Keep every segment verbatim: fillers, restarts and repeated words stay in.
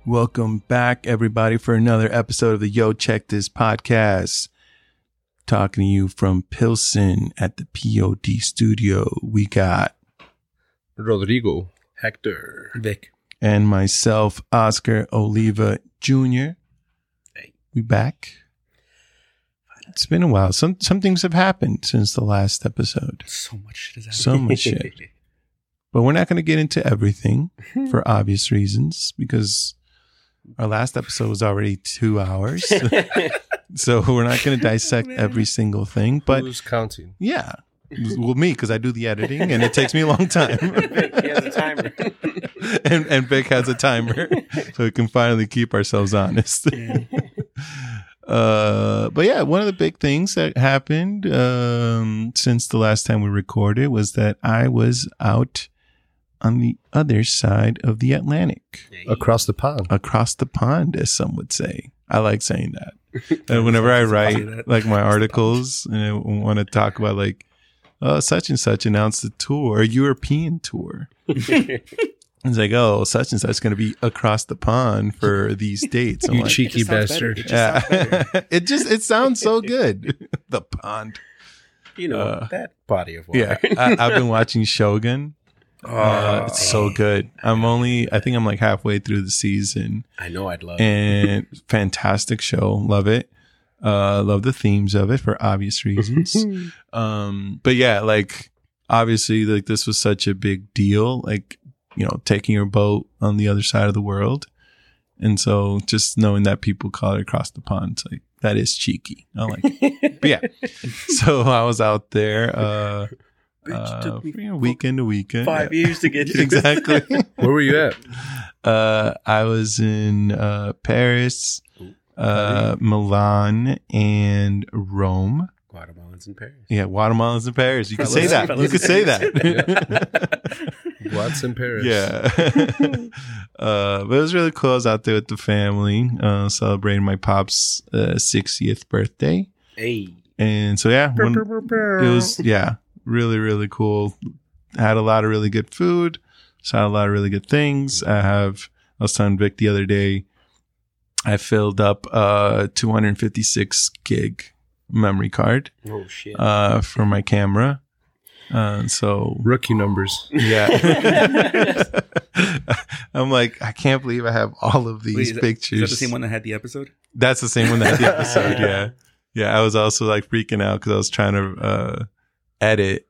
Welcome back, everybody, for another episode of the Yo Check This podcast. Talking to you from Pilsen at the P O D studio. We got Rodrigo, Hector, Vic, and myself, Oscar Oliva Junior Hey. We back. It's been a while. Some some things have happened since the last episode. So much shit has happened. So much shit. But we're not going to get into everything for obvious reasons, because our last episode was already two hours. So we're not going to dissect every single thing. But who's counting? Yeah. Well, me, because I do the editing and it takes me a long time. Vic, he has a timer. and, and Vic has a timer. So we can finally keep ourselves honest. uh, but yeah, one of the big things that happened um, since the last time we recorded was that I was out on the other side of the Atlantic. Across the pond. Across the pond, as some would say. I like saying that. And whenever I write like my articles and I want to talk about like, oh, such and such announced a tour, a European tour. It's like, oh, such and such is going to be across the pond for these dates. I'm You like, cheeky It just sounds bastard. better. It just sounds better. it just, it sounds so good. The pond. You know, Uh, that body of water. Yeah. I, I've been watching Shogun. Uh, it's so good. I'm only, I think I'm like halfway through the season. I know I'd love it. And fantastic show. Love it. Uh, love the themes of it for obvious reasons. um, but yeah, like obviously like this was such a big deal, like, you know, taking your boat on the other side of the world. And so just knowing that people call it across the pond, it's like, that is cheeky. I like it. But yeah, so I was out there, uh, Bitch, took uh, me you know, weekend to weekend. five Yeah. years to get to Exactly. Where were you at? Uh, I was in uh, Paris, uh, Milan, and Rome. Guatemalans in Paris. Yeah, Guatemalans in Paris. You could say Fellas- that. fellas You could in say Paris. that. What's in Paris? Yeah. uh, but it was really cool. I was out there with the family, uh, celebrating my pop's uh, sixtieth birthday. Hey. And so, yeah, when, it was, yeah, really, really cool. Had a lot of really good food. Saw a lot of really good things. I have, I was telling Vic the other day, I filled up a two hundred fifty-six gig memory card Oh, shit. uh, for my camera. Uh, so, Rookie numbers. yeah. I'm like, I can't believe I have all of these Wait, is that- pictures. Is that the same one that had the episode? That's the same one that had the episode. Yeah. Yeah. I was also like freaking out because I was trying to uh, edit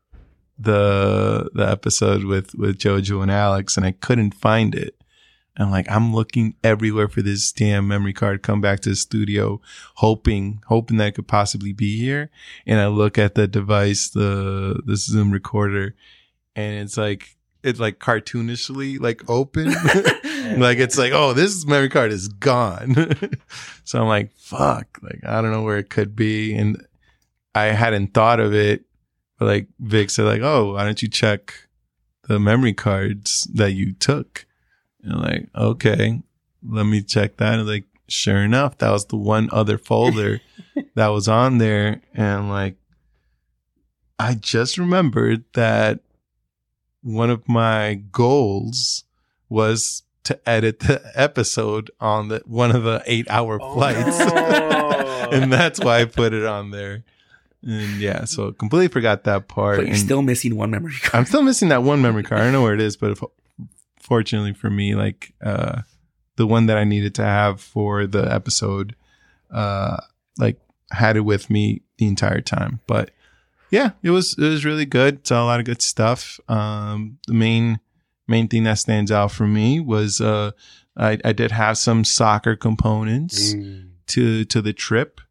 the the episode with, with Jojo and Alex, and I couldn't find it. And like, I'm looking everywhere for this damn memory card, come back to the studio, hoping, hoping that it could possibly be here. And I look at the device, the, the Zoom recorder, and it's like, it's like cartoonishly like open. Like, it's like, oh, this memory card is gone. So I'm like, fuck, like, I don't know where it could be. And I hadn't thought of it. But like Vic said, like, oh, why don't you check the memory cards that you took? And I'm like, okay, let me check that. And like, sure enough, that was the one other folder that was on there. And like, I just remembered that one of my goals was to edit the episode on the one of the eight hour flights. Oh. And that's why I put it on there. And yeah, so completely forgot that part. But you're And still missing one memory card. I'm still missing that one memory card. I don't know where it is, but if, fortunately for me, like uh, the one that I needed to have for the episode, uh, like had it with me the entire time. But yeah, it was it was really good. Saw a lot of good stuff. Um, the main main thing that stands out for me was uh, I, I did have some soccer components Mm. to to the trip.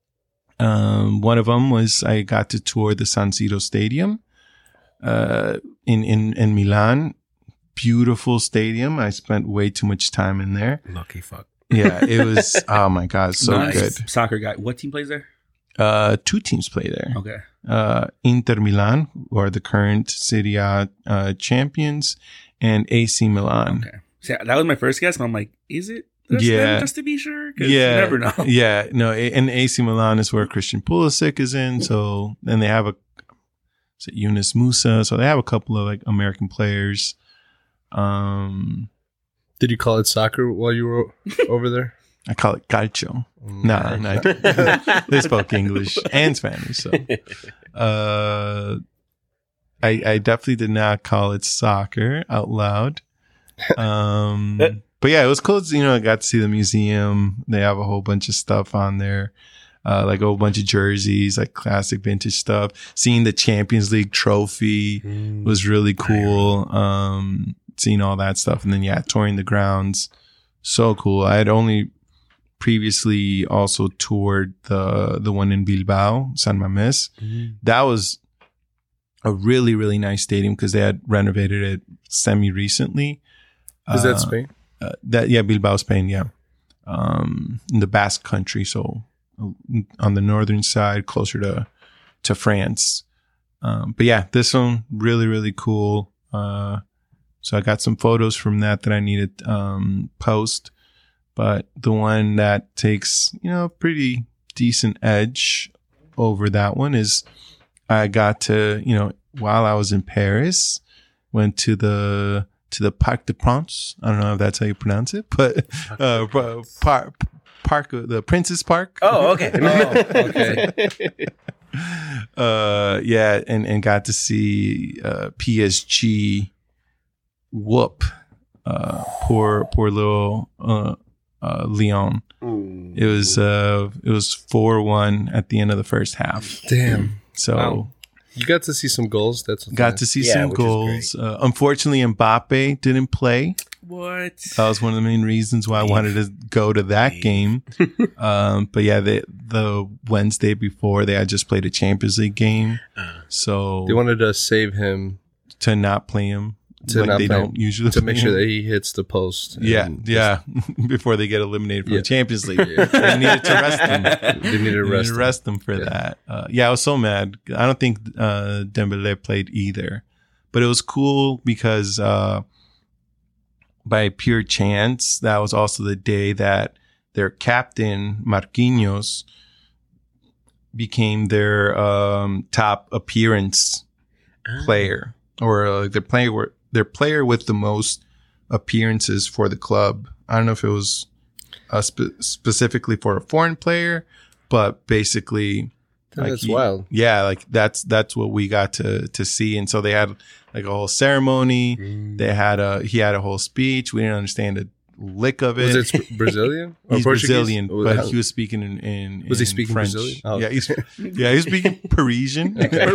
Um, one of them was I got to tour the San Siro Stadium uh, in in in Milan. Beautiful stadium. I spent way too much time in there. Lucky fuck. Yeah, it was. Oh my god, so Nice. good. Soccer guy. What team plays there? Uh, two teams play there. Okay. Uh, Inter Milan, who are the current Serie A uh, champions, and A C Milan. Okay. See, that was my first guess, and I'm like, is it? Just Yeah. them, just to be sure. 'Cause Yeah, you never know. Yeah, no, a- and A C Milan is where Christian Pulisic is in. So, and they have a is it Yunus Musa. So they have a couple of like American players. Um, Did you call it soccer while you were over there? I call it calcio. No, no, they spoke English and Spanish. So, uh, I, I definitely did not call it soccer out loud. Um, but yeah, it was cool. You know, I got to see the museum. They have a whole bunch of stuff on there. Uh, like a whole bunch of jerseys, like classic vintage stuff. Seeing the Champions League trophy mm. was really cool. Um, seeing all that stuff. And then, yeah, touring the grounds. So cool. I had only previously also toured the, the one in Bilbao, San Mamés. Mm. That was a really, really nice stadium because they had renovated it semi recently. Is uh, that Spain? Uh, that, yeah, Bilbao, Spain. Yeah. Um, in the Basque country. So, on the northern side, closer to to France. Um, but yeah, this one really, really cool. Uh, so I got some photos from that that I needed um, post. But the one that takes, you know, pretty decent edge over that one is I got to, you know, while I was in Paris, went to the to the Parc des Princes. I don't know if that's how you pronounce it, but uh, par- Park, the Princess Park. Oh, okay. Oh, okay. uh, yeah, and, and got to see uh, P S G whoop uh, poor poor little uh, uh, Lyon. Ooh. It was uh, it was four one at the end of the first half. Damn. So. Wow. You got to see some goals. That's got to see yeah, some goals. Uh, unfortunately, Mbappe didn't play. What? That was one of the main reasons why I wanted to go to that game. Um, but yeah, the the Wednesday before they had just played a Champions League game, so they wanted to save him to not play him. To like not they play don't usually to make play sure him. that he hits the post. Yeah, and yeah. Before they get eliminated from Yeah. the Champions League, they needed to rest him. They needed to They rest needed to him. rest them for Yeah. that. Uh, yeah, I was so mad. I don't think uh, Dembele played either, but it was cool because uh, by pure chance, that was also the day that their captain Marquinhos became their um, top appearance player, or uh, their player, their player with the most appearances for the club. I don't know if it was uh, spe- specifically for a foreign player, but basically, like That's he- wild. Yeah, like that's that's what we got to to see, and so they had like a whole ceremony. Mm. They had a he had a whole speech. We didn't understand a lick of it. Was it Sp- Brazilian or He's Portuguese? Brazilian, Oh, but how- he was speaking in, in Was he in speaking French. Brazilian? Oh. Yeah, he's yeah, he was speaking Parisian.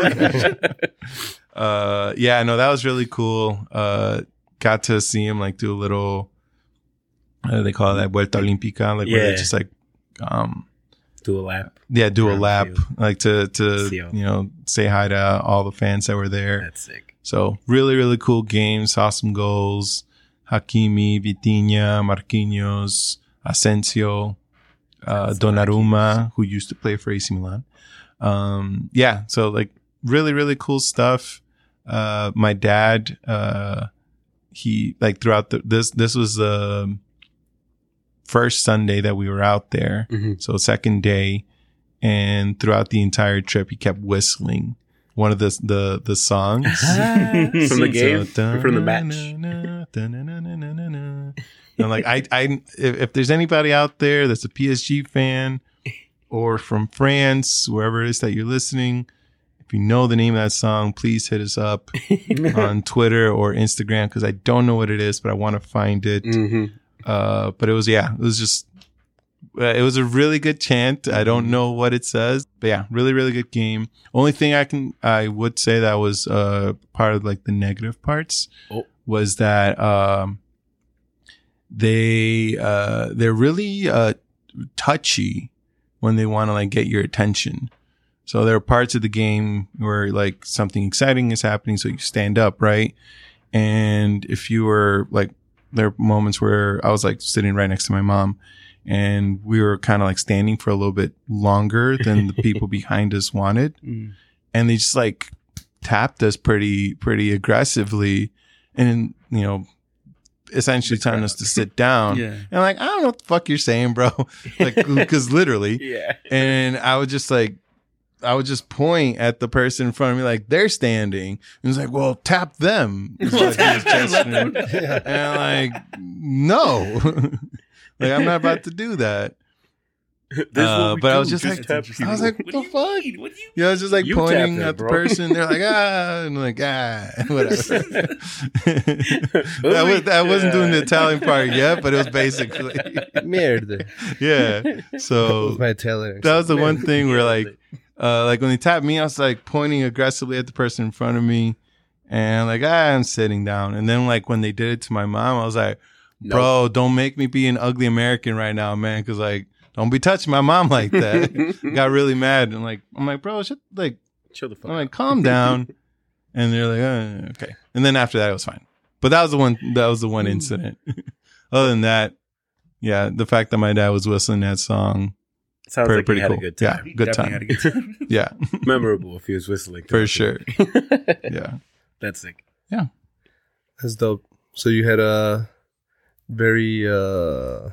uh, yeah, no, that was really cool. Uh, got to see him like do a little. Uh, they call it that Vuelta Olímpica, like where they Yeah. just like, um, Do a lap. yeah, do a Around the lap, field. like to to See 'em. you know say hi to all the fans that were there. That's sick. So really, really cool game. Saw some goals. Hakimi, Vitinha, Marquinhos, Asensio, uh, Donnarumma, who used to play for A C Milan. Um, yeah, so like really, really cool stuff. Uh, my dad, uh, he like throughout the, this, this was the first Sunday that we were out there. Mm-hmm. So second day, and throughout the entire trip, he kept whistling one of the the the songs From the game? So, From the match? I'm like, I, I, if, if there's anybody out there that's a P S G fan or from France, wherever it is that you're listening, if you know the name of that song, please hit us up on Twitter or Instagram, because I don't know what it is, but I want to find it. Mm-hmm. Uh, but it was, yeah, it was just, uh, it was a really good chant. I don't know what it says, but yeah, really, really good game. Only thing I can, I would say that was, uh, part of like the negative parts Oh. was that, um, they, uh, they're really, uh, touchy when they want to like get your attention. So there are parts of the game where like something exciting is happening. So you stand up, right? And if you were like, there are moments where I was like sitting right next to my mom and we were kind of like standing for a little bit longer than the people behind us wanted. Mm. And they just like tapped us pretty, pretty aggressively and, you know, essentially telling us to sit down. Yeah. And I'm like, I don't know what the fuck you're saying, bro. Like, cause literally. Yeah. And I was just like, I would just point at the person in front of me like they're standing. And it's like, well, tap them. It's like he was gesturing. And I'm like, no. Like, I'm not about to do that. Uh, but I was just, just like, I was like, what, what the fuck? Mean? What do you yeah, I was just like pointing at the bro. person. They're like, ah, and I'm like, ah, whatever. that was, I wasn't doing the Italian part yet, but it was basically merde. Yeah. So my Italian that was the one thing where like, uh, like when they tapped me, I was like pointing aggressively at the person in front of me, and like, ah, I'm sitting down. And then like when they did it to my mom, I was like, bro, nope. don't make me be an ugly American right now, man, because like. Don't be touching my mom like that. Got really mad. And like, I'm like, bro, shut, like, chill the fuck I'm like, calm down. And they're like, uh, okay. And then after that, it was fine. But that was the one, that was the one incident. Other than that, yeah, the fact that my dad was whistling that song. Sounds pretty, like pretty he had cool. a good time. Yeah, good time. Had a good time. Yeah. Memorable if he was whistling. For sure. Yeah. That's sick. Yeah. That's dope. So you had a very, uh,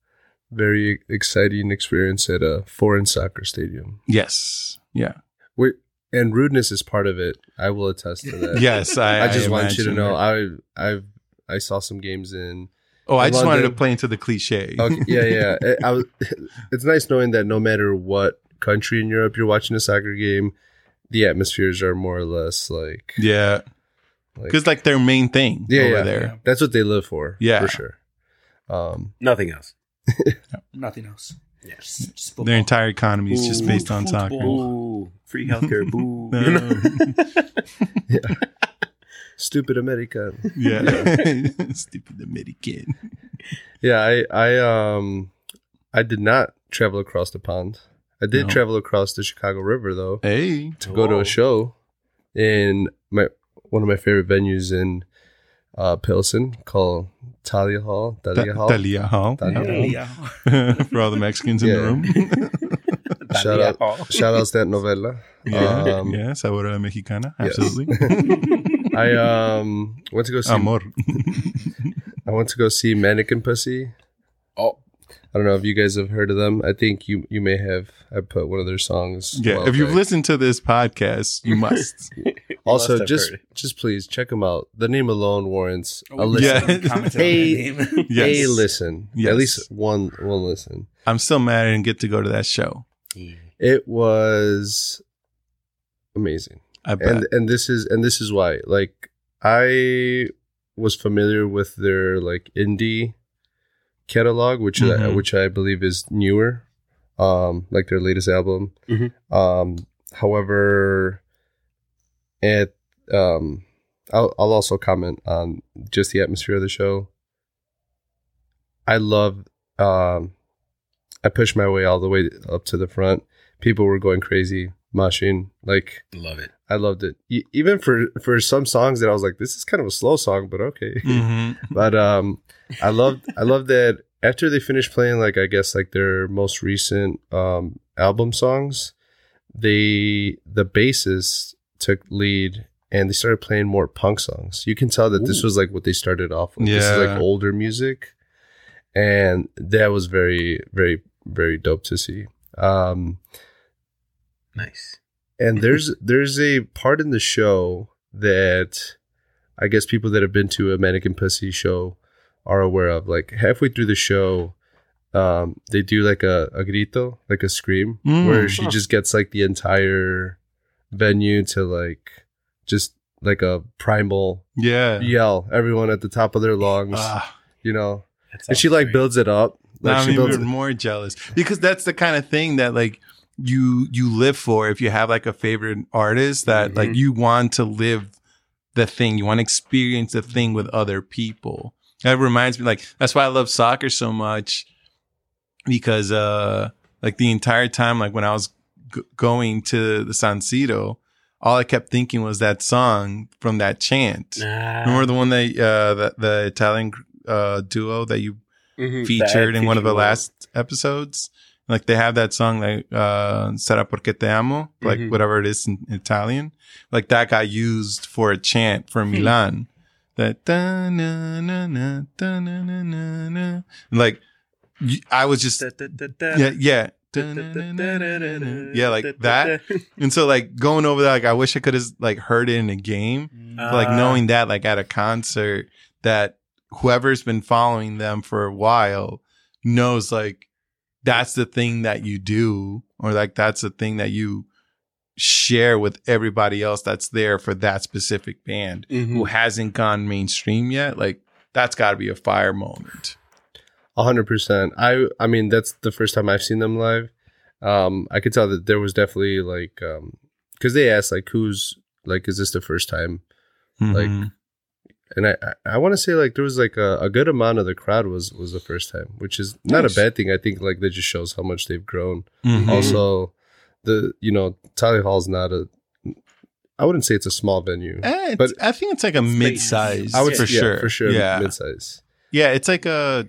very exciting experience at a foreign soccer stadium. Yes. Yeah. Wait, and rudeness is part of it. I will attest to that. Yes. I, I just I want you to know. That. I I I saw some games in. Oh, I just London. wanted to play into the cliche. Okay, yeah, yeah. I, I was, it's nice knowing that no matter what country in Europe you're watching a soccer game, the atmospheres are more or less like. Yeah. Because like, like their main thing yeah, over yeah. there. That's what they live for. Yeah. For sure. Um, Nothing else. Nothing else. Yes. Just, just their entire economy is just based on football. soccer. Ooh, free healthcare. Boo. No. You know? Yeah. Stupid American. Yeah. Stupid American. Yeah, I, I um I did not travel across the pond. I did No. travel across the Chicago River though. Hey. To go to a show in my one of my favorite venues in uh, Pilsen called Talia Hall. Talia Hall. Talia Hall. Talia Hall. For all the Mexicans in Yeah. the room. Shout out, shout outs that novela. Yeah, Um, yeah, Sabor a la Mexicana. yes. Absolutely. I um went to go see. Amor. I went to go see Mannequin Pussy. Oh, I don't know if you guys have heard of them. I think you you may have. I put one of their songs. Yeah, well if you've back. listened to this podcast, you must. Also, must have just heard it. just please check them out. The name alone warrants a Oh, listen. Yeah. Comment Hey. on that name. Yes. A listen. Yes. At least one one listen. I'm still mad I didn't get to go to that show. It was amazing. I bet. And and this is and this is why. Like I was familiar with their like indie catalog, which Mhm. I, which I believe is newer. Um like their latest album. Mhm. Um however it um I'll I'll also comment on just the atmosphere of the show. I love um I pushed my way all the way up to the front. People were going crazy, moshing. Like Love it. I loved it. E- even for for some songs that I was like, this is kind of a slow song, but okay. Mhm. But um, I loved I loved that after they finished playing like I guess like their most recent um album songs, they the bassist took lead and they started playing more punk songs. You can tell that this Ooh. was like what they started off with. This is Yeah. like older music, and that was very very very dope to see. Um, Nice. and there's there's a part in the show that I guess people that have been to a Mannequin Pussy show are aware of. Like halfway through the show, um, they do like a, a grito, like a scream, Mm. where she Huh. just gets like the entire venue to like just like a primal Yeah. yell, everyone at the top of their lungs, Ah, you know. That And sounds she like great. builds it up. Like now I'm she builds even more jealous because that's the kind of thing that like you you live for. If you have like a favorite artist that Mhm. like you want to live the thing, you want to experience the thing with other people. That reminds me, like that's why I love soccer so much because uh like the entire time, like when I was g- going to the San Siro, all I kept thinking was that song from that chant. Nah. Remember the one that uh the, the Italian uh duo that you Mhm. featured That in one of the featured last episodes. Like they have that song like uh Sarà perché te amo, like Mhm. whatever it is in Italian. Like that got used for a chant for Milan. That da na na na da na na na na. Like y- I was just Da, da, da, da. yeah, yeah. Yeah, like that. And so like going over that, like I wish I could have like heard it in a game. But, like Uh, knowing that like at a concert that whoever's been following them for a while knows like that's the thing that you do, or like that's the thing that you share with everybody else that's there for that specific band Mm-hmm. who hasn't gone mainstream yet. Like that's got to be a fire moment. A hundred percent. I I mean that's the first time I've seen them live. Um, I could tell that there was definitely like um, because they asked like who's like is this the first time, like, Mhm. and I I, I want to say like there was like a, a good amount of the crowd was was the first time, which is not Nice. a bad thing. I think like that just shows how much they've grown. Mhm. Also, the you know Tally Hall's not a. I wouldn't say it's a small venue. Eh, it's- but- I think it's like a It's mid-size. I would for say, yeah, sure. for sure, Yeah, mid-size. yeah. It's like a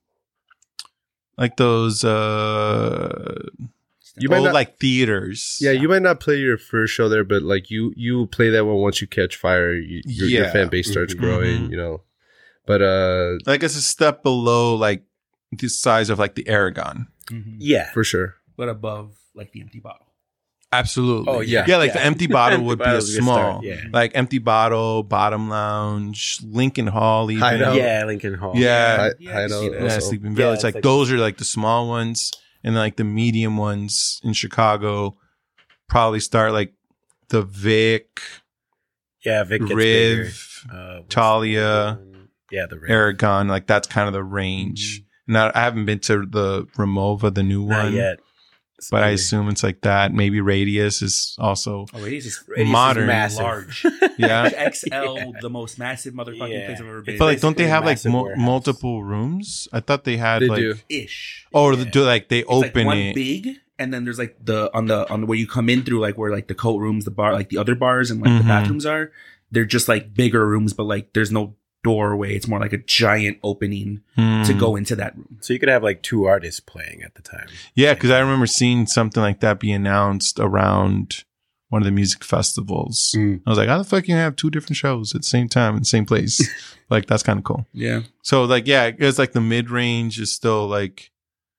like those uh You might old not like theaters. Yeah, you might not play your first show there, but like you, you play that one once you catch fire, you, your, your Yeah. fan base starts Mhm. growing. Mhm. You know, but uh, like it's a step below like the size of like the Aragon. Mhm. Yeah. for sure, But above like the empty bottle. Absolutely. Oh, yeah. Yeah, like Yeah. the empty bottle Empty would be a bottle's a good small. start, yeah. Like empty bottle, bottom lounge, Lincoln Hall, even. Hideout. Yeah, Lincoln Hall. Yeah. Hi- yeah, Hideout I see that. Yeah, also. Sleeping Yeah, Village. it's like, like- those are like the small ones, and then like the medium ones in Chicago probably start like the Vic, Yeah, Vic gets bigger. Riv, Uh, what's Talia, the one? Yeah, the Riv. Aragon. Like that's kind of the range. Now I haven't been to the Ramova, the new Not one, yet. but I Either. assume it's like that. Maybe Radius is also Oh, it is just Radius is modern. massive. large. yeah. X L, the most massive motherfucking Yeah. place I've ever been. But like, don't they basically have a like massive mul- warehouse. multiple rooms? I thought they had they like. do. ish. Oh, Yeah. do like they It's like open one it? big, and then there's like the on the on the where you come in through, like where like the coat rooms, the bar, like the other bars, and like Mhm. the bathrooms are. They're just like bigger rooms, but like there's no doorway. It's more like a giant opening Hmm. to go into that room. So you could have like two artists playing at the time. Yeah, because I remember seeing something like that be announced around one of the music festivals. Mm. I was like, how the fuck can you have two different shows at the same time in the same place? Like, that's kind of cool. Yeah, So, like, yeah, it's like the mid range is still like,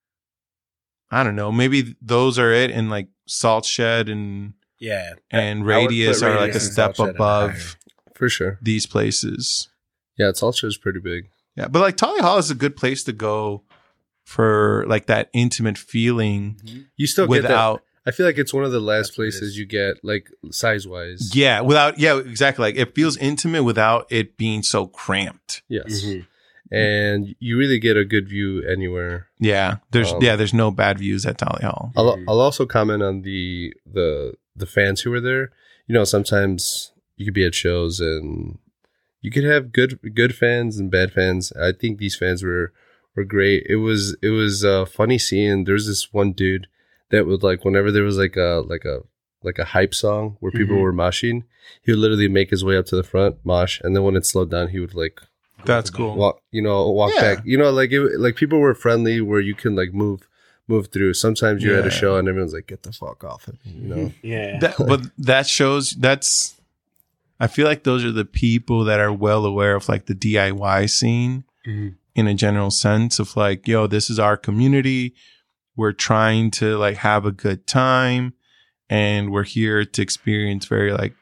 I don't know, maybe those are it, and like Salt Shed and Yeah. and I would Radius put are like a Radius and step Salt Shed above For sure. these places. Yeah, it's also is pretty big. Yeah, but like Tally Hall is a good place to go for like that intimate feeling You still get that. without. I feel like it's one of the last That's what it places is. you get like size wise. Yeah, without yeah, exactly. Like it feels intimate without it being so cramped. Yes. Mhm. And you really get a good view anywhere. Yeah, there's Um, yeah, there's no bad views at Tally Hall. I'll, Mhm. I'll also comment on the the the fans who were there. You know, sometimes you could be at shows and you could have good good fans and bad fans. I think these fans were were great. It was it was uh, funny seeing. There's this one dude that would like whenever there was like a like a like a hype song where people Mhm. were moshing, he would literally make his way up to the front, mosh, and then when it slowed down, he would like That's cool. walk, you know, walk Yeah. back. You know, like it, like people were friendly where you can like move move through. Sometimes you're at a Yeah. show and everyone's like, "Get the fuck off of me," you know. Yeah. That, but that shows that's. I feel like those are the people that are well aware of like the D I Y scene Mhm. in a general sense of like, yo, this is our community. We're trying to like have a good time, and we're here to experience very like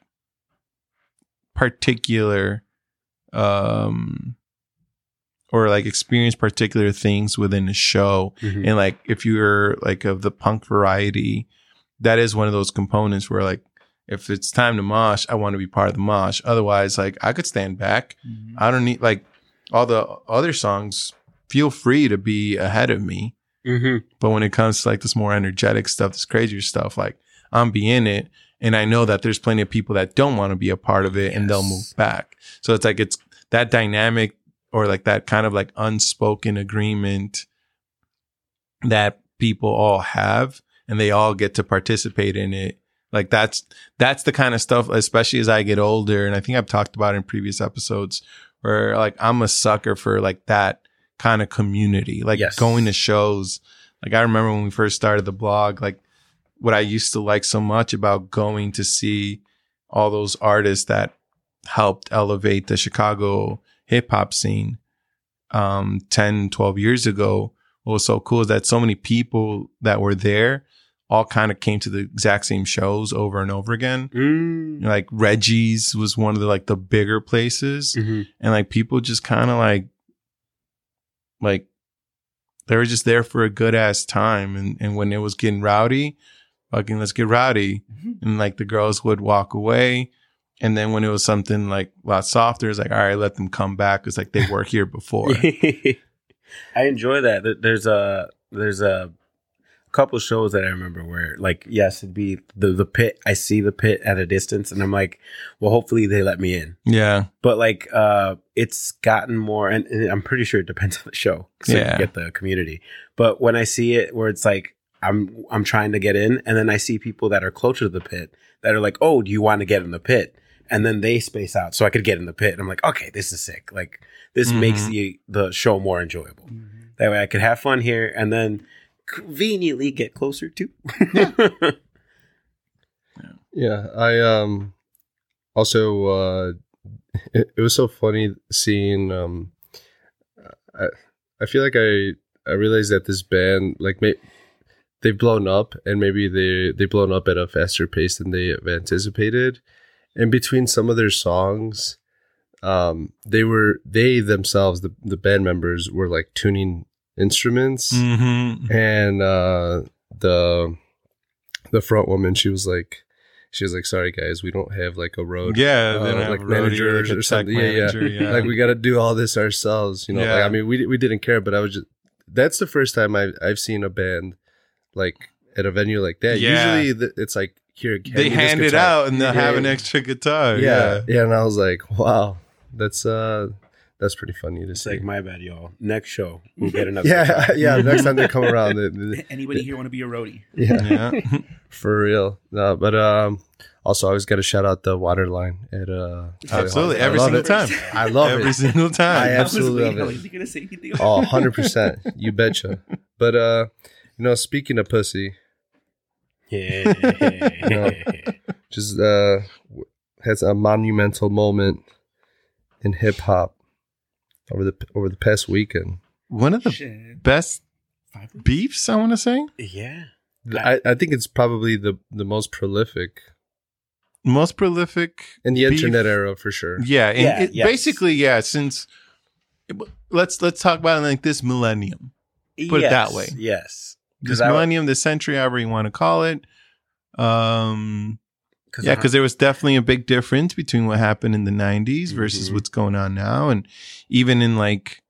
particular, um, or like experience particular things within the show. Mhm. And like, if you're like of the punk variety, that is one of those components where like, if it's time to mosh, I want to be part of the mosh. Otherwise, like I could stand back. I don't need like all the other songs. Feel free to be ahead of me. Mhm. But when it comes to like this more energetic stuff, this crazier stuff, like I'm be in it. And I know that there's plenty of people that don't want to be a part of it and they'll Yes. move back. So it's like, it's that dynamic or like that kind of like unspoken agreement that people all have and they all get to participate in it. Like that's, that's the kind of stuff, especially as I get older. And I think I've talked about it in previous episodes where like I'm a sucker for like that kind of community, like Yes. going to shows. Like I remember when we first started the blog, like what I used to like so much about going to see all those artists that helped elevate the Chicago hip hop scene um, ten, twelve years ago what was so cool is that so many people that were there all kind of came to the exact same shows over and over again. Mm. Like Reggie's was one of the like the bigger places, Mhm. and like people just kind of like like they were just there for a good ass time, and and when it was getting rowdy, fucking let's get rowdy, and like the girls would walk away, and then when it was something like a lot softer, it's like all right, let them come back. It's like they were here before. I enjoy that. There- There's a there's a couple shows that I remember where, like, yes, it'd be the the pit. I see the pit at a distance, and I'm like, well, hopefully they let me in. Yeah, But like, uh, it's gotten more, and, and I'm pretty sure it depends on the show, so Yeah. you get the community. But when I see it, where it's like I'm I'm trying to get in, and then I see people that are closer to the pit that are like, oh, do you want to get in the pit? And then they space out so I could get in the pit. And I'm like, okay, this is sick. Like this Mhm. makes the the show more enjoyable. That way I could have fun here and then conveniently get closer to. Yeah, I um also uh it, it was so funny seeing um I I feel like I I realized that this band like may, they've blown up and maybe they they've blown up at a faster pace than they have anticipated. And between some of their songs, um they were they themselves the the band members were like tuning instruments. mm-hmm. And uh the the front woman, she was like she was like, sorry guys, we don't have like a road yeah. uh, They don't have like a roadie managers like a or tech something. Yeah, yeah. manager, yeah. Like we got to do all this ourselves, you know. Yeah. Like, I mean, we we didn't care, but I was just that's the first time I I've seen a band like at a venue like that. Yeah. Usually the, it's like here hand they me this hand it guitar. out and they'll Yeah. have an extra guitar. Yeah. Yeah. yeah, And I was like, wow, that's uh that's pretty funny to It's see. like, my bad, y'all. Next show, we'll get another. yeah, yeah. Next time they come around, they, they- Anybody here want to be a roadie? yeah. Yeah. For real. No, but um also I always gotta shout out the water line at uh Absolutely. I Every love single it. time. I love Every it. single time. I absolutely I was waiting, love like, it. is he gonna say anything? Oh, one hundred percent. You betcha. But uh you know, speaking of pussy, Yeah. just uh w- has a monumental moment in hip hop over the over the past weekend. One of the Shit. best Five weeks? beefs, I want to say. Yeah. I, I think it's probably the the most prolific Most prolific in the beef. internet era for sure. Yeah, and Yeah, it, yes. basically, yeah. Since let's let's talk about it like this millennium, Put it that Yes, way. Yes. this I- millennium, this century, however you want to call it. Um, Cause yeah, I- because there was definitely a big difference between what happened in the nineties versus Mhm. what's going on now, and even in like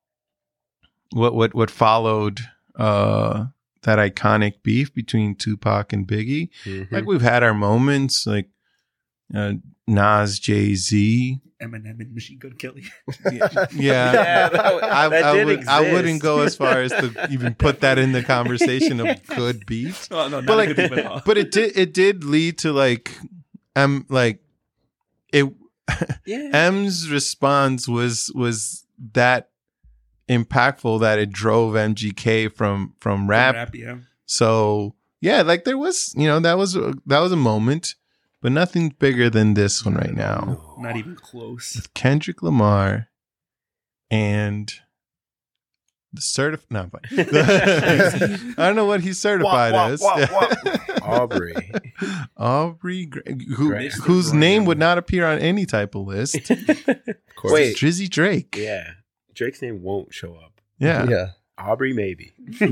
what what what followed uh, that iconic beef between Tupac and Biggie. Mhm. Like we've had our moments, like uh, Nas, Jay Z. Eminem and Machine Gun Kelly. Yeah, Yeah, that- I, that I, did would, I wouldn't exist. go as far as to even put that in the conversation of good beefs. Oh, no, not But a like, good beef at all. but it did it did lead to like, um, like it. Yeah. M's response was was that impactful that it drove M G K from from rap. Rap, yeah. So yeah, like there was, you know, that was a, that was a moment, but nothing bigger than this one right now. Not even close. Kendrick Lamar and the certif no, I'm fine. I don't know what he's certified Wah, wah, as. wah, Yeah. Aubrey. Aubrey, Gra- who, Gra- whose Brian. name would not appear on any type of list. Of course. Wait. Drizzy Drake. Yeah. Drake's name won't show up. Yeah. Yeah. Aubrey, maybe.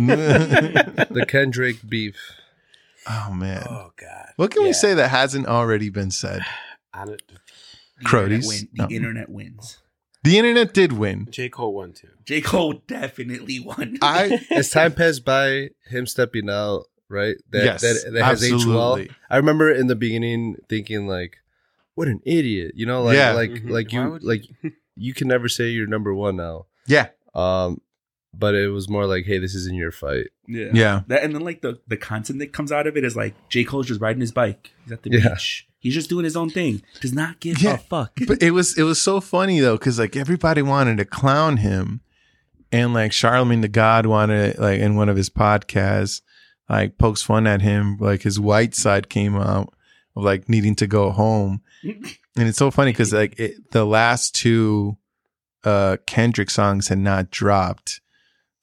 The Kendrick beef. Oh man. Oh, God. What can Yeah. we say that hasn't already been said? I don't, The Crodies. internet win- No. The internet wins. The internet did win. J. Cole won too. J. Cole definitely won. I As time passed by, him stepping out, right? That yes, that, that has aged well. absolutely. I remember in the beginning thinking like, "What an idiot!" You know, like Yeah. like Mhm. like Why you would like you can never say you're number one now. Yeah, Um, but it was more like, "Hey, this isn't your fight." yeah. yeah, That, and then like the, the content that comes out of it is like J. Cole's just riding his bike. He's at the Yeah. beach. He's just doing his own thing. Does not give Yeah. a fuck. but it was it was so funny though because like everybody wanted to clown him, and like Charlemagne the God wanted like in one of his podcasts like pokes fun at him. Like his white side came out of like needing to go home, and it's so funny because like it, the last two uh Kendrick songs had not dropped.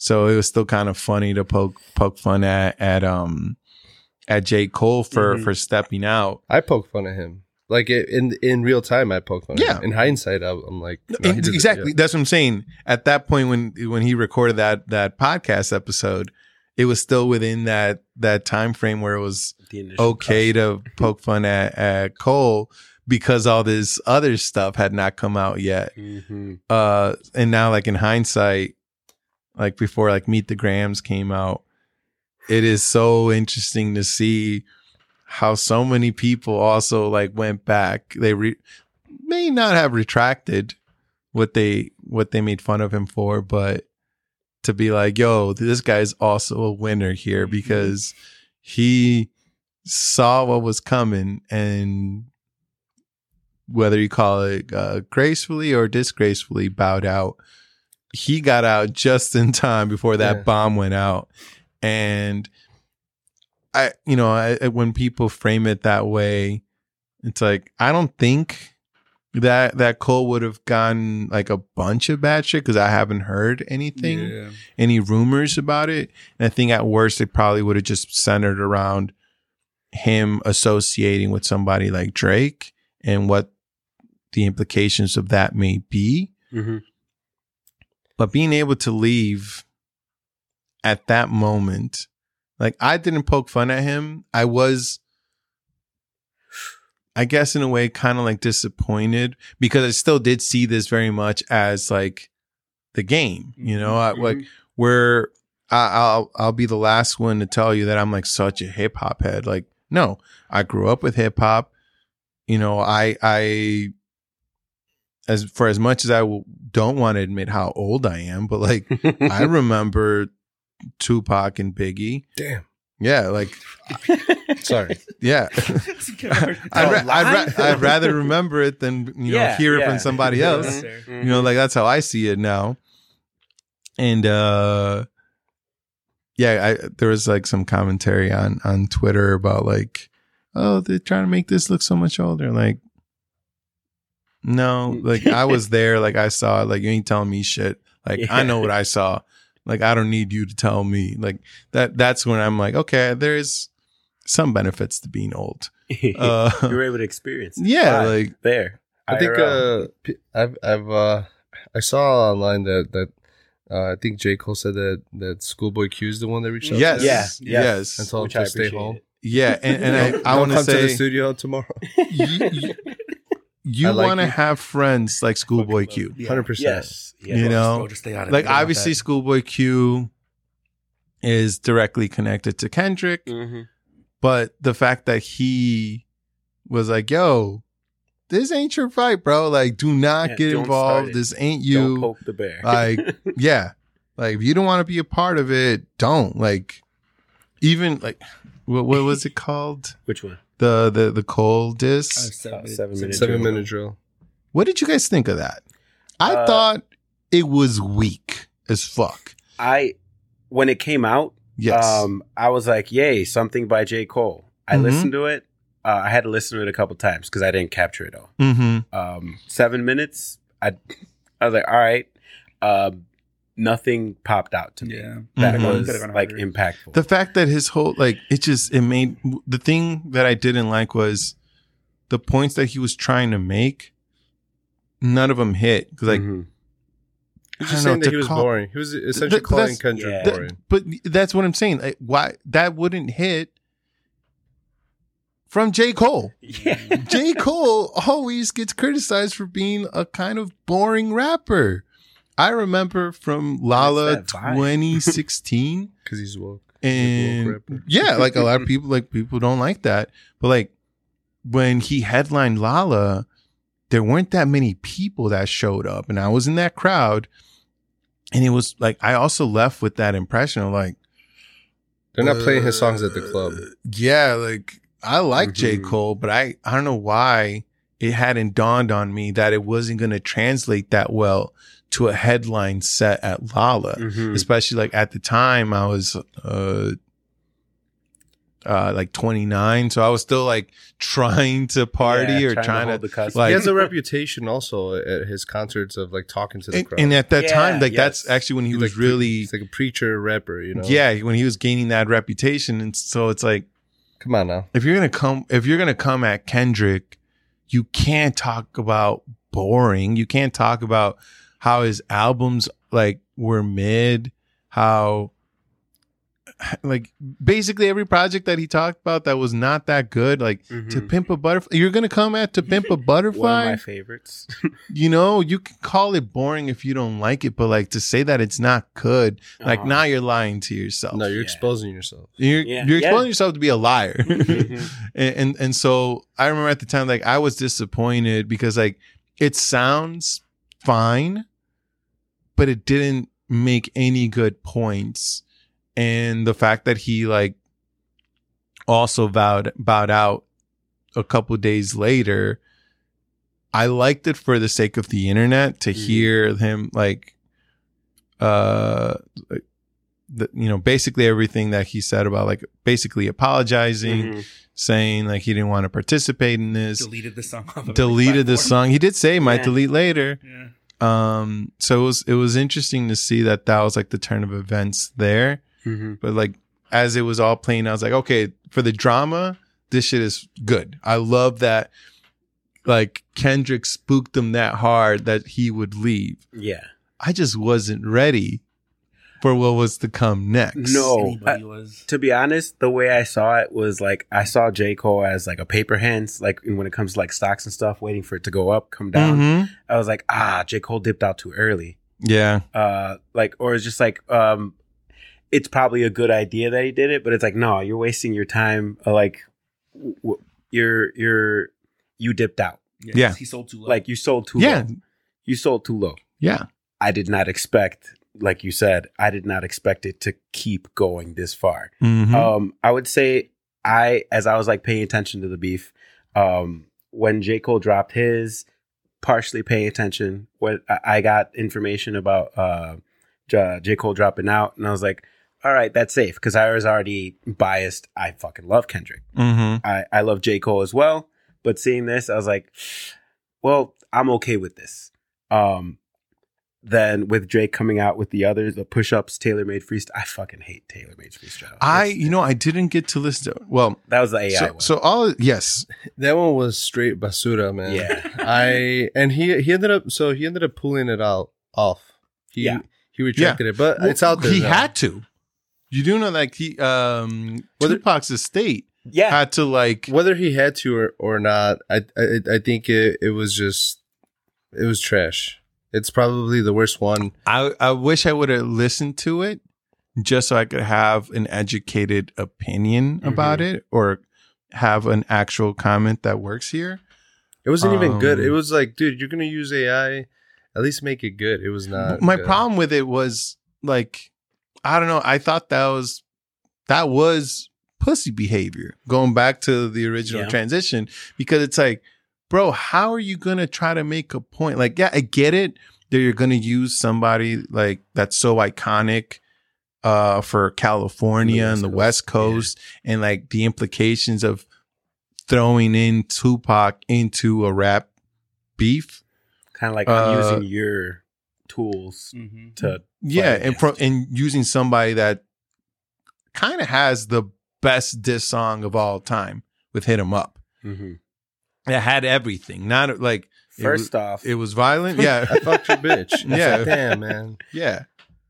So it was still kind of funny to poke poke fun at at um at J. Cole for Mhm. for stepping out. I poke fun at him. Like it, in in real time, I poke fun. Yeah. At him. In hindsight, I, I'm like, no, he Ex- did it, exactly. yeah. That's what I'm saying. At that point, when when he recorded that that podcast episode, it was still within that that time frame where it was The initial okay crush. to poke fun at, at Cole because all this other stuff had not come out yet. Mhm. Uh, and now, like in hindsight, like before, like Meet the Grahams came out, it is so interesting to see how so many people also like went back. They re- may not have retracted what they what they made fun of him for, but to be like, yo, this guy's also a winner here because he saw what was coming, and whether you call it uh, gracefully or disgracefully bowed out, he got out just in time before that Yeah. bomb went out. And I, you know, I, when people frame it that way, it's like, I don't think that that Cole would have gotten like a bunch of bad shit because I haven't heard anything, Yeah. any rumors about it. And I think at worst, it probably would have just centered around him associating with somebody like Drake and what the implications of that may be. Mhm. But being able to leave at that moment, like I didn't poke fun at him. I was, I guess in a way, kind of like disappointed because I still did see this very much as like the game, you know, I, like where I, I'll, I'll be the last one to tell you that I'm like such a hip hop head. Like, no, I grew up with hip hop. You know, I, I, as for as much as I w- don't want to admit how old I am, but like I remember Tupac and Biggie. Damn. Yeah, like Sorry. yeah. I'd, ra- I'd, ra- I'd rather remember it than you know Yeah, hear it yeah. from somebody else. Mhm. You know, like that's how I see it now. And uh yeah, I there was like some commentary on on Twitter about like, oh, they're trying to make this look so much older. Like, no, like I was there, like I saw it, like you ain't telling me shit. Like Yeah. I know what I saw. Like I don't need you to tell me. Like that that's when I'm like, okay, there's some benefits to being old. Uh you were able to experience it. yeah, Live, like there. I think I R L. uh, p- I've I've uh, I saw online that that uh, I think J. Cole said that that Schoolboy Q is the one that reached out. yes, to him. Yeah, yeah. yes. And told Which him I to stay appreciate home. it. Yeah, and, and I, I Don't want to come to the say studio tomorrow. you, you, you I like want to you. have friends like Schoolboy Q. Hundred percent. Yes. yes. You know, Bro, just stay out of Like it. We don't want obviously that. Schoolboy Q is directly connected to Kendrick, Mhm. but the fact that he was like, yo, this ain't your fight, bro. Like, do not Yeah, get don't involved. start it. This ain't Don't you. poke the bear. Like, yeah. Like, if you don't want to be a part of it, don't. Like, even like, what, what was it called? Which one? The the the Cole Uh, diss. seven, seven minute Seven drill. minute drill. What did you guys think of that? I Uh, thought it was weak as fuck. I when it came out, Yes. um, I was like, "Yay, something by J. Cole." I Mhm. listened to it. Uh, I had to listen to it a couple times because I didn't capture it all. mm-hmm. Um, seven minutes. I I was like, "All right." Um, nothing popped out to me Yeah. that Mhm. was Could've gone like harder. impactful. The fact that his whole like it just it made the thing that I didn't like was the points that he was trying to make. None of them hit because like Mhm. He was I just don't saying know, that to he was call- boring. He was essentially Th- calling that's- Kendrick yeah. That- boring. but that's what I'm saying. Like, why that wouldn't hit from J. Cole. Yeah. J. Cole always gets criticized for being a kind of boring rapper. I remember from Lala That's that vibe. twenty sixteen. Because he's woke. And Woke rapper. yeah, like a lot of people, like people don't like that. But like when he headlined Lala, there weren't that many people that showed up, and I was in that crowd. And it was like I also left with that impression of like They're not playing his songs at the club. uh, Yeah, like I like J. Mhm. Cole, but I I don't know why it hadn't dawned on me that it wasn't going to translate that well to a headline set at Lala. Mhm. Especially like at the time I was uh uh, like twenty-nine. So I was still like trying to party Yeah, or trying to trying hold to, the cusp. like, he has a reputation also at his concerts of like talking to the and, crowd. and at that Yeah, time, like yes. that's actually when he He's was like, really, he's like a preacher rapper, you know. yeah, when he was gaining that reputation. And so it's like, Come on now. if you're gonna come, if you're gonna come at Kendrick, you can't talk about boring. You can't talk about how his albums like were mid, how like basically every project that he talked about that was not that good, like To Mhm. Pimp a Butterfly. You're gonna come at To Pimp a One of Butterfly. my favorites. You know, you can call it boring if you don't like it, but like to say that it's not good, like Uh-huh. now you're lying to yourself. No, you're Yeah. exposing yourself. You're Yeah. you're exposing Yeah. yourself to be a liar. Mhm. and, and and so I remember at the time, like I was disappointed because like it sounds fine, but it didn't make any good points. And the fact that he like also vowed bowed out a couple days later, I liked it for the sake of the internet to Mhm. hear him like uh like, the, you know, basically everything that he said about like basically apologizing, Mhm. saying like he didn't want to participate in this, Deleted the song. Off of every deleted the platform. song. He did say he might Yeah. delete later. Yeah. Um, so it was it was interesting to see that that was like the turn of events there. Mhm. But like as it was all playing, I was like, okay, for the drama, this shit is good. I love that. Like Kendrick spooked him that hard that he would leave. Yeah. I just wasn't ready for what was to come next. No. Anybody was. To be honest, the way I saw it was like I saw J. Cole as like a paper hands, like when it comes to like stocks and stuff, waiting for it to go up, come down. Mhm. I was like, ah, J. Cole dipped out too early. Yeah. Uh, like, or it's just like, um, it's probably a good idea that he did it, but it's like, no, you're wasting your time. Uh, like, w- w- you're you're you dipped out. Yeah. Yeah. He sold too low. Like you sold too Yeah. low. You sold too low. Yeah. I did not expect, like you said, I did not expect it to keep going this far. Mhm. Um, I would say I, as I was like paying attention to the beef, um, when J. Cole dropped his, partially paying attention. When I I got information about uh, J. J. Cole dropping out, and I was like, all right, that's safe because I was already biased. I fucking love Kendrick. Mhm. I, I love J. Cole as well. But seeing this, I was like, well, I'm okay with this. Um, then with Drake coming out with the others, the push-ups, tailor-made freestyle. I fucking hate tailor-made freestyle. I, It's- you know, I didn't get to listen to well, that was the A I so, one. so all yes. That one was straight basura, man. Yeah. I and he he ended up so he ended up pulling it out off. He Yeah. he rejected it, but it's out there. He now. had to. You do know like he um Whether- Tupac's estate yeah. had to like whether he had to or, or not. I I I think it it was just it was trash. It's probably the worst one. I, I wish I would have listened to it just so I could have an educated opinion about it or have an actual comment that works here. It wasn't even good. Um, It was like, dude, you're gonna use A I. At least make it good. It was not. My good. problem with it was like, I don't know. I thought that was, that was pussy behavior going back to the original Yeah. transition because it's like, bro, how are you going to try to make a point? Like, yeah, I get it that you're going to use somebody like that's so iconic uh, for California and the West Coast and like the implications of throwing in Tupac into a rap beef. Kind of like I'm Uh, using your tools Mhm. to. Yeah, Play and from and using somebody that kind of has the best diss song of all time with "Hit 'Em Up." Mhm. It had everything. Not like it First was, off, it was violent. Yeah, I fucked your bitch. It's Yeah. like, damn, man. yeah.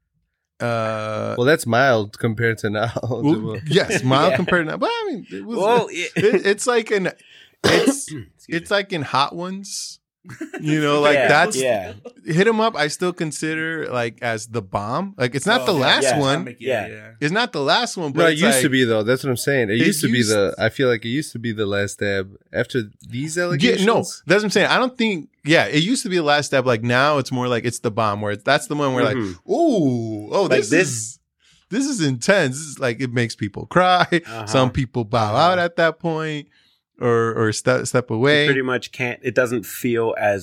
Uh, Well, that's mild compared to now. well, yes, mild Yeah. compared to now, but I mean, it was. well, it- it, it's like an. It's Excuse it's me. like in Hot Ones. You know, like Yeah, that's yeah. Hit 'Em Up. I still consider like as the bomb. Like it's not Oh, the yeah, last yeah. one. Make it- Yeah. yeah. It's not the last one, but No, it it's used like, to be though. That's what I'm saying. It, It used to be used- the. I feel like it used to be the last stab. After these Yeah, allegations, no, that's what I'm saying. I don't think. Yeah, it used to be the last step. Like now, it's more like it's the bomb. Where it's, that's the one where Mhm. like, ooh, oh, Like this, this- is this is intense. This is like it makes people cry. Uh-huh. Some people bow Uh-huh. out at that point, or or step step away. It pretty much can't. It doesn't feel as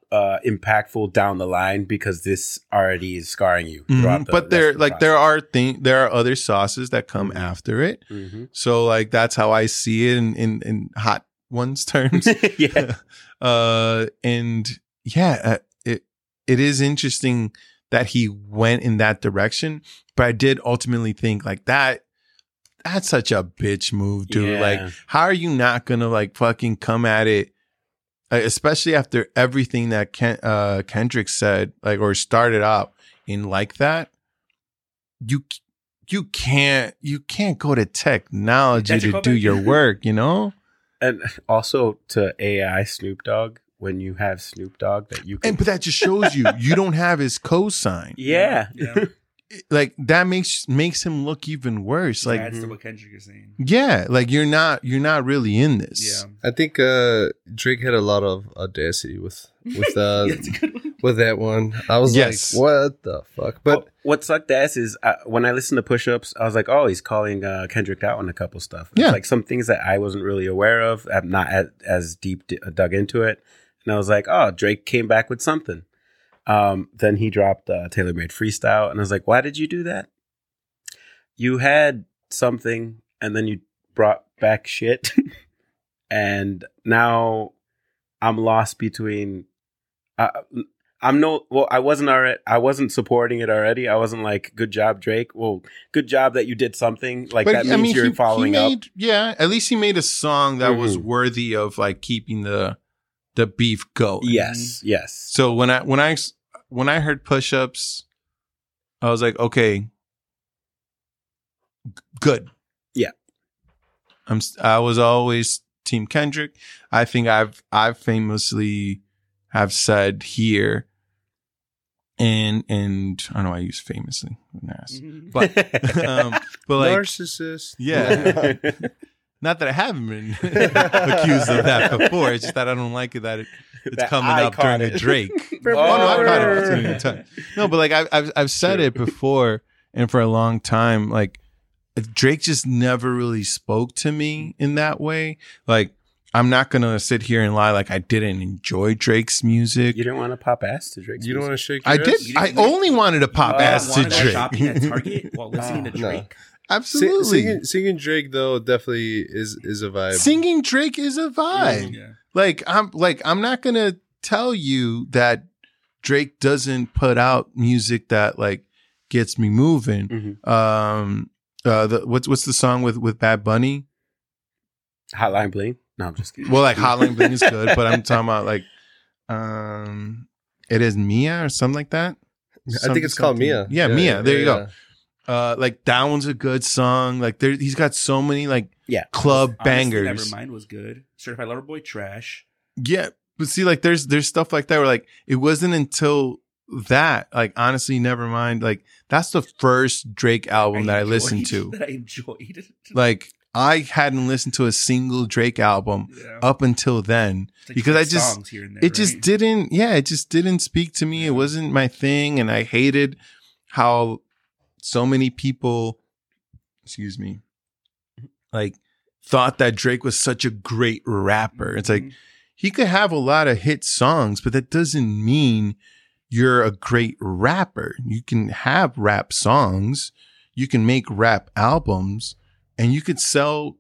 uh, impactful down the line because this already is scarring you. Mhm. throughout the But there, rest of the like, there process. are thing, there are other sauces that come Mhm. after it. Mhm. So, like, that's how I see it in in, in hot ones terms. yeah. uh, and yeah, uh, it it is interesting that he went in that direction. But I did ultimately think like that. That's such a bitch move, dude. Yeah. Like, how are you not gonna like fucking come at it? Uh, especially after everything that Ken, uh, Kendrick said, like, or started out in like that, you you can't you can't go to technology That's your to do callback? your work, you know. And also to A I Snoop Dogg, when you have Snoop Dogg that you can. And but that just shows you you don't have his cosign. yeah. Yeah. Like that makes makes him look even worse. Like That's what Kendrick is saying. yeah, like you're not you're not really in this. Yeah. I think uh, Drake had a lot of audacity with with uh, Yeah, it's a good one. with that one. I was Yes. like, what the fuck? But But what sucked ass is uh, when I listened to Push Ups, I was like, oh, he's calling uh, Kendrick out on a couple stuff. It's Yeah. like some things that I wasn't really aware of. I'm not as, as deep d- dug into it. And I was like, oh, Drake came back with something. Um, then he dropped uh, Taylor Made Freestyle. And I was like, why did you do that? You had something and then you brought back shit. And now I'm lost between. Uh, I'm no. Well, I wasn't already. I wasn't supporting it already. I wasn't like, "Good job, Drake." Well, good job that you did something. Like that means you're he- following he up. made, Yeah, at least he made a song that was Mhm. worthy of like keeping the the beef going. Yes, yes. So when I when I when I heard Push Ups, I was like, okay, g- good. Yeah. I'm. s- I was always Team Kendrick. I think I've I've famously have said here, and and I don't know I use famously, nice, but um, but like narcissist. yeah. Not that I haven't been accused of that before. It's just that I don't like it that it, it's That coming I up caught during it. the Drake. Oh, Oh, no, I've caught it Brr. plenty of times. No, but like I've I've, I've said True. it before, and for a long time, like Drake just never really spoke to me in that way. Like I'm not gonna sit here and lie like I didn't enjoy Drake's music. You didn't want to pop ass to Drake. You don't want to shake. I Your did. ass? You I didn't- only wanted to pop Oh, ass to Wanted to go Drake. shopping at Target while listening to Oh, no. Drake. Sing, Absolutely. singing, singing Drake though definitely is is a vibe. Singing Drake is a vibe. Yeah. Like I'm like I'm not gonna tell you that Drake doesn't put out music that like gets me moving. Mhm. Um, uh, the, what's what's the song with with Bad Bunny? Hotline Bling. No, I'm just kidding. Well, like Hotline Bling is good, but I'm talking about like, um, it is Mia or something like that. I think it's called Something- Mia. Yeah, Mia. There you yeah. go. Uh, like that one's a good song. Like there, he's got so many like Yeah. club Honestly, bangers. Nevermind was good. Certified Lover Boy, trash. Yeah, but see, like there's there's stuff like that where like it wasn't until that, like honestly, never mind. Like that's the first Drake album that I listened to. That I enjoyed. Like I hadn't listened to a single Drake album Yeah. up until then It's like because I Drake just songs here and there, it just right? didn't. Yeah, it just didn't speak to me. It wasn't my thing, and I hated how so many people, excuse me, like thought that Drake was such a great rapper. It's like Mhm. he could have a lot of hit songs, but that doesn't mean you're a great rapper. You can have rap songs, you can make rap albums, and you could sell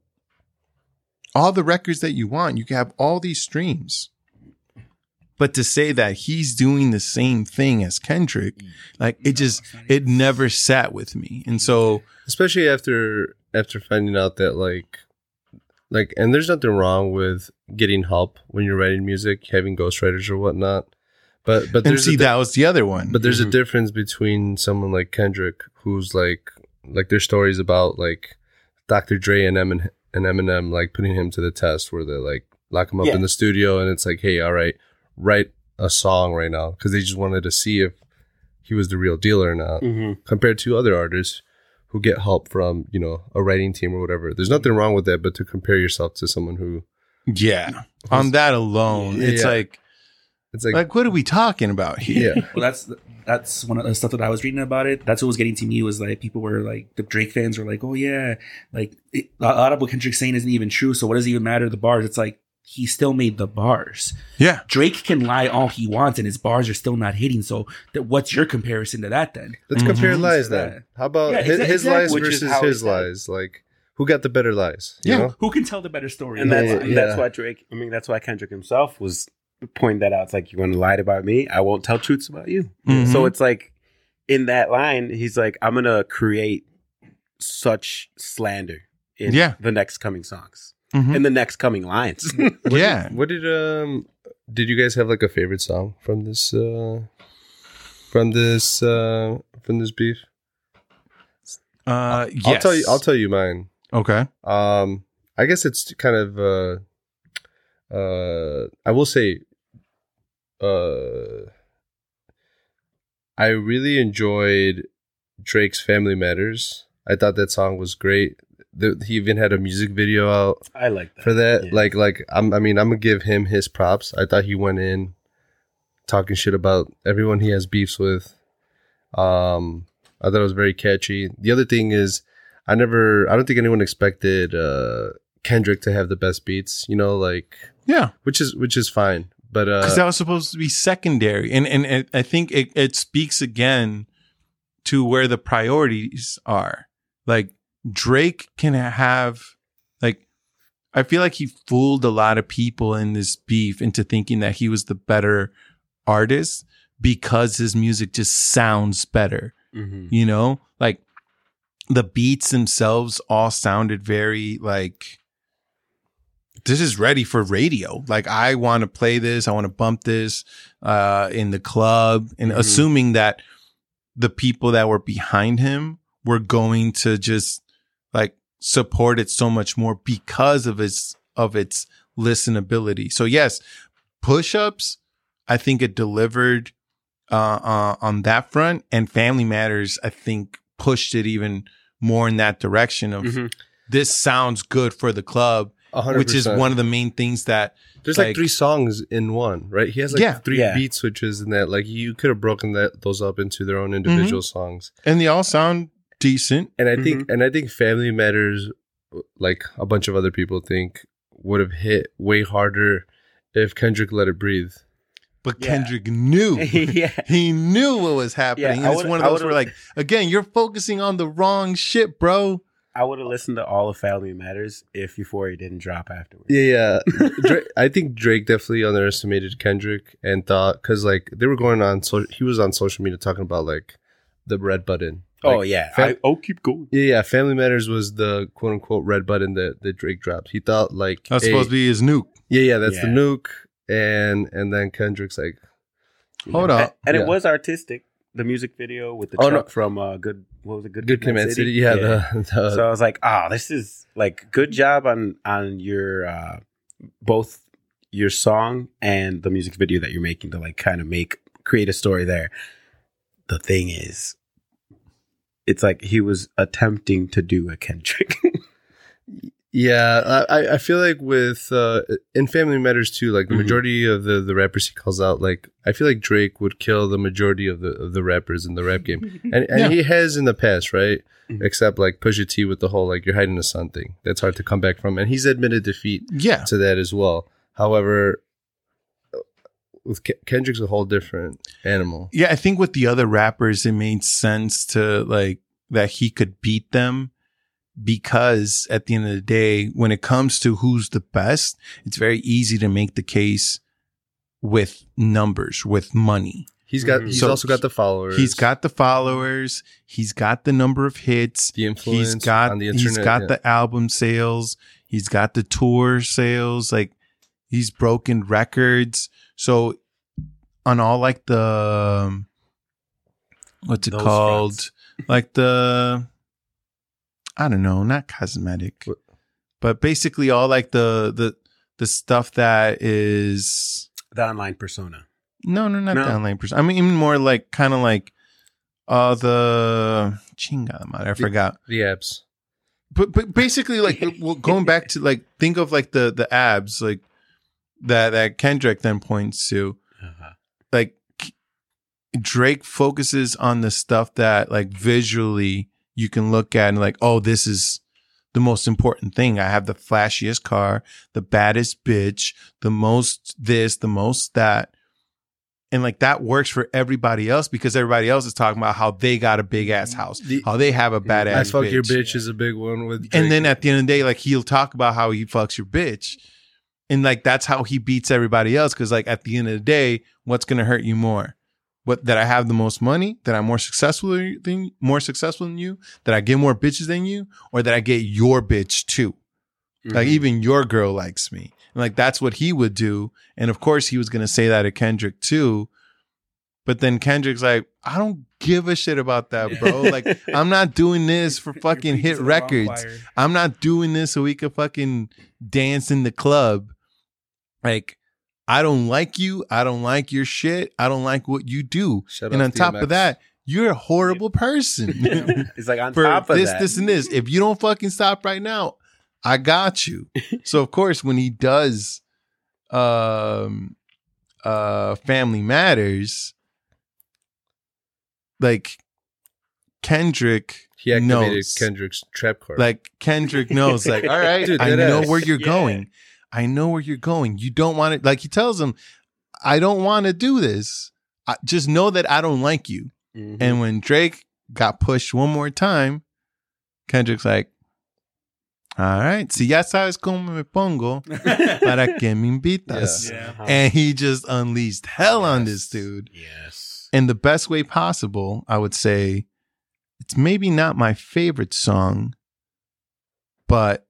all the records that you want. You can have all these streams. But to say that he's doing the same thing as Kendrick, like it No, just, it's not it even- never sat with me. And so, Especially after after finding out that like like and there's nothing wrong with getting help when you're writing music, having ghostwriters or whatnot. But but and there's see, a di- that was the other one. but there's Mhm. a difference between someone like Kendrick, who's like like their stories about like Doctor Dre and Emin and Eminem like putting him to the test, where they like lock him up Yeah. in the studio, and it's like, hey, all right, write a song right now, because they just wanted to see if he was the real deal or not. Mhm. Compared to other artists who get help from, you know, a writing team or whatever. There's nothing wrong with that, but to compare yourself to someone who yeah, on that alone, it's Yeah. like, it's like, like, what are we talking about here? yeah. Well, that's that's one of the stuff that I was reading about it. That's what was getting to me, was like people were like, the Drake fans were like, oh yeah, like it, a lot of what Kendrick's saying isn't even true. So what does it even matter, the bars? It's like, he still made the bars. Yeah. Drake can lie all he wants and his bars are still not hitting. So th- what's your comparison to that then? Let's Mhm. compare Mhm. lies So then. that- How about Yeah, his, exa- his exactly, lies which is versus how he his said. lies? Like, who got the better lies? You Yeah. know? Who can tell the better story? And that's Yeah, and that's yeah. why Drake. I mean, that's why Kendrick himself was pointing that out. It's like, you're going to lie about me, I won't tell truths about you. Mhm. So it's like, in that line, he's like, I'm going to create such slander in Yeah. the next coming songs, Mhm. in the next coming lines. What Yeah. Did, what did um? Did you guys have like a favorite song from this uh? From this uh? From this beef? Uh, yes. I'll tell you. I'll tell you mine. Okay. Um, I guess it's kind of uh, uh, I will say, uh, I really enjoyed Drake's "Family Matters." I thought that song was great. The, he even had a music video out I like that. for that. Yeah. Like, like I'm, I mean, I'm gonna give him his props. I thought he went in talking shit about everyone he has beefs with. Um, I thought it was very catchy. The other thing is, I never, I don't think anyone expected uh, Kendrick to have the best beats. You know, like, Yeah. which is which is fine. But uh, Because that was supposed to be secondary. And, and, and I think it, it speaks again to where the priorities are. Like, Drake can have, like, I feel like he fooled a lot of people in this beef into thinking that he was the better artist because his music just sounds better. Mhm. You know, like the beats themselves all sounded very like, this is ready for radio. Like, I want to play this. I want to bump this uh, in the club, and Mhm. assuming that the people that were behind him were going to just like support it so much more because of its of its listenability. So yes, push-ups, I think it delivered uh, uh, on that front, and Family Matters, I think, pushed it even more in that direction of Mhm. this sounds good for the club, one hundred which is percent. one of the main things that There's like, like- three songs in one, right? He has like Yeah. three Yeah. beat switches in that. Like, you could have broken that those up into their own individual Mm-hmm. songs. and they all sound decent. And I think, and I think Family Matters, like a bunch of other people think, would have hit way harder if Kendrick let it breathe. But Yeah. Kendrick knew. yeah. He knew what was happening. Yeah, I and it's would've- one of I those where, would've- like, again, you're focusing on the wrong shit, bro. I would have listened to all of Family Matters if Euphoria didn't drop afterwards. Yeah, yeah. Drake, I think Drake definitely underestimated Kendrick and thought, because like they were going on, so he was on social media talking about like the red button. Oh Like, yeah. Fam- I, oh, keep going. yeah, yeah. Family Matters was the quote unquote red button that, that Drake dropped. He thought like That's hey, supposed to be his nuke. yeah, yeah, that's the Yeah. nuke, and and then Kendrick's like, Hold And, up. and Yeah. it was artistic. The music video with the Oh, truck no. from uh, Good. What was it? Good. Good Kid, Mad City. Yeah, The, the, So I was like, oh, this is like good job on on your uh both your song and the music video that you're making to like kind of make create a story there. The thing is, it's like he was attempting to do a Kendrick. yeah. I I feel like with uh, in Family Matters too, like the Mhm. majority of the the rappers he calls out, like I feel like Drake would kill the majority of the of the rappers in the rap game, and and Yeah. he has in the past, right? Mhm. Except like Pusha T with the whole like you're hiding the sun thing. That's hard to come back from, and he's admitted defeat Yeah. to that as well. However, with Ke- Kendrick's a whole different animal. Yeah, I think with the other rappers, it made sense to like that he could beat them because at the end of the day, when it comes to who's the best, it's very easy to make the case with numbers, with money. He's got. Mhm. He's So also got the followers. He's got the followers. He's got the number of hits. the influence. He's got on the internet. he's got yeah. the album sales. He's got the tour sales. Like he's broken records. So on all like the um, what's it Those called? fronts. Like the I don't know, not cosmetic, What? but basically all like the the the stuff that is The online persona. no no not No. the online person. I mean even more like kind of like uh the chinga madre, I forgot. the abs. But but basically, like well, going back to like think of like the the abs like that that Kendrick then points to. Uh-huh. Like Drake focuses on the stuff that like visually you can look at and like, oh, this is the most important thing. I have the flashiest car, the baddest bitch, the most this, the most that. And like that works for everybody else because everybody else is talking about how they got a big ass house, The- how they have a badass I fuck bitch. your bitch is a big one with Drake. And then at the end of the day, like he'll talk about how he fucks your bitch. And like that's how he beats everybody else. Cause like at the end of the day, what's gonna hurt you more? What that I have the most money, that I'm more successful than more successful than you, that I get more bitches than you, or that I get your bitch too. Mm-hmm. Like even your girl likes me. And like that's what he would do. And of course he was gonna say that to Kendrick too. But then Kendrick's like, I don't give a shit about that, bro. Like I'm not doing this for fucking hit records. I'm not doing this so we could fucking dance in the club. Like I don't like you. I don't like your shit. I don't like what you do. Shout And out on top D M X. of that, you're a horrible person. It's like on For top of this, that. this, and this. If you don't fucking stop right now, I got you. So of course, when he does, um, uh, Family Matters, like Kendrick he activated knows, Kendrick's trap card. like Kendrick knows, like, all right, Dude, I dead know ass. where you're Yeah. going. I know where you're going. You don't want it. Like he tells him, I don't want to do this. I, just know that I don't like you. Mhm. And when Drake got pushed one more time, Kendrick's like, all right, si ya sabes como me pongo, para que me invitas. Yeah. Uh-huh. And he just unleashed hell on this dude. Yes. In the best way possible, I would say it's maybe not my favorite song, but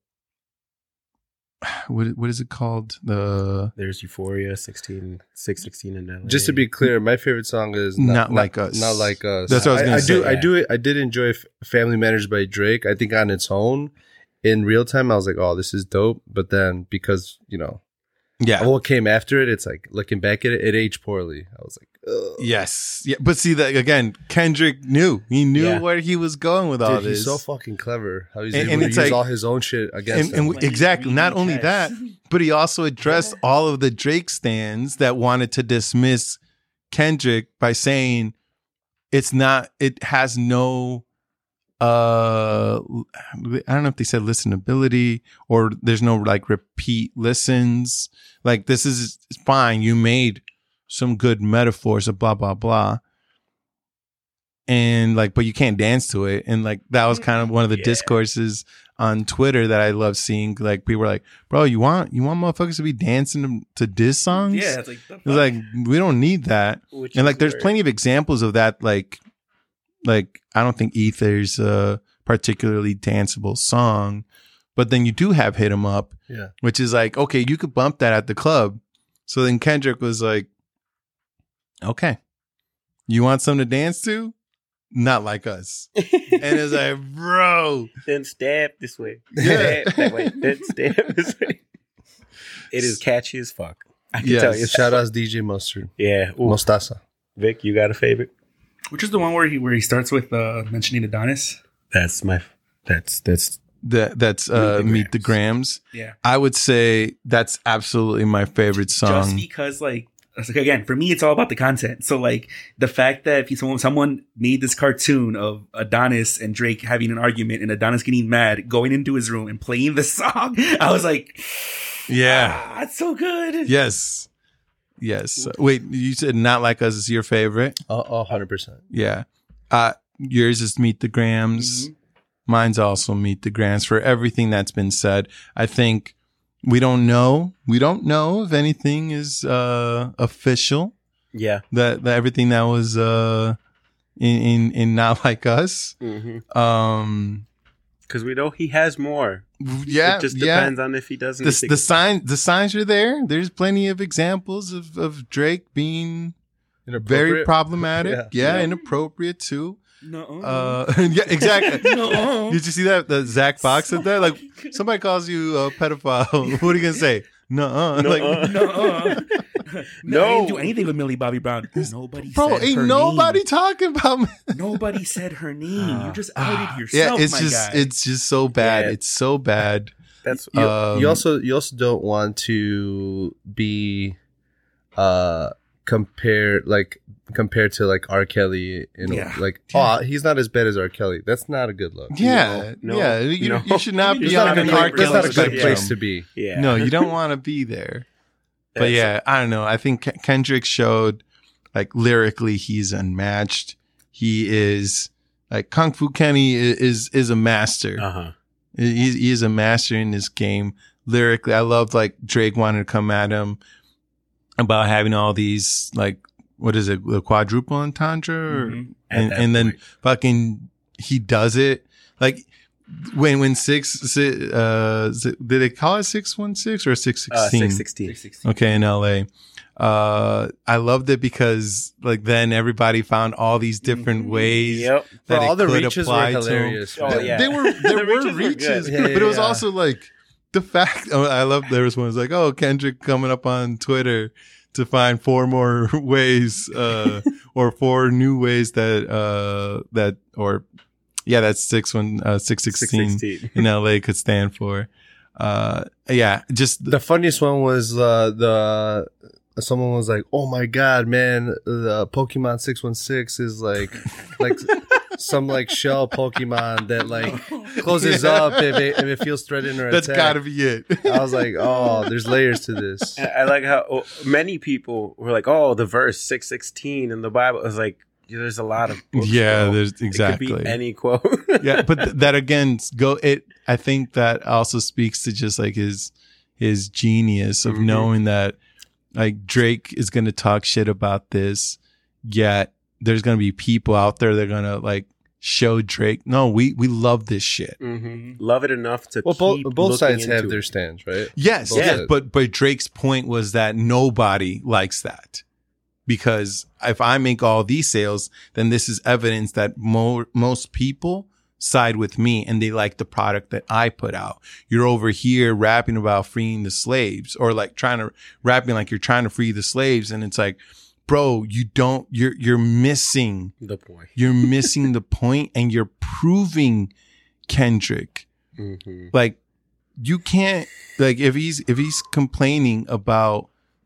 what what is it called? The There's Euphoria, sixteen, six sixteen in L A. Just to be clear, my favorite song is Not Like Us. Not Like Us. That's what I was gonna I, do. say. I do. I did enjoy F- Family Matters by Drake. I think on its own, in real time, I was like, "Oh, this is dope." But then, because you know, yeah. what came after it, it's like looking back at it, it aged poorly. I was like, Ugh. Yes. Yeah. But see that again, Kendrick knew. He knew Yeah. where he was going with all Dude, this. he's so fucking clever. How he's And- able and to it's use like- all his own shit against and, and him. we- exactly. Not only that, but he also addressed all of the Drake stans that wanted to dismiss Kendrick by saying it's not, it has no, uh, I don't know if they said listenability or there's no like repeat listens. Like this is fine. You made some good metaphors of blah, blah, blah. And like, but you can't dance to it. And like, that was kind of one of the Yeah. discourses on Twitter that I love seeing. Like people were like, bro, you want, you want motherfuckers to be dancing to, to diss songs? Yeah, it's like, the It was like, we don't need that. Which And like, is there's where- plenty of examples of that. Like, like I don't think Ether's a particularly danceable song, but then you do have Hit 'Em Up, Yeah. which is like, okay, you could bump that at the club. So then Kendrick was like, okay, you want something to dance to? Not Like Us. And it's like, bro, Then stab this way. Yeah. Stab that way. Then stab this way. It is catchy as fuck. I can Yes. tell you. Shout out D J Mustard. Yeah. Ooh. Mostaza. Vic, you got a favorite? which is the one where he where he starts with uh, mentioning Adonis. That's my. That's that's. that that's uh, Meet the Meet the Grams. Yeah, I would say that's absolutely my favorite just song. because like. It's like, again, for me, it's all about the content. So, like, the fact that if someone, someone made this cartoon of Adonis and Drake having an argument and Adonis getting mad, going into his room and playing the song, I was like, Yeah. ah, it's so good. Yes. Yes. Wait, you said Not Like Us is your favorite? Oh, one hundred percent. Yeah. Uh, yours is Meet the Grams. Mhm. Mine's also Meet the Grams. For everything that's been said, I think we don't know. We don't know if anything is uh, official. Yeah. That, that everything that was uh, in, in in Not Like Us. Mm-hmm. Um, Because we know he has more. yeah, It just yeah. depends on if he doesn't. The the sign the signs are there. There's plenty of examples of of Drake being very problematic. Yeah. Yeah, Yeah. inappropriate too. No. Uh, yeah, exactly. No. Did you see that? The Zach Fox said that. Like, somebody calls you a pedophile. What are you gonna say? Nuh-uh. Nuh-uh. Like, no. uh, no. No. I didn't do anything with Millie Bobby Brown. Nobody bro, said ain't her nobody name. talking about me. Nobody said her name. You just outed Yeah, yourself, it's my just guy. it's just so bad. Yeah. It's so bad. That's You, Um, you also you also don't want to be uh compare like compared to like R. Kelly, you know, Yeah. like oh he's not as bad as R. Kelly. That's not a good look. Yeah, No, yeah. You, no. you should not There's be not on a an good- R. there's That's not a Kelly good Yeah. place spectrum. to be. Yeah. No, you don't want to be there. But That's- yeah, I don't know. I think Ke- Kendrick showed like lyrically he's unmatched. He is like Kung Fu Kenny i- is is a master. Uh-huh. He, he is a master in this game. Lyrically, I loved like Drake wanted to come at him about having all these like what is it, the quadruple entendre, or, Mhm. At and that and then point. fucking he does it like when when six si- uh did they call it six one six or six Uh, sixteen? six sixteen. six sixteen. Okay, in L A. Uh, I loved it because like then everybody found all these different Mhm. ways Yep. that Bro, all it the could reaches were apply to 'em. hilarious. Oh, man. They- yeah. They were there The were reaches were reaches, good. Yeah, but it was yeah. also like the fact. Oh, I love there was one was like, oh, Kendrick coming up on Twitter to find four more ways, uh, or four new ways that uh that or yeah, that's six one uh six sixteen six sixteen. in L A could stand for. Uh, yeah, just The funniest one was uh, the someone was like, "Oh my god, man, the Pokemon six one six is like like some like shell Pokemon that like closes up if it, if it feels threatened or that's attacked." gotta be it. I was like, "Oh, there's layers to this." I I like how oh, many people were like, "Oh, the verse six sixteen in the Bible." I was like, yeah, "There's a lot of books, Yeah, bro. there's It could exactly. be any quote." Yeah, but th- that again go it I think that also speaks to just like his his genius of Mhm. knowing that like Drake is going to talk shit about this, yet there's going to be people out there that are going to like show Drake, no, we we love this shit. hmm Love it enough to Well, both keep both looking sides have into their it. stands, right? Yes, Both yes, sides. but but Drake's point was that nobody likes that. Because if I make all these sales, then this is evidence that mo- most people side with me and they like the product that I put out. You're over here rapping about freeing the slaves, or like trying to rapping like you're trying to free the slaves. And it's like, bro, you don't, you're, you're missing, The point. you're missing the point, and you're proving Kendrick. hmm Like you can't, like if he's, if he's complaining about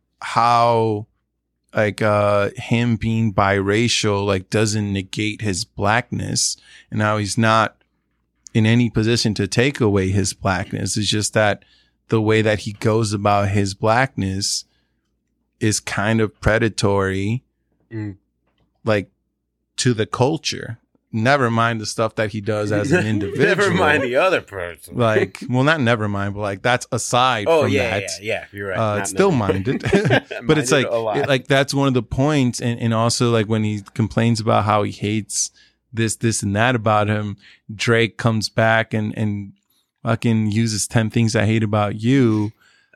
how like uh him being biracial like doesn't negate his blackness, and how he's not in any position to take away his blackness. It's just that the way that he goes about his blackness is kind of predatory, Mm. like to the culture. Never mind the stuff that he does as an individual. Never mind the other person. Like, well, not never mind, but like that's aside oh from yeah, that. yeah, yeah. You're right. Uh, Not it's still never- minded, but it's like, Minded a lot. it, like that's one of the points. And, and also like when he complains about how he hates this, this and that about him, Drake comes back and, and fucking uses ten things I hate about you.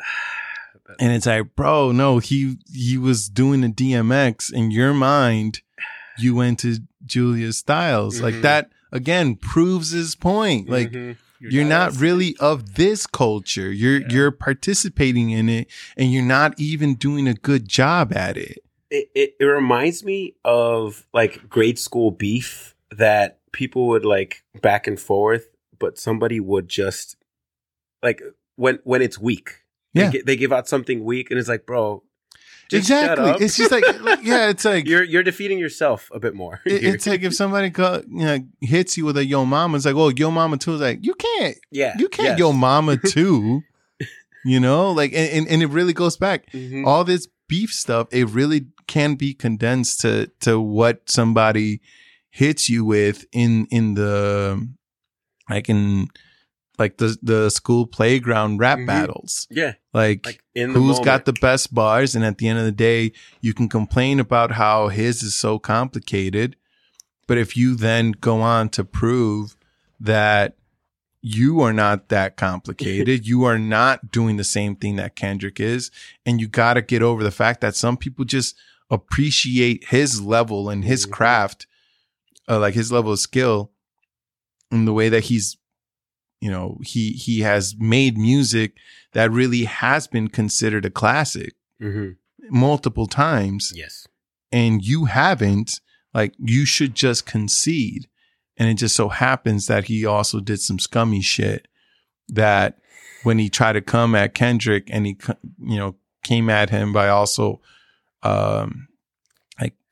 And it's like, bro, no, he, he was doing the D M X. In your mind, you went to Julia Stiles. Like Mhm. that again proves his point. Like, Mhm. you're not really of this culture. You're Yeah. you're participating in it, and you're not even doing a good job at it. it, it, it reminds me of like grade school beef that people would like back and forth, but somebody would just like when when it's weak. Yeah. They, gi- they give out something weak, and it's like, bro, just shut exactly. up. It's just like, like, yeah, it's like you're you're defeating yourself a bit more. it- it's like if somebody co- you know, hits you with a yo mama, it's like, oh, yo mama too. It's like you can't, yeah, you can't yes. yo mama too. You know, like, and, and and it really goes back. Mhm. All this beef stuff, it really can be condensed to to what somebody hits you with in in the like in like the the school playground rap Mhm. battles. Yeah, Like, like in the who's moment. got the best bars, and at the end of the day, you can complain about how his is so complicated, but if you then go on to prove that you are not that complicated, you are not doing the same thing that Kendrick is, and you got to get over the fact that some people just appreciate his level and his Mhm. craft, uh, like his level of skill, and the way that he's, you know, he he has made music that really has been considered a classic Mhm. multiple times, Yes. and you haven't. Like, you should just concede. And it just so happens that he also did some scummy shit that when he tried to come at Kendrick, and he, co- you know, came at him by also um,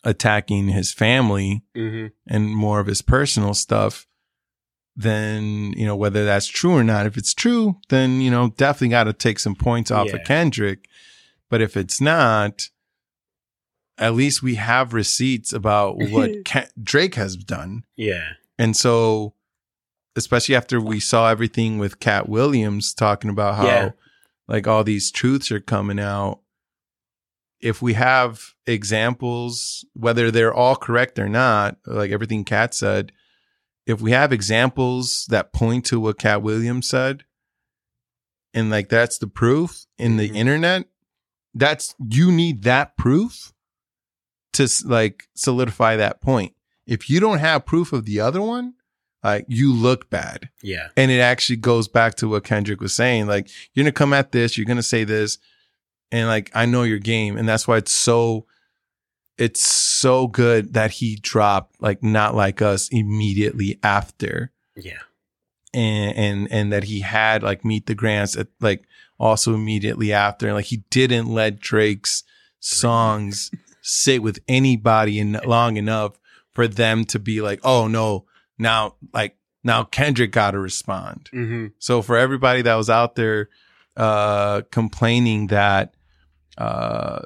attacking his family Mm-hmm. and more of his personal stuff, then, you know, whether that's true or not, if it's true, then, you know, definitely got to take some points off Yeah. of Kendrick. But if it's not, at least we have receipts about what Ken- Drake has done. Yeah. And so, especially after we saw everything with Cat Williams talking about how Yeah. like all these truths are coming out, if we have examples, whether they're all correct or not, like everything Cat said, if we have examples that point to what Cat Williams said, and like that's the proof in the Mhm. internet, that's, you need that proof to like solidify that point. If you don't have proof of the other one, like you look bad. Yeah. And it actually goes back to what Kendrick was saying. Like, you're going to come at this, you're going to say this, and like, I know your game. And that's why it's so, it's so good that he dropped like Not Like Us immediately after. Yeah. And, and, and that he had like Meet the Grants at, like also immediately after. And like, he didn't let Drake's songs sit with anybody in long enough for them to be like, oh no, now like now Kendrick got to respond. Mm-hmm. So for everybody that was out there uh complaining that uh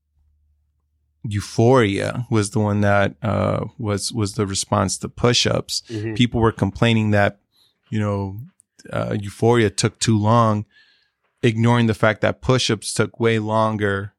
Euphoria was the one that uh was was the response to push-ups, Mm-hmm. people were complaining that, you know, uh Euphoria took too long, ignoring the fact that push-ups took way longer,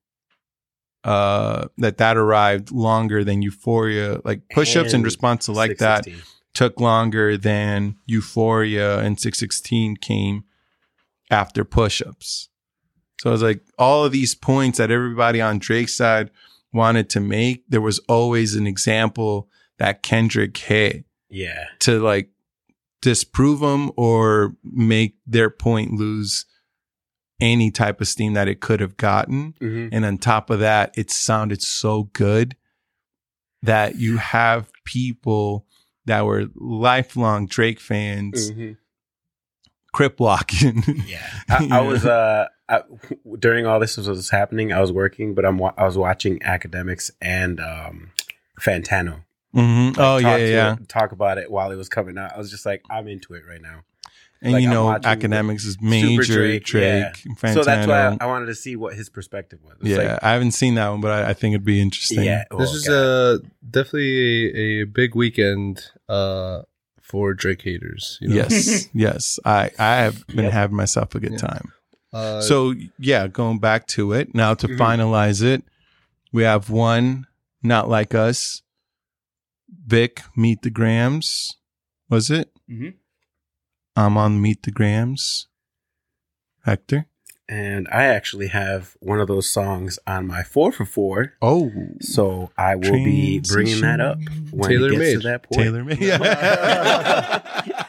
uh that that arrived longer than Euphoria. Like push-ups in And response to like that six sixteen. took longer than Euphoria, and six sixteen came after push-ups. So it's like all of these points that everybody on Drake's side wanted to make, there was always an example that Kendrick hit Yeah. to like disprove them or make their point lose any type of steam that it could have gotten. Mm-hmm. And on top of that, it sounded so good that you have people that were lifelong Drake fans Mm-hmm. crip walking. Yeah. I, I was uh I, during all this was happening, I was working, but I'm wa- I was watching Academics and um Fantano. hmm Like, Oh, yeah, talk yeah, to yeah. it- talk about it while it was coming out. I was just like, I'm into it right now. And like, you I'm know, watching Academics is Super major Drake, yeah. Fantano. So that's why I, I wanted to see what his perspective was. It's yeah, like, I haven't seen that one, but I, I think it'd be interesting. yeah. This oh, is God. uh, definitely a, a big weekend uh, for Drake haters. You know? Yes, yes. I, I have been Yep. having myself a good Yeah. time. Uh, So, yeah, going back to it. Now, to Mhm. finalize it, we have one Not Like Us. Vic, Meet the Grams. Was it? Mhm. I'm on Meet the Grams. Hector? And I actually have one of those songs on my four for four. Oh. So I will be bringing that up when Tailor it gets made. to that point. Taylor made. Yeah.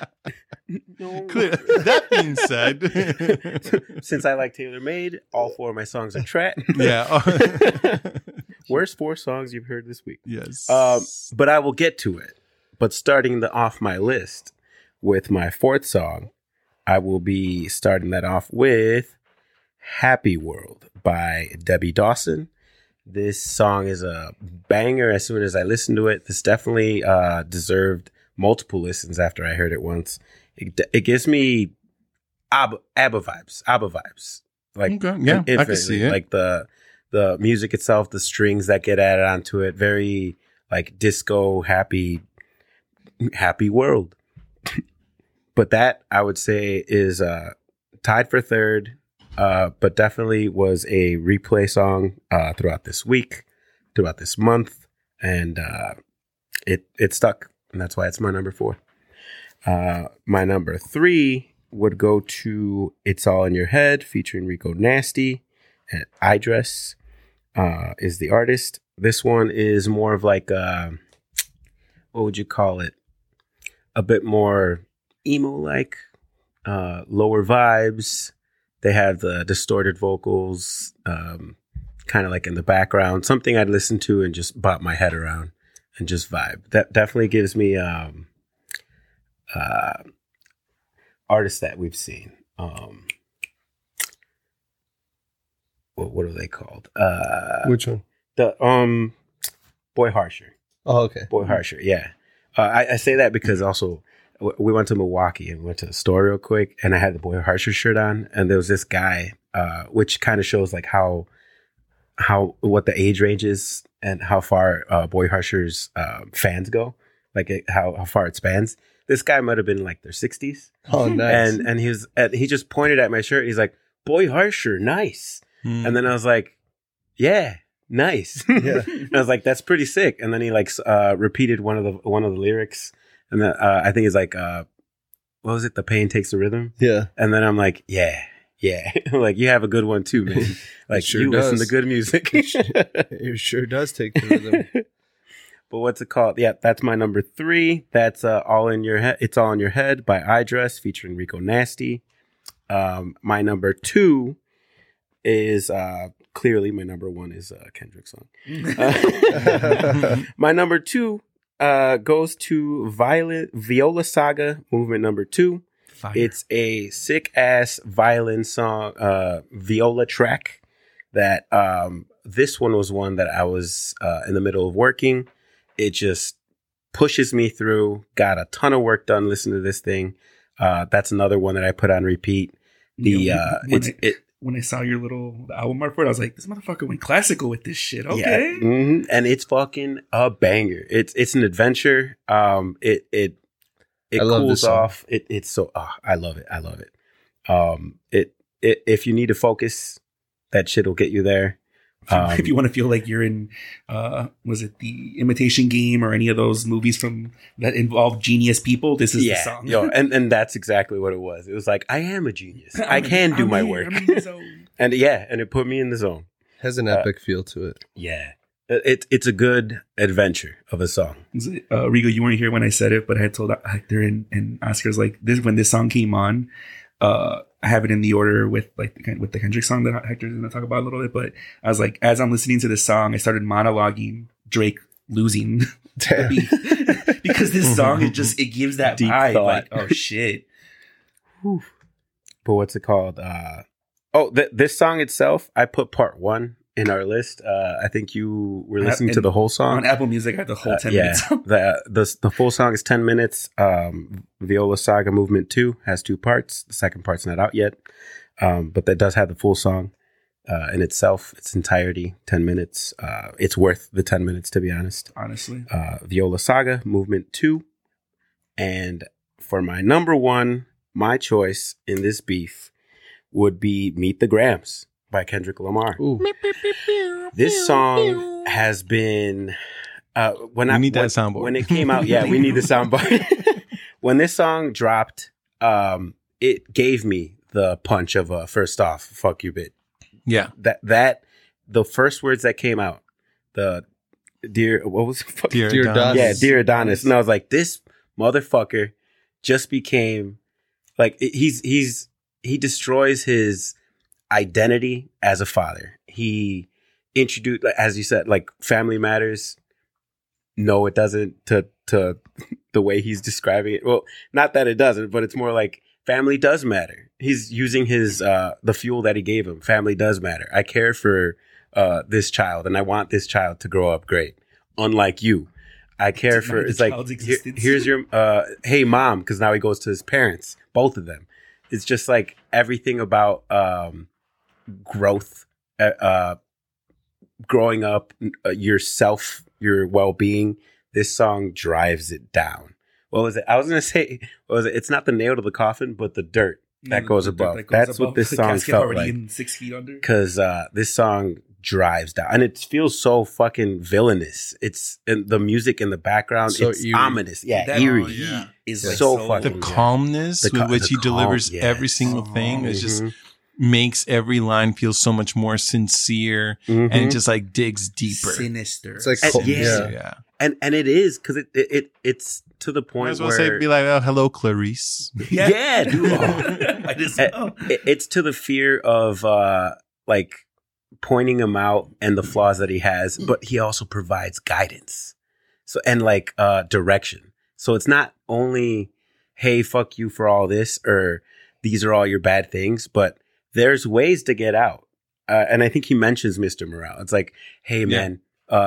No. Clear. That being said, Since I like Taylor Made, all four of my songs are track. yeah. Worst four songs you've heard this week. Yes. Um, but I will get to it. But starting the off my list with my fourth song, I will be starting that off with Happy World by Debbie Dawson. This song is a banger as soon as I listened to it. This definitely uh, deserved multiple listens after I heard it once. It, it gives me ABBA, ABBA vibes, ABBA vibes. Like, Okay, yeah, I can infinitely. see it. Like the the music itself, the strings that get added onto it, very like disco, happy, happy world. But that I would say is uh, tied for third, uh, but definitely was a replay song uh, throughout this week, throughout this month, and uh, it it stuck, and that's why it's my number four. Uh, my number three would go to "It's All in Your Head" featuring Rico Nasty, and I Dress uh, is the artist. This one is more of like a, what would you call it? A bit more emo-like, uh, lower vibes. They have the distorted vocals, um, kind of like in the background. Something I'd listen to and just bop my head around and just vibe. That definitely gives me um, uh, artists that we've seen. Um, what what are they called? Uh, which one? the um Boy Harsher. Oh, okay. Boy Harsher, yeah. Uh, I, I say that because also w- we went to Milwaukee and went to the store real quick, and I had the Boy Harsher shirt on, and there was this guy, uh, which kind of shows like how how what the age range is and how far uh, Boy Harsher's uh, fans go, like it, how how far it spans. This guy might have been like their sixties, Oh, nice. and and he was and he just pointed at my shirt. He's like, "Boy Harsher, nice." Hmm. And then I was like, "Yeah, nice." Yeah. And I was like, "That's pretty sick." And then he like uh, repeated one of the one of the lyrics, and then uh, I think it's like, uh, "What was it? The pain takes the rhythm." Yeah. And then I'm like, "Yeah, yeah." I'm like, you have a good one too, man. Like sure you listen does. to good music. It sure does take the rhythm. But what's it called? Yeah, that's my number three. That's uh, All in Your Head. It's All in Your Head by iDress featuring Rico Nasty. Um, my number two is uh, clearly my number one is uh, Kendrick's song. Uh, my number two uh, goes to Violet Viola Saga Movement Number Two. Fire. It's a sick ass violin song, uh, viola track. That um, this one was one that I was uh, in the middle of working. It just pushes me through. Got a ton of work done listening to this thing. Uh, that's another one that I put on repeat. The You know, uh, when, it's I, it when I saw your little the album art for it, I was like, this motherfucker went classical with this shit. Okay. yeah, mhm. And it's fucking a banger. It's it's an adventure. Um, it it it I love this cools song. off. It it's so oh, I love it. I love it. Um, it it if you need to focus, that shit will get you there. Um, if you want to feel like you're in, uh, was it the Imitation Game or any of those movies from that involve genius people? This is yeah, the song. yo, and and that's exactly what it was. It was like I am a genius. I I'm in- can do I'm my here, work, I'm in the zone. and yeah, and it put me in the zone. Has an Uh, epic feel to it. Yeah, it it's a good adventure of a song. Was it, uh, Rigo, you weren't here when I said it, but I had told Hector and, and Oscar's like this when this song came on. Uh, I have it in the order with like the, with the Kendrick song that Hector's going to talk about a little bit. But I was like, as I'm listening to this song, I started monologuing Drake losing the beat because this song it just it gives that Deep vibe thought. like oh shit. But what's it called? Uh, oh, th- this song itself, I put part one in our list. Uh, I think you were Uh, listening to and the whole song. On Apple Music, I had the whole Uh, ten yeah, minutes. the, the the full song is ten minutes. Um, Viola Saga Movement Two has two parts. The second part's not out yet, um, but that does have the full song uh, in itself, its entirety, ten minutes. Uh, it's worth the ten minutes, to be honest. Honestly, Uh, Viola Saga Movement Two, and for my number one, my choice in this beef would be "Meet the Grams" by Kendrick Lamar. Ooh. This song has been uh, when We I need that when, soundboard. when it came out. Yeah, we need the soundboard. When this song dropped, um, it gave me the punch of a first off, fuck you, bit. Yeah. That that the first words that came out, the dear what was it? Dear, Dear Adonis. Adonis. yeah, dear Adonis, and I was like, this motherfucker just became like he's he's he destroys his identity as a father. He introduced, as you said, like Family Matters. No, it doesn't. To to the way he's describing it. Well, not that it doesn't, but it's more like family does matter. He's using his uh the fuel that he gave him. Family does matter. I care for uh this child, and I want this child to grow up great. Unlike you, I care Deny for. the It's like child's here- existence. here's your uh hey mom, because now he goes to his parents, both of them. It's just like everything about um growth, uh, uh growing up, uh, yourself, your well-being. This song drives it down. What was it? I was gonna say, what was it? It's not the nail to the coffin, but the dirt that goes above. That's what this The song casket felt already like. in six feet under. Because uh, this song drives down, and it feels so fucking villainous. It's and the music in the background. So it's eerie. ominous. Yeah, That eerie. beat yeah. is Yeah. like So so, fucking- The Yeah. calmness The with ca- which the he calm, delivers yeah. every single Oh, thing is just Mhm. makes every line feel so much more sincere Mhm. and it just like digs deeper. sinister. It's like And- cold- yeah. yeah. yeah. and and it is because it, it it it's to the Might point as well where say, be like, oh, hello, Clarice. yeah, yeah, dude. I just Uh, know. it, it's to the fear of uh like pointing him out and the flaws that he has, but he also provides guidance. So and like uh direction. So it's not only, hey, fuck you for all this, or these are all your bad things, but there's ways to get out. Uh, and I think he mentions Mister Morale. It's like, hey man, uh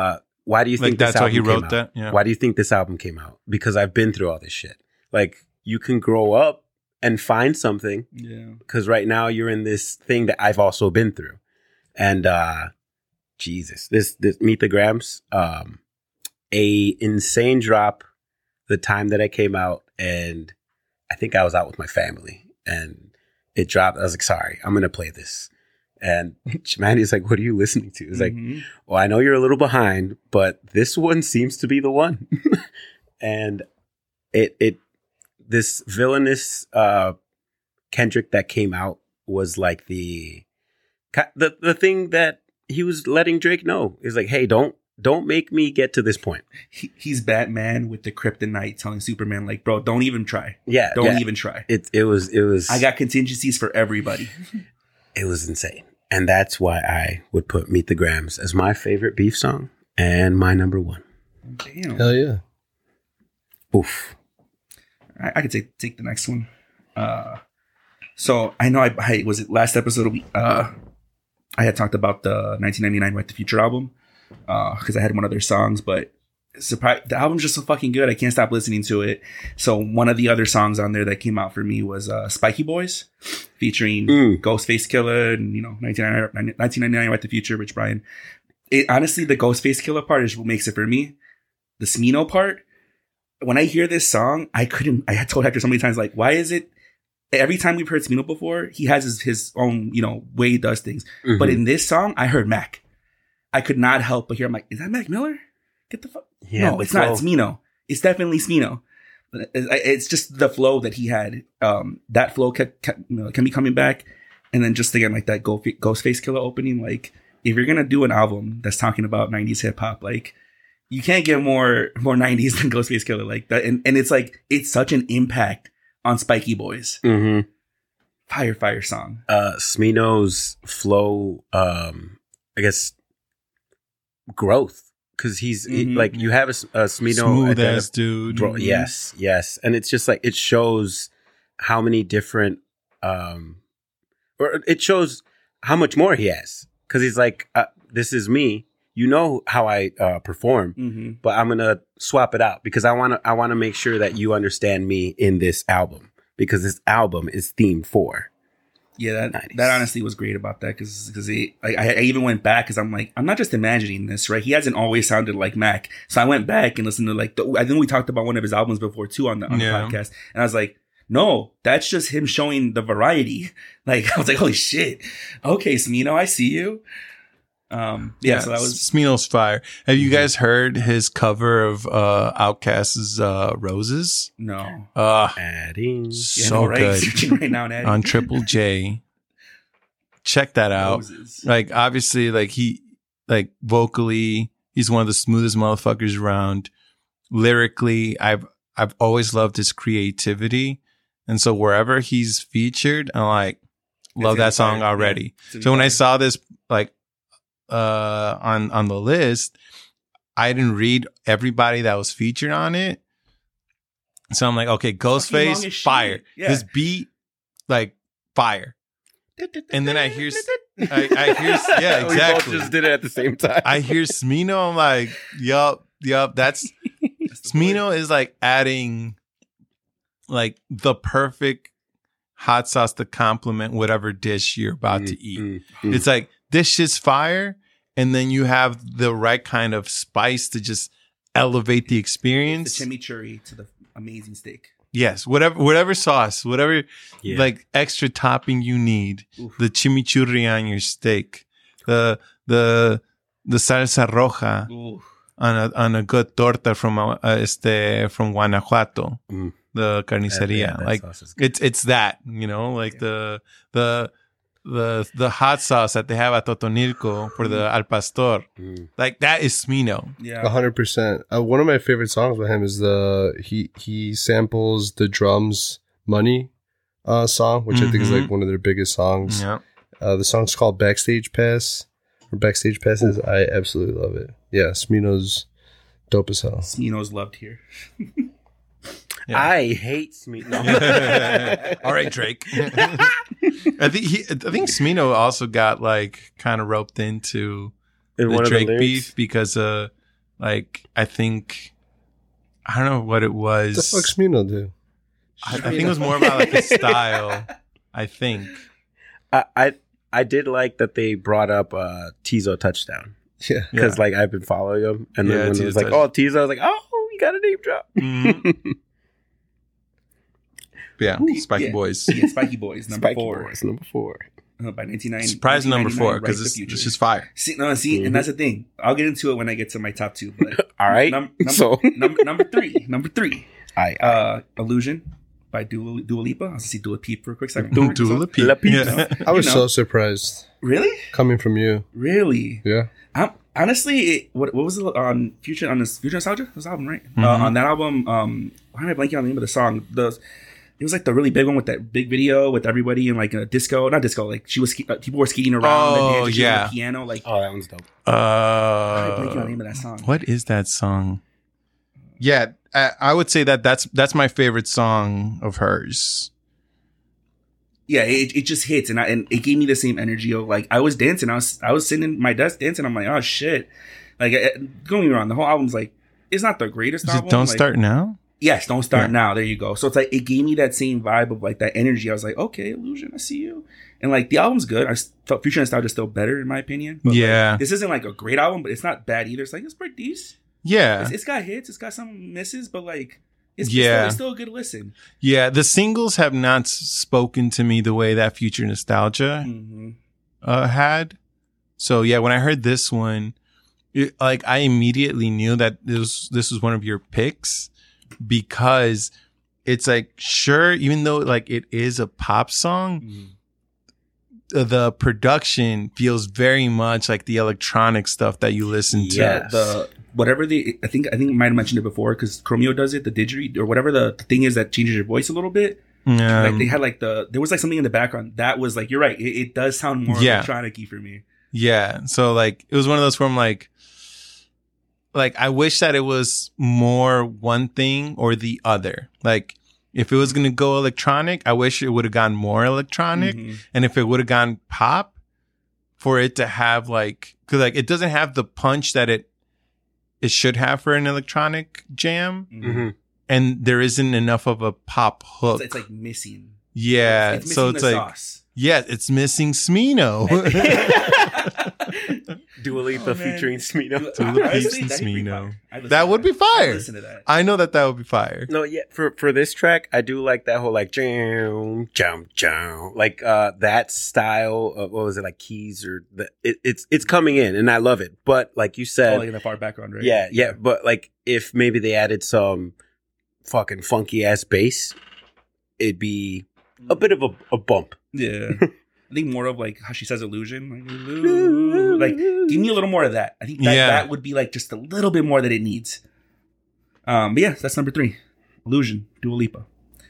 why do you think Like this that's why album he came wrote out? that. Yeah. Why do you think this album came out? Because I've been through all this shit. Like, you can grow up and find something. Yeah. Because right now you're in this thing that I've also been through. And uh Jesus, this this Meet the Grams, um, a insane drop the time that it came out, and I think I was out with my family, and it dropped. I was like, sorry, I'm gonna play this. And Mandy's like, what are you listening to? It's Mhm. like, well, I know you're a little behind, but this one seems to be the one. And it it this villainous uh Kendrick that came out was like the the the thing that he was letting Drake know. Is like, hey, don't don't make me get to this point. He, he's Batman with the kryptonite telling Superman, like, bro, don't even try. Yeah, Don't yeah. even try. It it was it was I got contingencies for everybody. it was insane. And that's why I would put Meet the Grams as my favorite beef song and my number one. Damn. Hell yeah. Oof. I, I could take take the next one. Uh, so I know I, I was it last episode. We uh, I had talked about the nineteen ninety-nine Right to Future album because uh, I had one of their songs, but surprise, the album's just so fucking good. I can't stop listening to it. So one of the other songs on there that came out for me was uh, Spiky Boys, featuring Mm. Ghostface Killer and you know nineteen ninety-nine Right to Future, Rich Brian. It, honestly, the Ghostface Killer part is what makes it for me. The Smino part. When I hear this song, I couldn't. I had told Hector so many times, like, why is it? Every time we've heard Smino before, he has his, his own, you know, way he does things. Mhm. But in this song, I heard Mac. I could not help but hear. I'm like, is that Mac Miller? Get the fuck. Yeah, no, the it's not. flow. It's Smino. It's definitely Smino. But it- It's just the flow that he had. Um, that flow kept, kept you know, can be coming back, and then just again like that Ghost, Ghostface Killer opening. Like, if you're gonna do an album that's talking about nineties hip hop, like, you can't get more more nineties than Ghostface Killer like that. And and it's like it's such an impact on Spiky Boys. Mm-hmm. Fire fire song. Uh, Smino's flow, um, I guess, growth. Because he's he- Mhm. like, you have a, S- a Smino. Smooth identif- ass dude. Bro, yes, yes. And it's just like, it shows how many different, um, or it shows how much more he has. Because he's like, uh, this is me. You know how I uh, perform, Mm-hmm. but I'm gonna swap it out because I want to. I want to make sure that you understand me in this album because this album is themed for. Yeah, that nineties. that honestly was great about that because because like, I, I even went back because I'm like I'm not just imagining this, right? He hasn't always sounded like Mac, so I went back and listened to like the, I think we talked about one of his albums before too on the on Yeah. the podcast, and I was like, no, that's just him showing the variety. Like I was like, holy shit, okay, Smino, I see you. Um, yeah, so that was Smino's fire. Have you guys heard his cover of uh Outkast's uh Roses? no, Uh Adding. yeah, so no, right? good. Searching right now, Natty. On Triple J. Check that out. Roses. Like obviously like he like vocally he's one of the smoothest motherfuckers around. Lyrically, I've I've always loved his creativity. And so wherever he's featured, I'm like love It's that in song fire. already. Yeah, it's in So when I fire. saw this like uh on on the list, I didn't read everybody that was featured on it. So I'm like, okay, Fucking long as Ghostface, shit. fire. Yeah. This beat, like fire. And then I hear s- I, I hear s- yeah, We both exactly. just did it at the same time. I hear Smino, I'm like, yup, yup, that's That's the boy. Smino is like adding like the perfect hot sauce to complement whatever dish you're about to eat. Mm, mm, It's like this shit's fire, and then you have the right kind of spice to just elevate the the experience. chimichurri to the amazing steak. Yes, whatever, whatever sauce, whatever yeah. like extra topping you need, Oof. the chimichurri on your steak, the the the salsa roja Ooh. on a on a good torta from uh, este from Guanajuato, Mm. the carniceria. Yeah, that like sauce is good. it's it's that, you know, like Yeah. the the the the hot sauce that they have at Totonilco for the al pastor. Mm. Like that is Smino. Yeah. A hundred percent. Uh, one of my favorite songs by him is the he he samples the drums "Money" uh, song, which I think is Mhm. like one of their biggest songs. Yeah. Uh, the song's called "Backstage Pass" or "Backstage Passes." I absolutely love it. Yeah, Smino's dope as hell. Smino's loved here. Yeah. I hate Smino. No. All right, Drake. I think he, I think Smino also got like kind of roped into In the one of the Drake lyrics? beef because uh Like, I think, I don't know what it was. What the fuck's Smino do? I, I think it was more about like his style. I think. I, I I did like that they brought up uh, Tizo touchdown Yeah. because Yeah. like I've been following him, and then Yeah, when it Tizo was like, touch- oh Tizo, I was like, oh, you got a name drop. Mhm. Yeah, Ooh, Spiky yeah. Boys. Yeah, Spiky Boys, number Spiky four. Boys, number four. Uh, by nineteen ninety. Surprise number four because it's it's, the future. it's just fire. See, no, see, Mhm. and that's the thing. I'll get into it when I get to my top two. But All right, num- number, so number number three, number three, I uh, Illusion by Dua, Dua Lipa. I was gonna see Dua Peep for a quick second. Dua Remember the song? Lipa. La Peep. Yeah. I was You know. so surprised Really, coming from you. really. Yeah. I'm, honestly, it, what what was it on Future on this Future Nostalgia? This album, right? Mhm. Uh, on that album, um, why am I blanking on the name of the song? The it was like the really big one with that big video with everybody in like a disco, not disco, like she was ske- uh, people were skating around. Oh, and dancing, she was on yeah. the piano. Like, oh that one's dope. why am I blanking on the Uh, name of that song? what is that song? Yeah, I, I would say that that's that's my favorite song of hers. Yeah, it, it just hits, and I, and it gave me the same energy of like I was dancing, I was I was sitting in my desk dancing. I'm like, oh shit, like I, don't get me wrong, the whole album's like it's not the greatest Is album. it Don't like, Start Now? Yes, Don't Start Yeah. Now. There you go. So it's like it gave me that same vibe of like that energy. I was like, okay, Illusion, I see you. And like the album's good. I s- felt Future Nostalgia is still better in my opinion. But, like, Yeah. this isn't like a great album, but it's not bad either. It's like it's pretty decent. Yeah. It's, it's got hits. It's got some misses, but like it's, Yeah. it's, still, it's still a good listen. Yeah. The singles have not s- spoken to me the way that Future Nostalgia hmm uh, had. So yeah, when I heard this one, it, like I immediately knew that this this was one of your picks because it's like sure, even though like it is a pop song, uh, the production feels very much like the electronic stuff that you listen to. Yes. The whatever the I think I think I might have mentioned it before because Chromeo does it, the didgeridoo or whatever the thing is that changes your voice a little bit. Um, Like they had like the there was like something in the background that was like you're right. It, it does sound more Yeah. electronic-y for me. Yeah. So like it was one of those where I'm like like I wish that it was more one thing or the other. Like if it was gonna go electronic, I wish it would have gone more electronic. Mhm. And if it would have gone pop, for it to have like cause like it doesn't have the punch that it it should have for an electronic jam. Mhm. Mm-hmm. And there isn't enough of a pop hook. It's, it's like missing. yeah. It's, it's so missing it's the like sauce. yeah, it's missing Smino. Dua Lipa Oh, man. featuring Smino. Dua Lipa Honestly, and that'd be Smino. fire. I'd listen That to would be I'd fire. listen to that. I know that that would be fire. No, yeah. For for this track, I do like that whole like jam, jam, jam, like uh that style of what was it like keys or the it, it's it's coming in and I love it. But like you Oh, said, like in the far background, right? yeah, yeah. But like if maybe they added some fucking funky ass bass, it'd be a bit of a, a bump. Yeah. I think more of like how she says illusion. Like, illusion. Like give me a little more of that. I think that, Yeah. that would be like just a little bit more that it needs. Um, but yeah, that's number three. Illusion, Dua Lipa.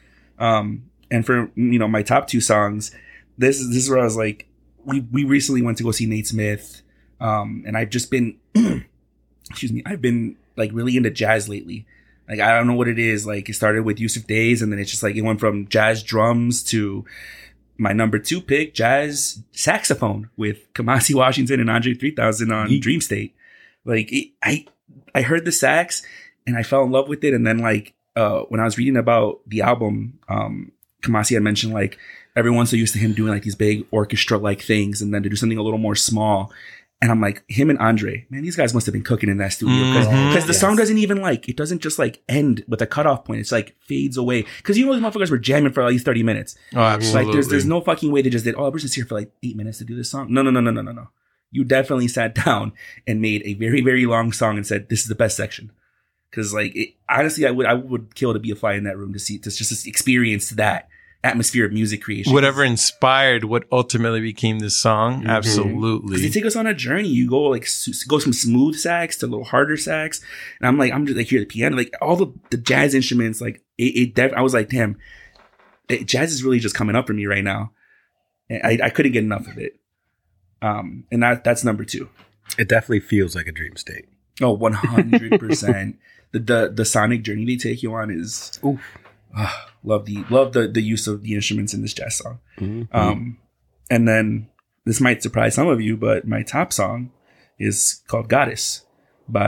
Um, and for you know, my top two songs, this is this is where I was like, we we recently went to go see Nate Smith. Um, and I've just been excuse me, I've been like really into jazz lately. Like I don't know what it is. Like it started with Yusuf Days, and then it's just like it went from jazz drums to my number two pick, jazz saxophone with Kamasi Washington and Andre three thousand on Yeet. Dream State. Like it, I, I heard the sax and I fell in love with it. And then like uh, when I was reading about the album, um, Kamasi had mentioned like everyone's so used to him doing like these big orchestra like things, and then to do something a little more small. And I'm like, him and Andre, man, these guys must have been cooking in that studio because Mhm. the Yes. song doesn't even like, it doesn't just like end with a cutoff point. It's like fades away. Because you know, these motherfuckers were jamming for at least thirty minutes. Oh, absolutely. Like there's, there's no fucking way they just did, oh, we're just here for like eight minutes to do this song. No, no, no, no, no, no, no. You definitely sat down and made a very, very long song and said, this is the best section. Cause like, it, honestly, I would, I would kill to be a fly in that room to see, to just experience that atmosphere of music creation. Whatever inspired what ultimately became this song. Mhm. Absolutely. Because they take us on a journey. You go like s- go from smooth sax to a little harder sax, and I'm like, I'm just like hear the piano, like all the, the jazz instruments. Like it, it def- I was like, damn, it, jazz is really just coming up for me right now. And I, I couldn't get enough of it. Um, and that that's number two. It definitely feels like a dream state. Oh, one hundred percent. The the the sonic journey they take you on is Oof. ah, love the love the the use of the instruments in this jazz song. Mm-hmm. Um, and then this might surprise some of you, but my top song is called Goddess by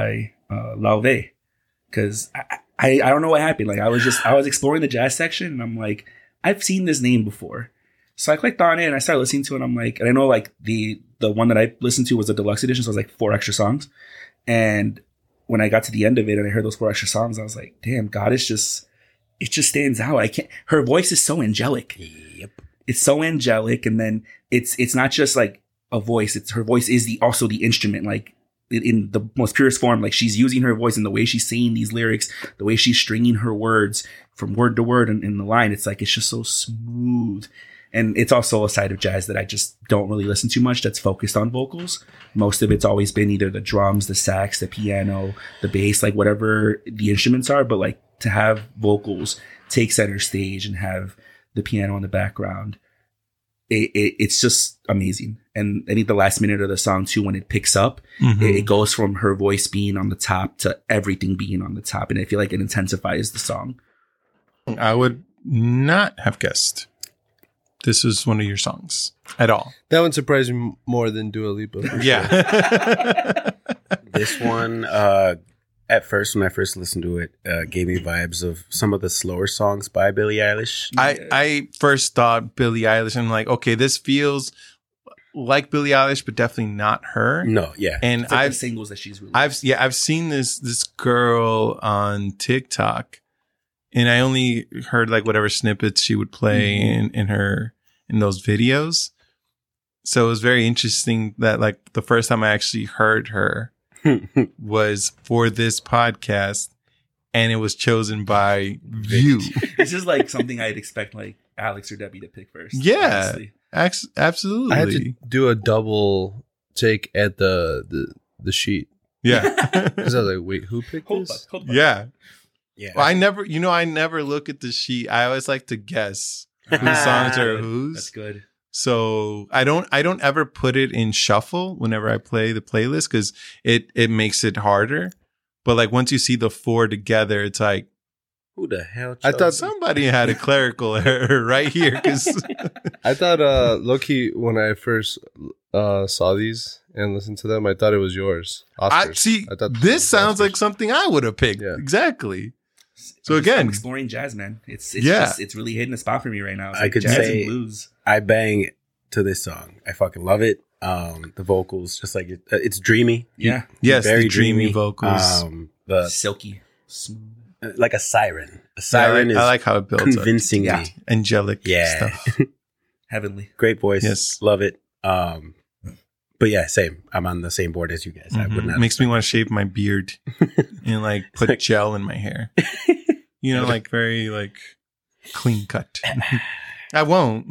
uh, Lauve, because I, I I don't know what happened. Like I was just I was exploring the jazz section, and I'm like, I've seen this name before. So I clicked on it and I started listening to it. And I'm like, and I know like the the one that I listened to was the deluxe edition, so it was like four extra songs. And when I got to the end of it and I heard those four extra songs, I was like, damn, Goddess just it just stands out. I can't. Her voice is so angelic. Yep. It's so angelic, and then it's it's not just like a voice. It's her voice is the also the instrument, like in, in the most purest form. Like she's using her voice in the way she's saying these lyrics, the way she's stringing her words from word to word in, in the line. It's like it's just so smooth. And it's also a side of jazz that I just don't really listen to much that's focused on vocals. Most of it's always been either the drums, the sax, the piano, the bass, like whatever the instruments are. But like to have vocals take center stage and have the piano in the background, it, it, it's just amazing. And I think the last minute of the song too, when it picks up, Mhm. it, it goes from her voice being on the top to everything being on the top. And I feel like it intensifies the song. I would not have guessed this is one of your songs at all. That one surprised me more than Dua Lipa. for sure. Yeah. This one, uh, at first, when I first listened to it, uh, gave me vibes of some of the slower songs by Billie Eilish. I, I first thought Billie Eilish. And I'm like, okay, this feels like Billie Eilish, but definitely not her. No, yeah. And It's like the I've singles that she's released. I've yeah, I've seen this this girl on TikTok, and I only heard like whatever snippets she would play Mhm. in, in her in those videos. So it was very interesting that like the first time I actually heard her was for this podcast, and it was chosen by you. This is like something I'd expect like Alex or Debbie to pick first. Yeah. honestly. Ax- absolutely. I had to do a double take at the the, the sheet yeah. because I was like, wait, who picked Hold this? on, hold on. yeah. yeah. Well, I never, you know, I never look at the sheet. I always like to guess whose songs are That's whose. good. So I don't, I don't ever put it in shuffle whenever I play the playlist because it, it makes it harder. But like once you see the four together, it's like Who the hell? I chose thought it? somebody had a clerical error right here. Because I thought, uh, Loki, when I first uh, saw these and listened to them, I thought it was yours. I Oscars. see I thought it this was sounds Oscars. like something I would have picked. Yeah. Exactly. So I'm just- again- I'm exploring jazz, man. It's it's Yeah. just, it's really hitting a spot for me right now. It's I like could jazz say- and blues. I bang to this song. I fucking love it. Um, the vocals, just like it, uh, it's dreamy. Yeah, Yes, very the dreamy dreamy vocals. Um, the silky, smooth. uh, like a siren. A I siren like, I like how it builds convincing up. me. Angelic Yeah. stuff. heavenly. Great voice. Yes. Love it. Um, but yeah, same. I'm on the same board as you guys. I would Mhm. not. Makes me want to shave my beard and like put gel in my hair. You know, like very like clean cut. I won't,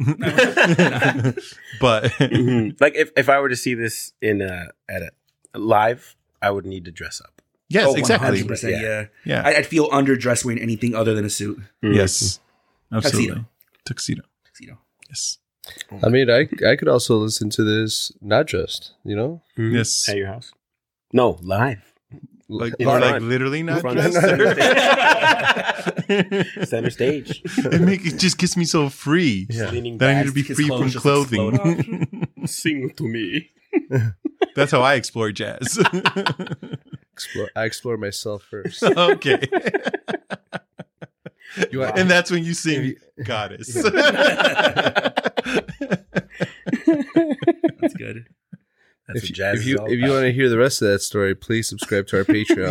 but Mhm. Like if, if I were to see this in a at a live, I would need to dress up. yes, Oh, exactly. one hundred percent, yeah. Yeah, I, I'd feel underdressed wearing anything other than a suit. yes, absolutely. Tuxedo. Tuxedo. Tuxedo. Yes, I mean, I I could also listen to this not dressed, you know, Mhm. yes. At your house? No, live. Like, In or like front. literally not Front dressed. center Center stage. it make it just gets me so free Yeah. Leaning that I back. need to be His free clothes from just explode clothing. Sing to me. That's how I explore jazz. explore, I explore myself first. Okay. You want- And that's when you sing Goddess. That's good. That's if what you, jazz if is you all if you about. want to hear the rest of that story, please subscribe to our Patreon.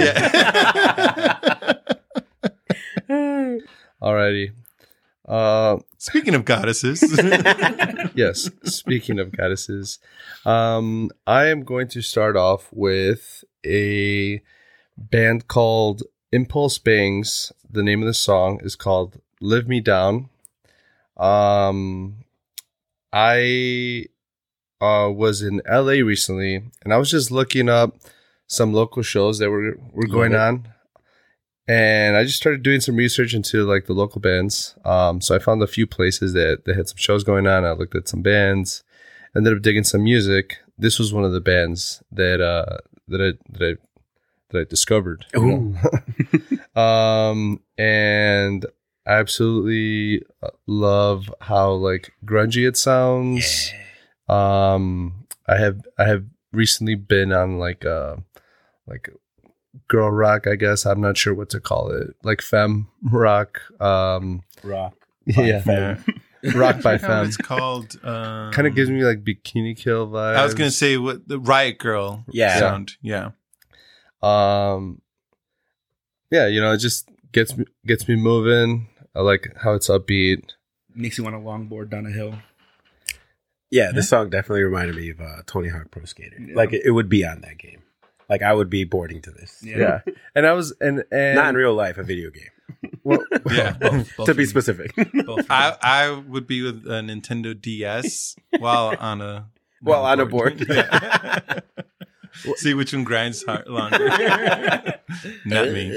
Yeah. Alrighty. Uh, Speaking of goddesses, yes. Speaking of goddesses, um, I am going to start off with a band called Impulse Bangs. The name of the song is called "Live Me Down." Um, I uh, was in L A recently, and I was just looking up some local shows that were were going Love it. on. And I just started doing some research into like the local bands. Um, so I found a few places that, that had some shows going on. I looked at some bands, ended up digging some music. This was one of the bands that uh, that I that I that I discovered. you know. um, and I absolutely love how like grungy it sounds. Um, I have I have recently been on like uh like girl rock, I guess. I'm not sure what to call it. Like femme rock. Um, Rock. yeah. Yeah. Rock by I forgot what femme. it's called. Um, Kind of gives me like Bikini Kill vibes. I was gonna say what the Riot Girl Yeah. sound. Yeah. Um, yeah, you know, it just gets me gets me moving. I like how it's upbeat. Makes you want to longboard down a hill. Yeah, this song definitely reminded me of uh, Tony Hawk Pro Skater. Yeah. Like it, it would be on that game. Like I would be boarding to this. Yeah, and I was and and Not in real life, a video game. well, Yeah. Both, both to be of them. specific. Both of them. I I would be with a Nintendo D S while on a While on a board. Yeah. See which one grinds hard, longer. Not me.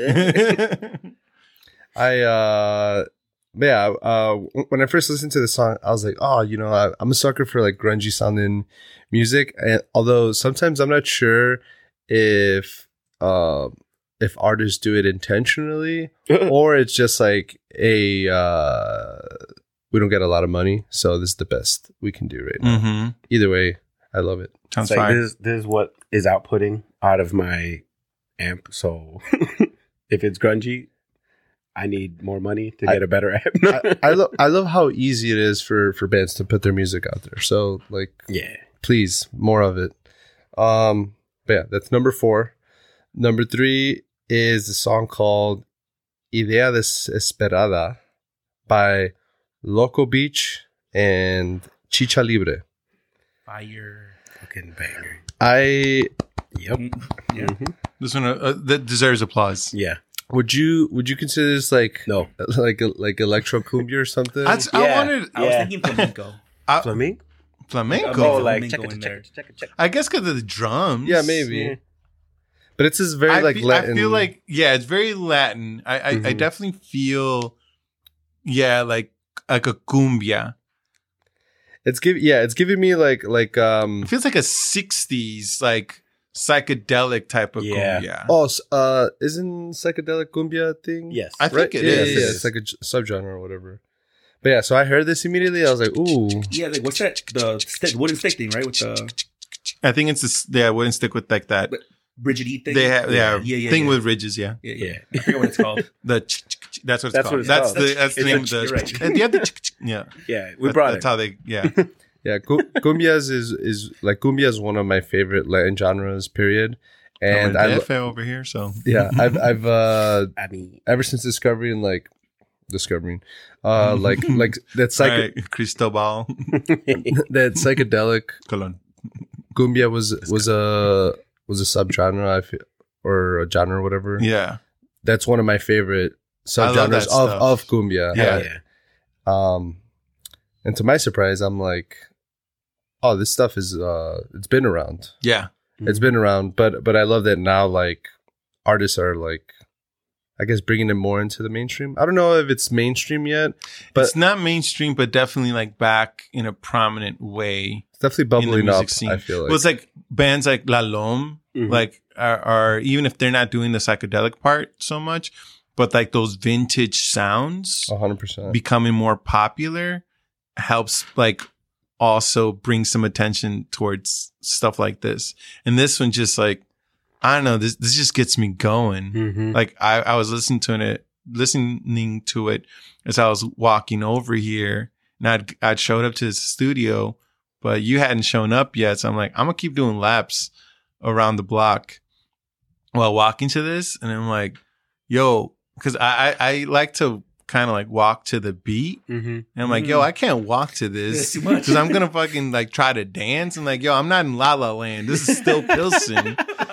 I uh yeah uh when I first listened to the song, I was like, oh, you know, I, I'm a sucker for like grungy sounding music, and although sometimes I'm not sure if uh if artists do it intentionally or it's just like a uh we don't get a lot of money, so this is the best we can do right now. Mm-hmm. Either way, I love it. Sounds It's like, fine. this, this is what is outputting out of my amp. So if it's grungy, I need more money to I- get a better amp. I, I love I love how easy it is for for bands to put their music out there. So like, yeah. please, more of it. Um, but yeah, that's number four. Number three is a song called Idea Desesperada by Loco Beach and Chicha Libre. Fire. Fucking banger. I Yep. Yeah. Mhm. This one uh, that deserves applause. Yeah. would you would you consider this like No. like like electro cumbia or something? That's, I Yeah. wanted I was Yeah. thinking flamenco. I, Flamenco? flamenco. Oh, Oh, like flamenco check it, in check there. it, check it, check it. I guess because of the drums. yeah, maybe. Yeah. But it's this very I, like fe- Latin. I feel like yeah, it's very Latin. I I, I Mhm. definitely feel yeah, like like a cumbia. it's give yeah, it's giving me like like um It feels like a sixties like psychedelic type of Yeah. cumbia. oh s- uh isn't psychedelic cumbia a thing? Yes. I think Right? it yeah, is. Yeah, yeah, it's like a j- subgenre or whatever. But yeah, so I heard this immediately. I was like, ooh, Yeah, like what's that? The stick, wooden stick thing, right? With the I think it's this. Yeah, I wouldn't stick with like that. But- Brigidite thing. They have yeah, yeah, yeah, thing yeah. with ridges. Yeah, Yeah, yeah. Yeah. I forget what it's called. the ch- ch- ch- that's what it's That's called. what it's that's called. the that's the It's name a- of the. you're right. And the other ch- ch- yeah, Yeah. We That- brought that's it. how they yeah. yeah, cu- cumbias is is like cumbia is one of my favorite Latin genres. Period. And And I I lo- over here, so yeah, I've I've uh I mean, ever since discovering like discovering uh like like that psych All right, Cristobal that psychedelic Colon. cumbia was was a was a subgenre I feel, or a genre or whatever. Yeah, That's one of my favorite I love subgenres that of stuff. of cumbia. yeah. Yeah. yeah. Um, and to my surprise, I'm like, oh, this stuff is uh, it's been around. yeah. It's been around, but but I love that now. Like artists are like, I guess bringing it more into the mainstream. I don't know if it's mainstream yet, but it's not mainstream, but definitely like back in a prominent way. it's definitely in the bubbling music up. scene. I feel like. Well, it's like bands like La Lome, Mhm. like are, are even if they're not doing the psychedelic part so much, but like those vintage sounds A hundred percent. becoming more popular helps like also bring some attention towards stuff like this. And this one just like, I don't know, this this just gets me going. Mhm. Like I, I was listening to it, listening to it as I was walking over here, and I'd I'd showed up to the studio, but you hadn't shown up yet. So I'm like, I'm gonna keep doing laps around the block while walking to this, and I'm like, yo, because I, I I like to kind of like walk to the beat, Mhm. and I'm like, yo, I can't walk to this It's too much. because I'm gonna fucking like try to dance, and like, yo, I'm not in La La Land. This is still Pilsen.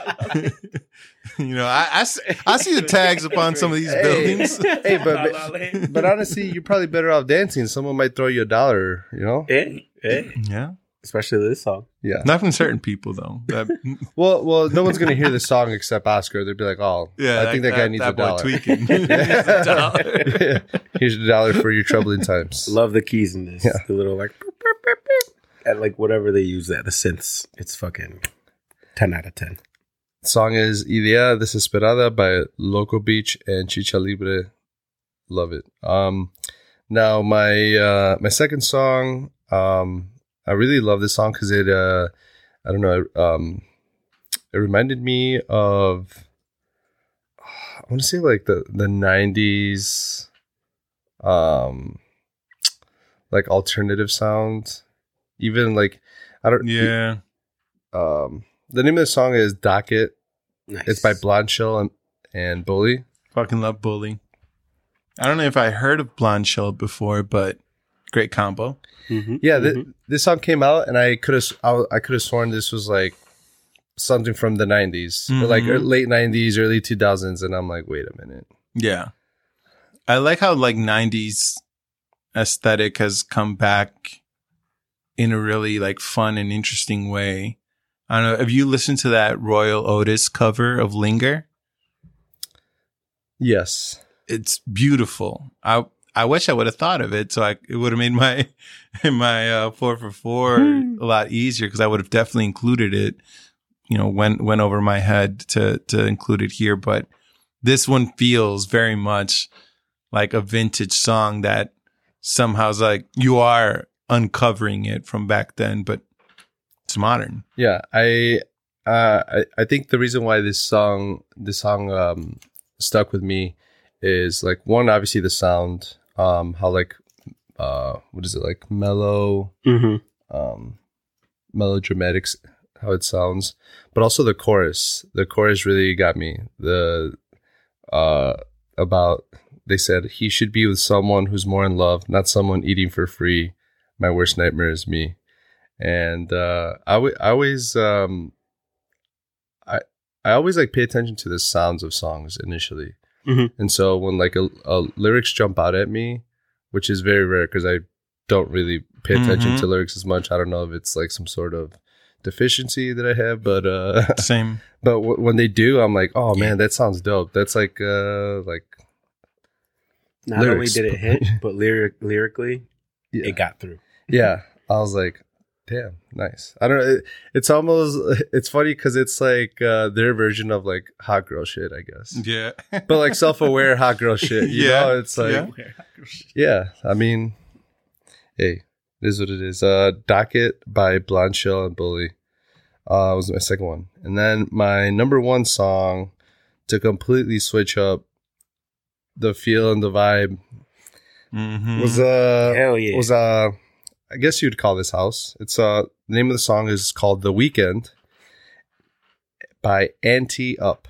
You know, I, I, s- I see the tags upon some of these Hey. buildings. Hey, but La but, La Land. but honestly, you're probably better off dancing. Someone might throw you a dollar. You know? Eh, eh. Yeah, Especially this song. Yeah. not from certain people though. That, Well, well, no one's gonna hear the song except Oscar. They'd be like, "Oh, yeah, I think that, guy needs that a boy dollar." tweaking. He needs a dollar. Here's a dollar for your troubling times. Love the keys in this. Yeah. The little like, boop, boop, boop, boop. And like whatever they use that, the synths. It's fucking ten out of ten. Song is Idea Desesperada by Loco Beach and Chicha Libre. Love it. Um, now my uh, my second song, um, I really love this song because it, uh, I don't know, um, it reminded me of I want to say like the the nineties, um, like alternative sound, even like I don't Yeah. Um, the name of the song is Docket. Nice. It's by Blonde Shell and and Bully. Fucking love Bully. I don't know if I heard of Blonde Shell before, but great combo. Mhm, Yeah, th- mhm. this song came out, and I could have I, I could have sworn this was like something from the nineties, or like Mhm. er- late nineties, early two thousands, and I'm like, wait a minute. Yeah. I like how like nineties aesthetic has come back in a really like fun and interesting way. I don't know. Have you listened to that Royal Otis cover of Linger? Yes. It's beautiful. I I wish I would have thought of it, so I it would have made my my uh, four for four a lot easier because I would have definitely included it. You know, went went over my head to to include it here, but this one feels very much like a vintage song that somehow is like you are uncovering it from back then, but it's modern. Yeah, I uh I, I think the reason why this song this song um stuck with me is like one, obviously the sound, um how like uh what is it, like mellow, Mhm. um melodramatic, how it sounds, but also the chorus. The chorus really got me. The uh about they said he should be with someone who's more in love, not someone eating for free. My worst nightmare is me. And uh I, w- I always um I I always like pay attention to the sounds of songs initially. Mhm. And so when like a, a lyrics jump out at me, which is very rare because I don't really pay attention Mhm. to lyrics as much. I don't know if it's like some sort of deficiency that I have, but uh Same. but w- when they do, I'm like, oh man, that sounds dope. That's like uh like Not Lyrics. only did it hit, but lyric lyrically, yeah. it got through. Yeah, I was like, damn, nice. I don't know. It, it's almost, it's funny because it's like uh, their version of like hot girl shit, I guess. Yeah. But like self-aware hot girl shit. You Yeah, know, it's like, yeah. yeah. I mean, hey, it is what it is. Uh, Docket by Blonde Shell and Bully uh, was my second one. And then my number one song to completely switch up the feel and the vibe Mm-hmm. was uh Hell yeah. was uh I guess you'd call this house. It's uh the name of the song is called The Weekend by Ante Up.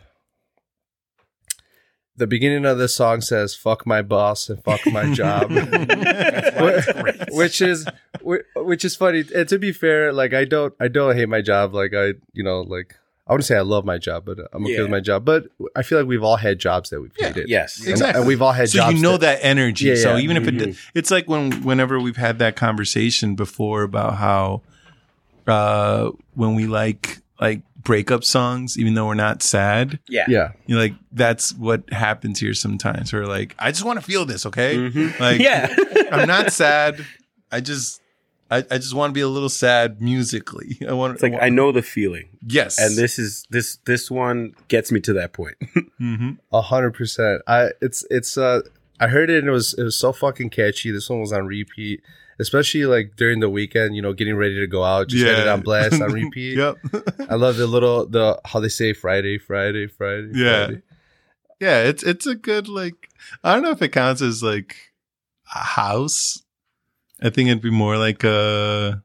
The beginning of the song says "fuck my boss and fuck my job," That's great. which is which is funny. And to be fair, like I don't I don't hate my job. Like I you know like I wouldn't say I love my job, but I'm okay Yeah. with my job. But I feel like we've all had jobs that we've Yeah. hated. Yes. And- Exactly. and we've all had So jobs you know that- that energy. Yeah, So yeah. even if it, Mhm. it's like when whenever we've had that conversation before about how uh when we like like breakup songs, even though we're not sad, Yeah. yeah. you know, like that's what happens here sometimes. We're like, I just want to feel this, okay? Mhm. Like Yeah. I'm not sad. I just I, I just want to be a little sad musically. I want It's like I know the feeling, yes. and this is this this one gets me to that point. mm-hmm. A hundred percent. I it's it's uh I heard it and it was it was so fucking catchy. This one was on repeat, especially like during the weekend. You know, getting ready to go out, just had it on blast on repeat. Yep. I love the little the how they say Friday, Friday, Friday. Yeah. Friday. Yeah, it's it's a good like I don't know if it counts as like a house. I think it'd be more like a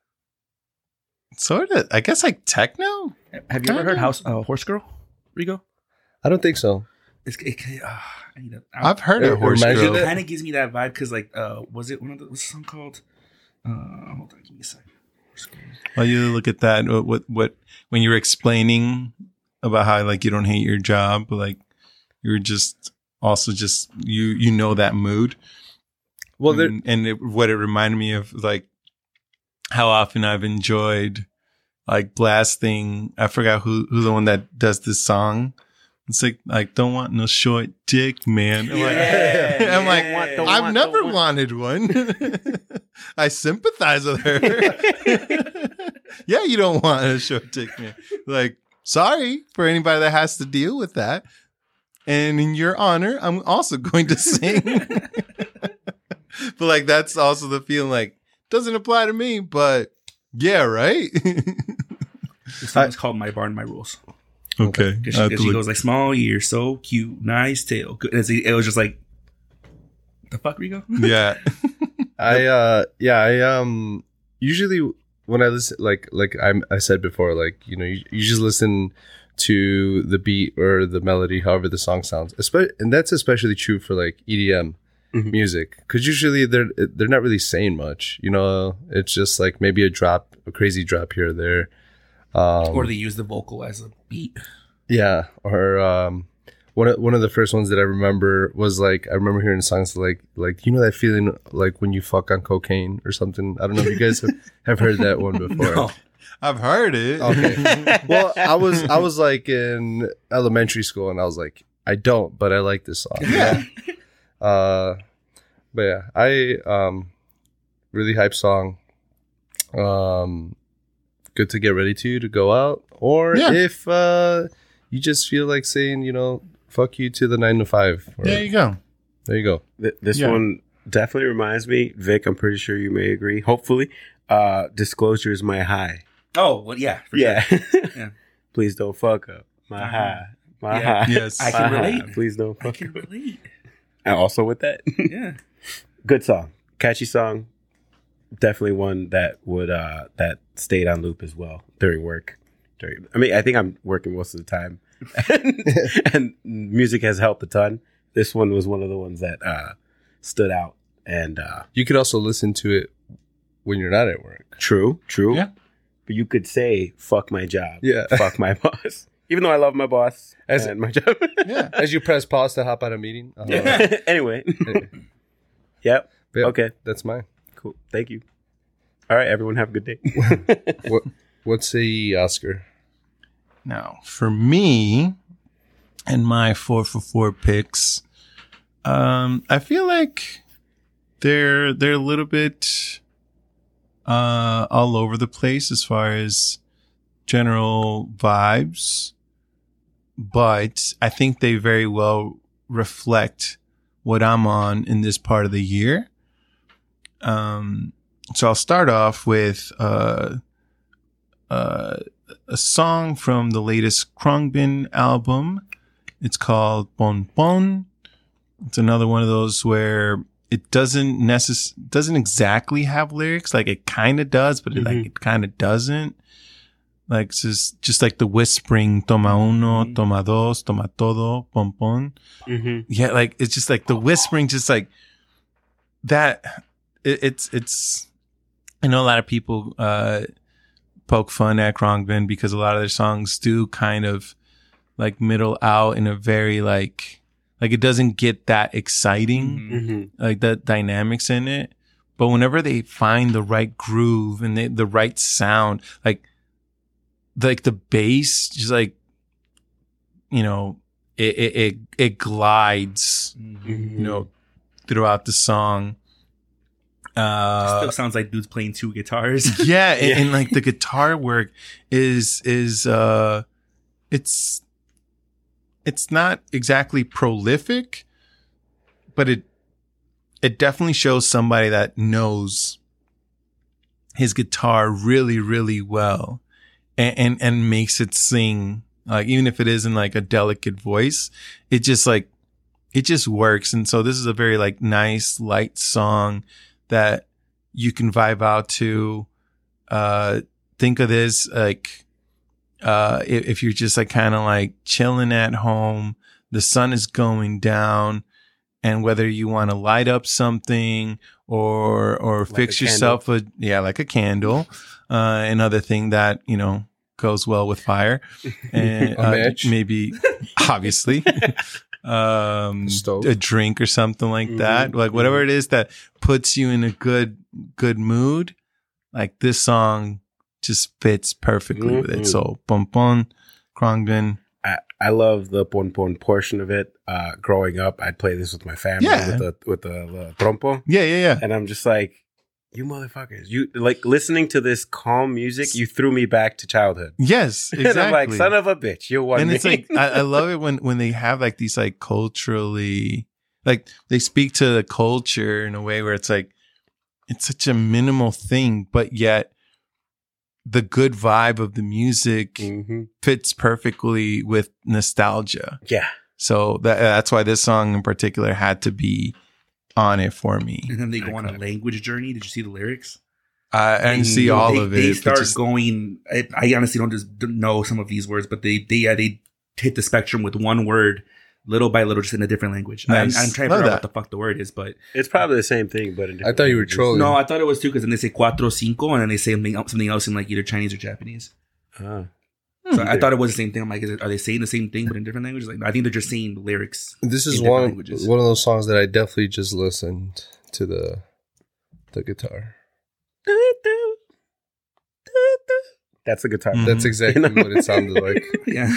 sort of I guess like techno. Have you ever heard House uh, Horse Girl, Rigo? I don't think so. It's, it, uh, I need to, I, I've heard It of Horse reminds you Girl. of it kind of gives me that vibe because, like, uh, was it one of the what's the song called? Uh, hold on, give me a second. Horse Girl. While you look at that, what, what what when you were explaining about how like you don't hate your job, but like you're just also just you you know that mood. Well, there, and, and it, what it reminded me of like how often I've enjoyed like blasting. I forgot who who's the one that does this song. It's like like don't want no short dick, man. I'm like, Yeah, I'm like yeah. Want, don't I've want, never don't want. wanted one. I sympathize with her. Yeah, you don't want a short dick, man. Like, sorry for anybody that has to deal with that. And in your honor, I'm also going to sing. But like that's also the feeling like doesn't apply to me, but yeah, right? This song is called "My Barn, My Rules." Okay. Because I have she, to she look- goes like, small ear, so cute, nice tail. Good. It's- It was just like, the fuck, Rico? yeah. I uh yeah I um usually when I listen like like I I said before, like, you know, you, you just listen to the beat or the melody, however the song sounds. Espe- and that's especially true for like E D M Mhm. music, because usually they're they're not really saying much. You know, it's just like maybe a drop, a crazy drop here or there. Um, Or they use the vocal as a beat. Yeah, or um, one of one of the first ones that I remember was like I remember hearing songs like like you know that feeling like when you fuck on cocaine or something. I don't know if you guys have, have heard that one before. No. I've heard it. Okay. Well, I was I was like in elementary school and I was like, I don't, but I like this song. Yeah. Uh, but yeah, I um, really hype song. Um, good to get ready to to go out, or Yeah. if uh you just feel like saying, you know, fuck you to the nine to five. Or- There you go. there you go. Th- this Yeah. one definitely reminds me, Vic, I'm pretty sure you may agree, hopefully, uh, Disclosure is my high. Oh, well, yeah. For Yeah. Sure. Yeah. Please don't fuck up. My Uh-huh. high. My Yeah. high. Yes. I can My high. relate. Please don't I fuck can up. relate. And also with that, Yeah. good song. Catchy song. Definitely one that would, uh, that stayed on loop as well during work. During, I mean, I think I'm working most of the time. and music has helped a ton. This one was one of the ones that uh, stood out. And uh, You could also listen to it when you're not at work. true, true. Yeah. But you could say, fuck my job. Yeah. Fuck my boss. Even though I love my boss As- and my job. Yeah. As you press pause to hop out of a meeting. Uh, Yeah. Anyway. Yep. yeah, Okay. that's mine. Cool. Thank you. All right, everyone have a good day. What what's the Oscar? Now, for me and my four for four picks, um, I feel like they're they're a little bit uh, all over the place as far as general vibes, but I think they very well reflect what I'm on in this part of the year. Um, so I'll start off with uh, uh, a song from the latest Khruangbin album. It's called Bon Bon. It's another one of those where it doesn't necess- doesn't exactly have lyrics. Like it kind of does, but it, Mhm. like it kind of doesn't. Like it's just, just like the whispering, toma uno, Mhm. toma dos, toma todo, bon bon. Mm-hmm. Yeah, like it's just like the whispering, just like that. It, it's it's. I know a lot of people uh, poke fun at Khruangbin because a lot of their songs do kind of like middle out in a very like like it doesn't get that exciting, Mhm. Mm-hmm. like the dynamics in it. But whenever they find the right groove and they, the right sound, like like the bass, just like you know, it it it, it glides, Mhm. you know, throughout the song. Uh, Still sounds like dudes playing two guitars. yeah, and, Yeah. and like the guitar work is is uh, it's it's not exactly prolific, but it it definitely shows somebody that knows his guitar really really well, and and, and makes it sing. Like even if it isn't like a delicate voice, it just like it just works. And so this is a very like nice light song that you can vibe out to. Uh, think of this like, uh, if, if you're just like kind of like chilling at home, the sun is going down, and whether you want to light up something or, or Like fix a yourself a, yeah, like a candle, uh, another thing that, you know, goes well with fire and A uh, match? maybe obviously um A stove? a drink or something like Mhm, that, like whatever it is that puts you in a good good mood, like this song just fits perfectly with it. Mhm. So Bon Bon, Khruangbin. I, I love the pon pon portion of it. Uh, growing up, I'd play this with my family Yeah. with the with the, the trompo, Yeah, yeah, yeah. and I'm just like, you motherfuckers! You like listening to this calm music. You threw me back to childhood. Yes, exactly. And I'm like, son of a bitch, you won and me. it's like I, I love it when when they have like these like culturally, like they speak to the culture in a way where it's like it's such a minimal thing, but yet the good vibe of the music Mm-hmm. fits perfectly with nostalgia. Yeah. So that, that's why this song in particular had to be on it for me. And then they go on a language journey. Did you see the lyrics? I didn't They- see they- all they, of it. They but start just- going. I, I honestly don't just know some of these words, but they they yeah, they hit the spectrum with one word, little by little, just in a different language. Nice. I'm, I'm trying to Love figure out that. what the fuck the word is, but It's probably the same thing, but in I thought you were languages. trolling. no, I thought it was two because then they say cuatro cinco, and then they say something else, something else in like either Chinese or Japanese. Ah. So I thought it was the same thing. I'm like, is it, are they saying the same thing but in different languages? Like, I think they're just saying lyrics. This is in different one languages. one of those songs that I definitely just listened to the the guitar. That's the guitar. Mhm. That's exactly what it sounded like. Yeah.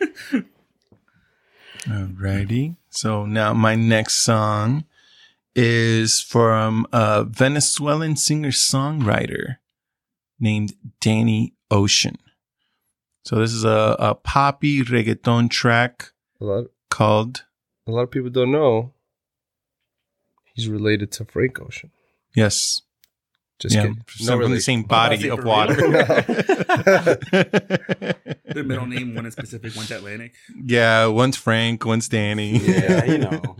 Alrighty. So now my next song is from a Venezuelan singer-songwriter named Danny Ocean. So this is a, a poppy reggaeton track A lot called, a lot of people don't know he's related to Frank Ocean. yes, Just yeah, kidding. some from the same body Oh, of for water. Their middle name, one is Pacific, one's Atlantic. Yeah, one's Frank, one's Danny. Yeah, you know.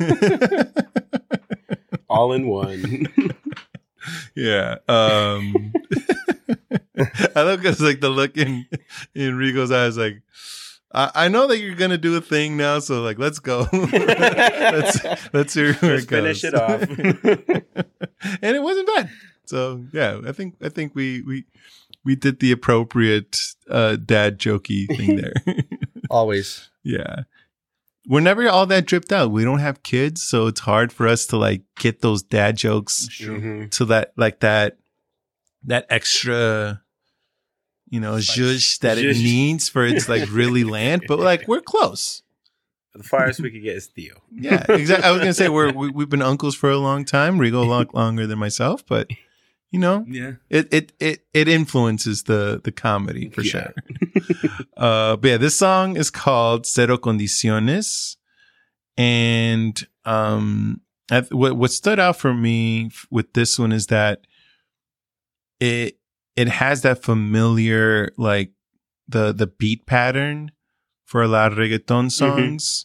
All in one. Yeah. Um, I love because like the look in in Rigo's eyes, like I, I know that you're gonna do a thing now, so like let's go. let's let's hear where Let's it goes. finish it off. And it wasn't bad. So yeah, I think I think we we we did the appropriate uh, dad jokey thing there. Always. Yeah. We're never all that dripped out. We don't have kids, so it's hard for us to like get those dad jokes Mhm. to that like that that extra, you know, zhuzh that it Zhuzh. needs for it's like really land. But like we're close. The farthest we could get is Theo. Yeah, exactly. I was gonna say we're we, we've been uncles for a long time. Rigo a lot longer than myself, but you know, Yeah. it it it it influences the the comedy for Yeah. sure. uh, but yeah, this song is called Cero Condiciones, and um, I, what what stood out for me f- with this one is that it it has that familiar like the the beat pattern for a lot of reggaeton songs,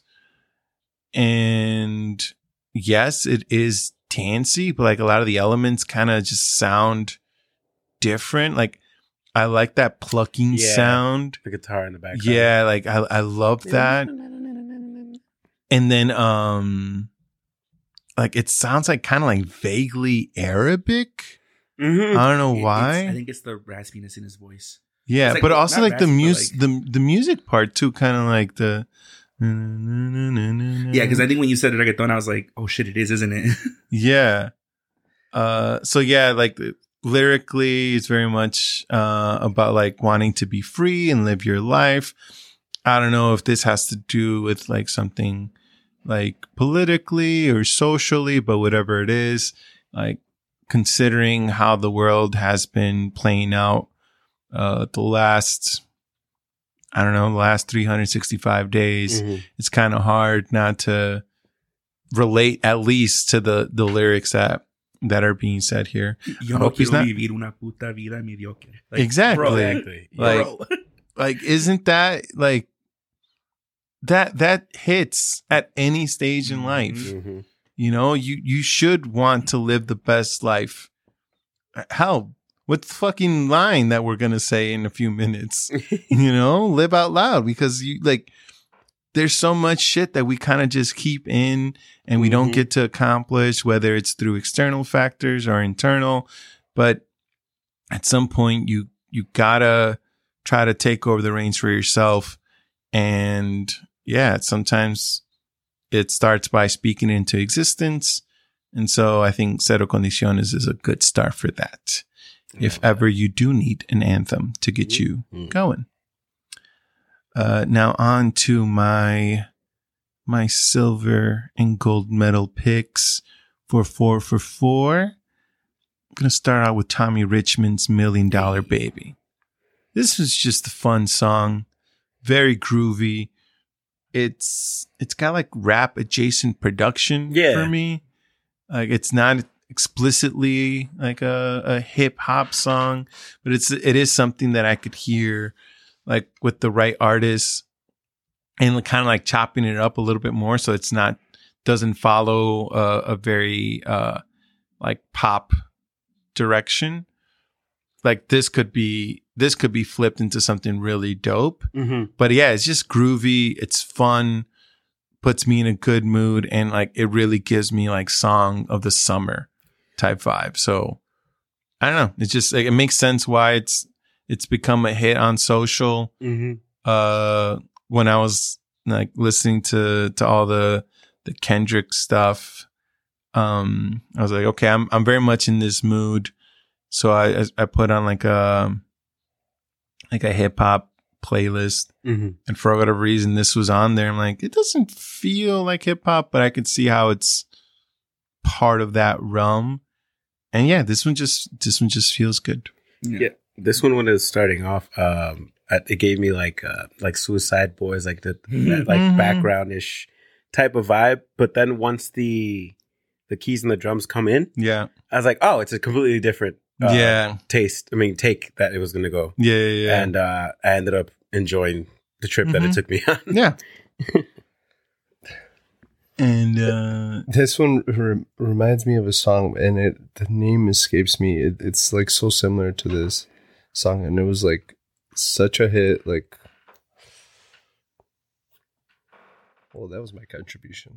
and yes, it is dancey, but like a lot of the elements kind of just sound different. Like I like that plucking Yeah. sound. The guitar in the background. Yeah, like I I love that. And then um like it sounds like kind of like vaguely Arabic. Mhm. I don't know It- why. it's- I think it's the raspiness in his voice. yeah, it's like- but also not like the raspy, but music like- the the music part too, kind of like the Yeah, because I think when you said reggaeton, I was like, oh shit, it is, isn't it? Yeah. Uh, so yeah, like the- lyrically, it's very much uh, about like wanting to be free and live your life. I don't know if this has to do with like something like politically or socially, but whatever it is, like considering how the world has been playing out uh, the last, I don't know, the last three hundred sixty-five days, Mhm. it's kind of hard not to relate at least to the the lyrics that that are being said here. Yo I no hope he's quiero not- vivir una puta vida mediocre. Exactly. bro, Exactly. Like- bro. Like, isn't that like that that hits at any stage in life? Mhm. You know, you you should want to live the best life. Hell, what's the fucking line that we're gonna say in a few minutes? You know, live out loud, because you like there's so much shit that we kind of just keep in and we don't Mhm. get to accomplish, whether it's through external factors or internal. But at some point you you gotta try to take over the reins for yourself. And yeah, sometimes it starts by speaking into existence. And so I think Cero Condiciones is a good start for that. If ever you do need an anthem to get you Mhm. going. Uh, now on to my, my silver and gold medal picks for four for four. I'm going to start out with Tommy Richmond's Million Dollar Baby. This was just a fun song. Very groovy. It's, it's got like rap adjacent production Yeah. for me. Like it's not explicitly like a, a hip hop song, but it's it is something that I could hear like with the right artist and kind of like chopping it up a little bit more so it's not doesn't follow a, a very uh like pop direction. Like this could be this could be flipped into something really dope. Mm-hmm. But yeah, it's just groovy, it's fun, puts me in a good mood, and like it really gives me like song of the summer type vibe. So I don't know. It's just like it makes sense why it's it's become a hit on social. Mm-hmm. Uh when I was like listening to to all the the Kendrick stuff, um, I was like, okay, I'm I'm very much in this mood. So I I put on like a like a hip hop playlist, Mm-hmm. and for whatever reason, this was on there. I'm like, it doesn't feel like hip hop, but I could see how it's part of that realm. And yeah, this one just this one just feels good. Yeah. This one, when it was starting off, um, it gave me like uh, like Suicide Boys, like the that, like Mhm. background-ish type of vibe. But then once the the keys and the drums come in, Yeah, I was like, oh, it's a completely different uh, yeah, taste. I mean, take that it was going to go. yeah, yeah, yeah. And uh, I ended up enjoying the trip that Mhm. it took me on. yeah. And uh, This one re- reminds me of a song, and it the name escapes me. It, it's like so similar to this song, and it was like such a hit. Like, oh, that was my contribution.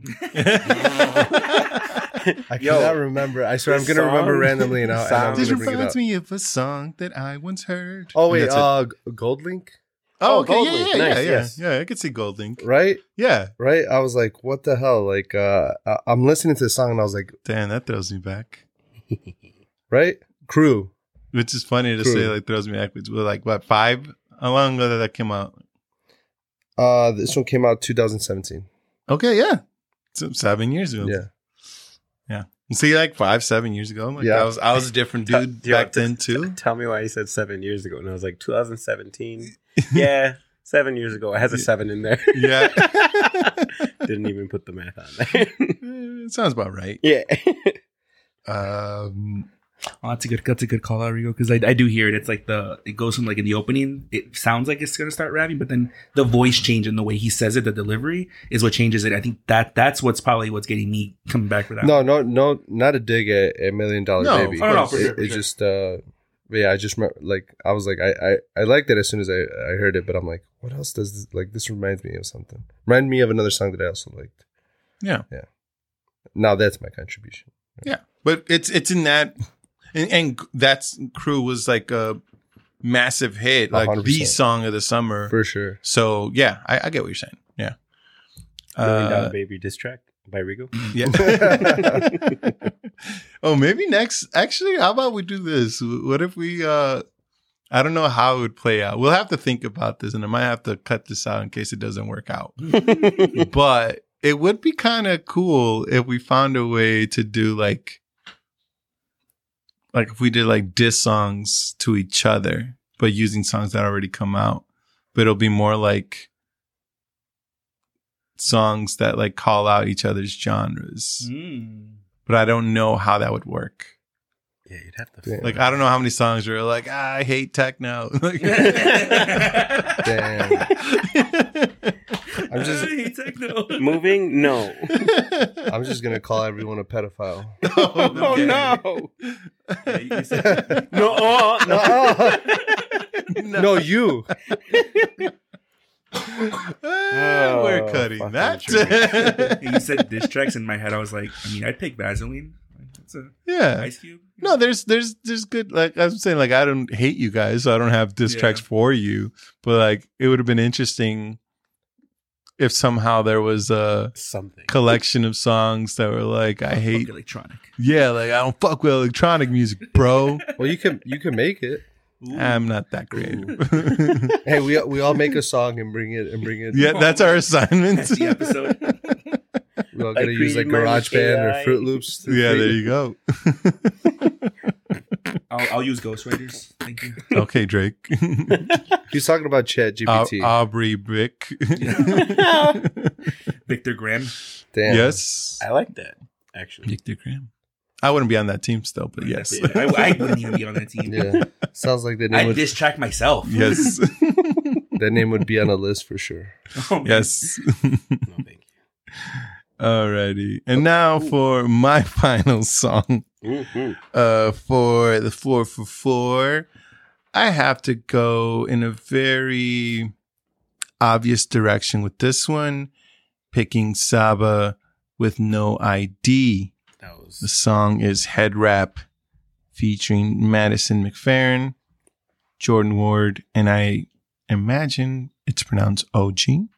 I Yo, cannot remember. I swear I'm this gonna remember song randomly, and, I, and I'm sounds- this gonna bring it reminds up. me of a song that I once heard. Oh wait, That's it. uh, G- Gold Link, Oh, Oh, okay, Gold yeah, Link. yeah, Nice, yeah, yeah, yes. yeah. I could see Gold Link. right? Yeah, Right? I was like, what the hell? Like, uh, I- I'm listening to the song, and I was like, damn, that throws me back. right? Crew. Which is funny to True. say, like throws me backwards. We're like what five? How long ago did that come out? Uh, this one came out two thousand seventeen. Okay, yeah, so seven years ago. Yeah. yeah. See, like five, seven years ago. I'm like, Yeah. I was, I was a different Tell- dude do you back want to- then too. t- Tell me why you said seven years ago. And I was like, twenty seventeen. Yeah, seven years ago. It has a seven in there. Yeah, Didn't even put the math on there. it sounds about right. yeah. Um, Oh, that's a good. That's a good call out, Rigo, because I, I do hear it. It's like the it goes from like in the opening, it sounds like it's gonna start rapping, but then the voice change and the way he says it, the delivery is what changes it. I think that that's what's probably what's getting me coming back for that. No, no, no, not a dig at a million dollar No, baby. oh, no, It's- for sure, it- for it's sure. just, uh, but yeah, I just remember, like, I was like, I, I, I liked it as soon as I, I heard it, but I'm like, what else does this, like, this reminds me of something. Remind me of another song that I also liked. yeah, Now that's my contribution. yeah. But it's it's in that, and, and that's Crew was like a massive hit, like one hundred the percent. song of the summer. For sure. So yeah, I, I get what you're saying. Yeah. Million Dollar Uh, Baby diss track by Rigo. yeah. Oh, maybe next. Actually, how about we do this? What if we? uh I don't know how it would play out. We'll have to think about this, and I might have to cut this out in case it doesn't work out. But it would be kind of cool if we found a way to do like, like if we did like diss songs to each other, but using songs that already come out. But it'll be more like songs that like call out each other's genres. Mm. But I don't know how that would work. Yeah, you'd have to. Damn. Like I don't know how many songs are like ah, I hate techno. Like, Damn. I'm just, I hate techno. Moving? No. I'm just gonna call everyone a pedophile. Oh, Okay. no. Yeah, you said- No. Oh, no. no. no, you. Ah, we're Oh, cutting fucking that. you said diss tracks in my head. I was like, I mean, I'd pick Vaseline. That's a Yeah. Ice Cube. No, there's there's there's good like I'm saying, like I don't hate you guys, so I don't have diss Yeah. tracks for you. But like it would have been interesting if somehow there was a Something. collection of songs that were like I hate Fuck electronic. yeah, like I don't fuck with electronic music, bro. Well, you can, you can make it. I'm not that creative. Hey, we we all make a song and bring it and bring it. Yeah, that's our assignment. That's the episode. We all I gotta use like created my GarageBand A or I. Fruit Loops. to Yeah, create there it. you go. I'll, I'll use Ghostwriters. Thank you. Okay, Drake. He's talking about Chat G P Au- T. Aubrey Brick. Victor Graham. Damn. Yes. I like that, actually. Victor Graham. I wouldn't be on that team still, but yes. I, I wouldn't even be on that team. Yeah, sounds like the name I'd would diss track myself. Yes. that name would be on a list for sure. Oh, man. Yes. No, thank you. Alrighty. And now for my final song. Mm-hmm. Uh, for the four for four, I have to go in a very obvious direction with this one, picking Saba with No I D. That was The song is Head Wrap, featuring Madison McFerrin, Jordan Ward, and I imagine it's pronounced O G.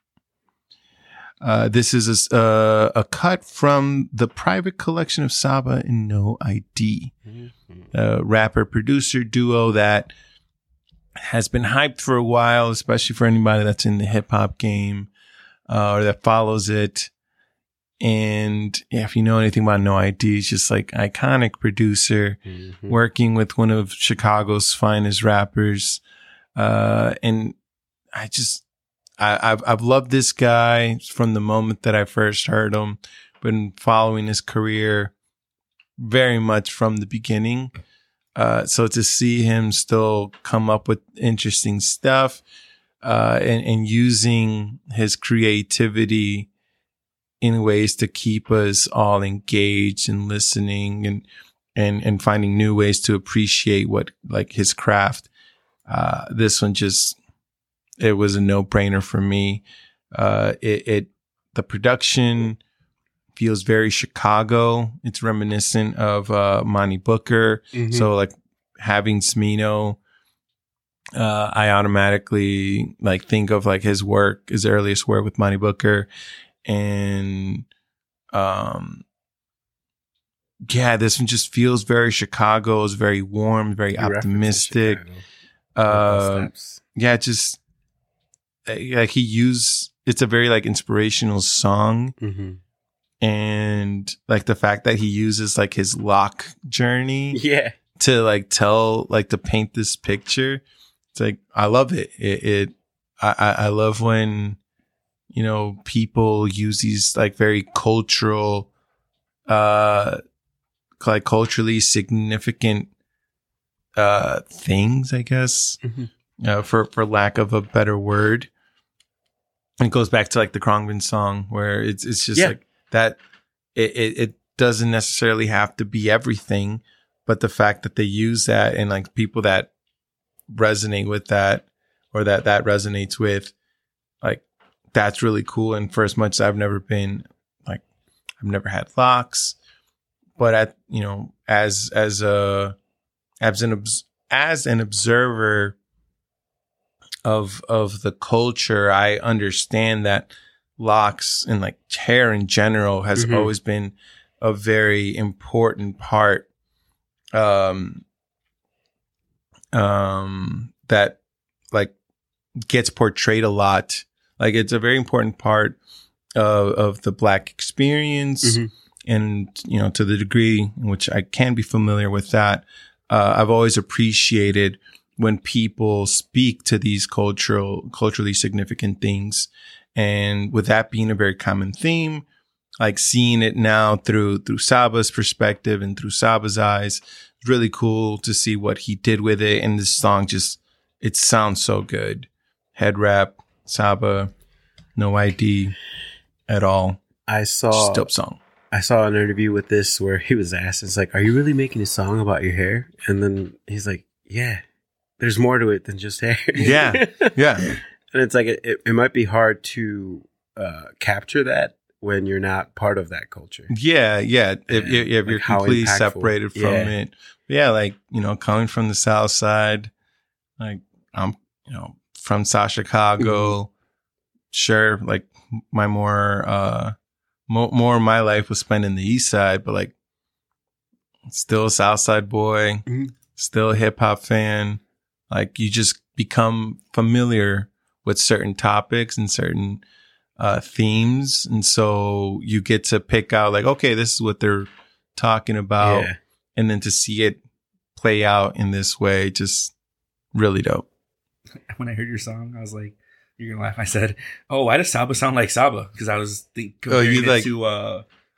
Uh, this is a, uh, a cut from the private collection of Saba and No I D, mm-hmm. a rapper producer duo that has been hyped for a while, especially for anybody that's in the hip hop game uh, or that follows it. And yeah, if you know anything about No I D, it's just like iconic producer Mm-hmm. working with one of Chicago's finest rappers. Uh, and I just, I, I've, I've loved this guy from the moment that I first heard him, been following his career very much from the beginning. Uh, so to see him still come up with interesting stuff, uh, and, and using his creativity in ways to keep us all engaged and listening and, and, and finding new ways to appreciate what, like his craft. Uh, this one just, it was a no brainer for me. Uh, it, it, the production feels very Chicago. It's reminiscent of, uh, Monty Booker. Mm-hmm. So like having Smino, uh, I automatically like think of like his work, his earliest work with Monty Booker. And, um, yeah, this one just feels very Chicago. It's very warm, very You referenced optimistic. Chicago. Uh, Steps. yeah, just like he used, it's a very like inspirational song. Mm-hmm. And like the fact that he uses like his lock journey Yeah. to like tell, like to paint this picture. It's like, I love it. It, it I, I I love when, you know, people use these like very cultural, uh, like culturally significant, uh, things, I guess, Mm-hmm. uh, for, for lack of a better word. It goes back to like the Krongman song where it's, it's just Yeah. like that. It, it, it doesn't necessarily have to be everything, but the fact that they use that and like people that resonate with that or that that resonates with, like, that's really cool. And for as much as I've never been like, I've never had locks, but at, you know, as, as a, as an, obs- as an observer of, of the culture, I understand that locks and like hair in general has Mhm. always been a very important part, um, um, that like gets portrayed a lot. Like it's a very important part of, of the Black experience. Mhm. And, you know, to the degree in which I can be familiar with that, uh, I've always appreciated when people speak to these cultural, culturally significant things. And with that being a very common theme, like seeing it now through, through Saba's perspective and through Saba's eyes, it's really cool to see what he did with it. And this song just, it sounds so good. Head wrap, Saba, no I D at all. I saw Just dope song. I saw an interview with this where he was asked, it's like, are you really making a song about your hair? And then he's like, yeah, there's more to it than just hair. Yeah. Yeah. And it's like, it, it, it might be hard to uh, capture that when you're not part of that culture. Yeah. Yeah. If, And, if, if like, you're how completely impactful. separated from Yeah. it. Yeah. Like, you know, coming from the South Side, like I'm, you know, from South Chicago. Mm-hmm. Sure. Like my more, uh, mo- more of my life was spent in the East Side, but like still a South Side boy, Mhm. still a hip hop fan. Like you just become familiar with certain topics and certain uh, themes. And so you get to pick out like, okay, this is what they're talking about. Yeah. And then to see it play out in this way, just really dope. When I heard your song, I was like, "You're gonna laugh." I said, "Oh, why does Saba sound like Saba?" Because I was think, Oh, you comparing it like- to uh,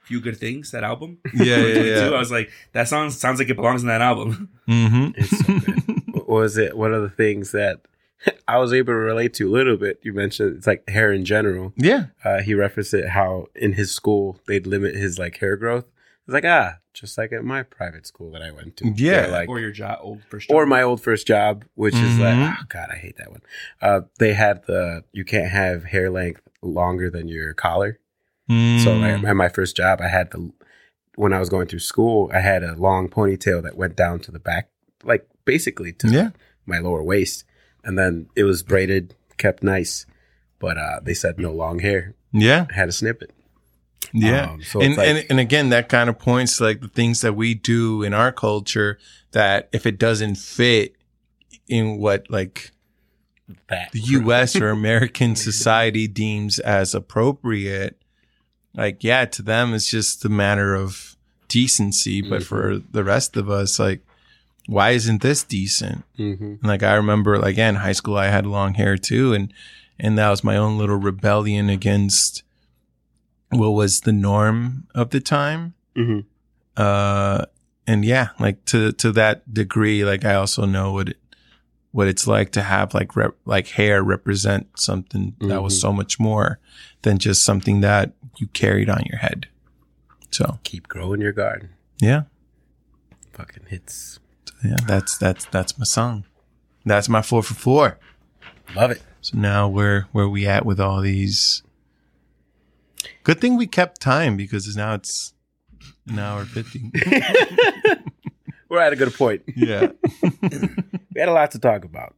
Few Good Things, that album. Yeah, yeah, yeah. I was like, that song sounds like it belongs in that album. Mm-hmm. It's so good. What was it? One of the things that I was able to relate to a little bit. You mentioned it's like hair in general. Yeah. Uh, he referenced it how in his school they'd limit his like hair growth. It's like ah, just like at my private school that I went to. Yeah. They're like Or your job, old first job. or my old first job, which is like Mhm. oh god, I hate that one. Uh, they had the you can't have hair length longer than your collar. Mm. So like, at my first job, I had the when I was going through school, I had a long ponytail that went down to the back, like basically to Yeah. my lower waist, and then it was braided, kept nice. But uh, they said no long hair. Yeah. I had to snip it. Yeah. Um, so and, it's like, and and again, that kind of points to like the things that we do in our culture that if it doesn't fit in what like that. the U S or American society deems as appropriate, like, yeah, to them, it's just a matter of decency. But for the rest of us, like, why isn't this decent? Mm-hmm. And like, I remember, like, yeah, in high school, I had long hair too. And, and that was my own little rebellion against what was the norm of the time. Mm-hmm. Uh, and yeah, like to, to that degree, like I also know what it, what it's like to have like, rep, like hair represent something that was Mhm. so much more than just something that you carried on your head. So Keep growing your garden. yeah, Fucking hits. yeah, that's, that's, that's my song. That's my four for four. Love it. So now where, where we at with all these? Good thing we kept time because now it's an hour fifty. We're at a good point. Yeah. We had a lot to talk about.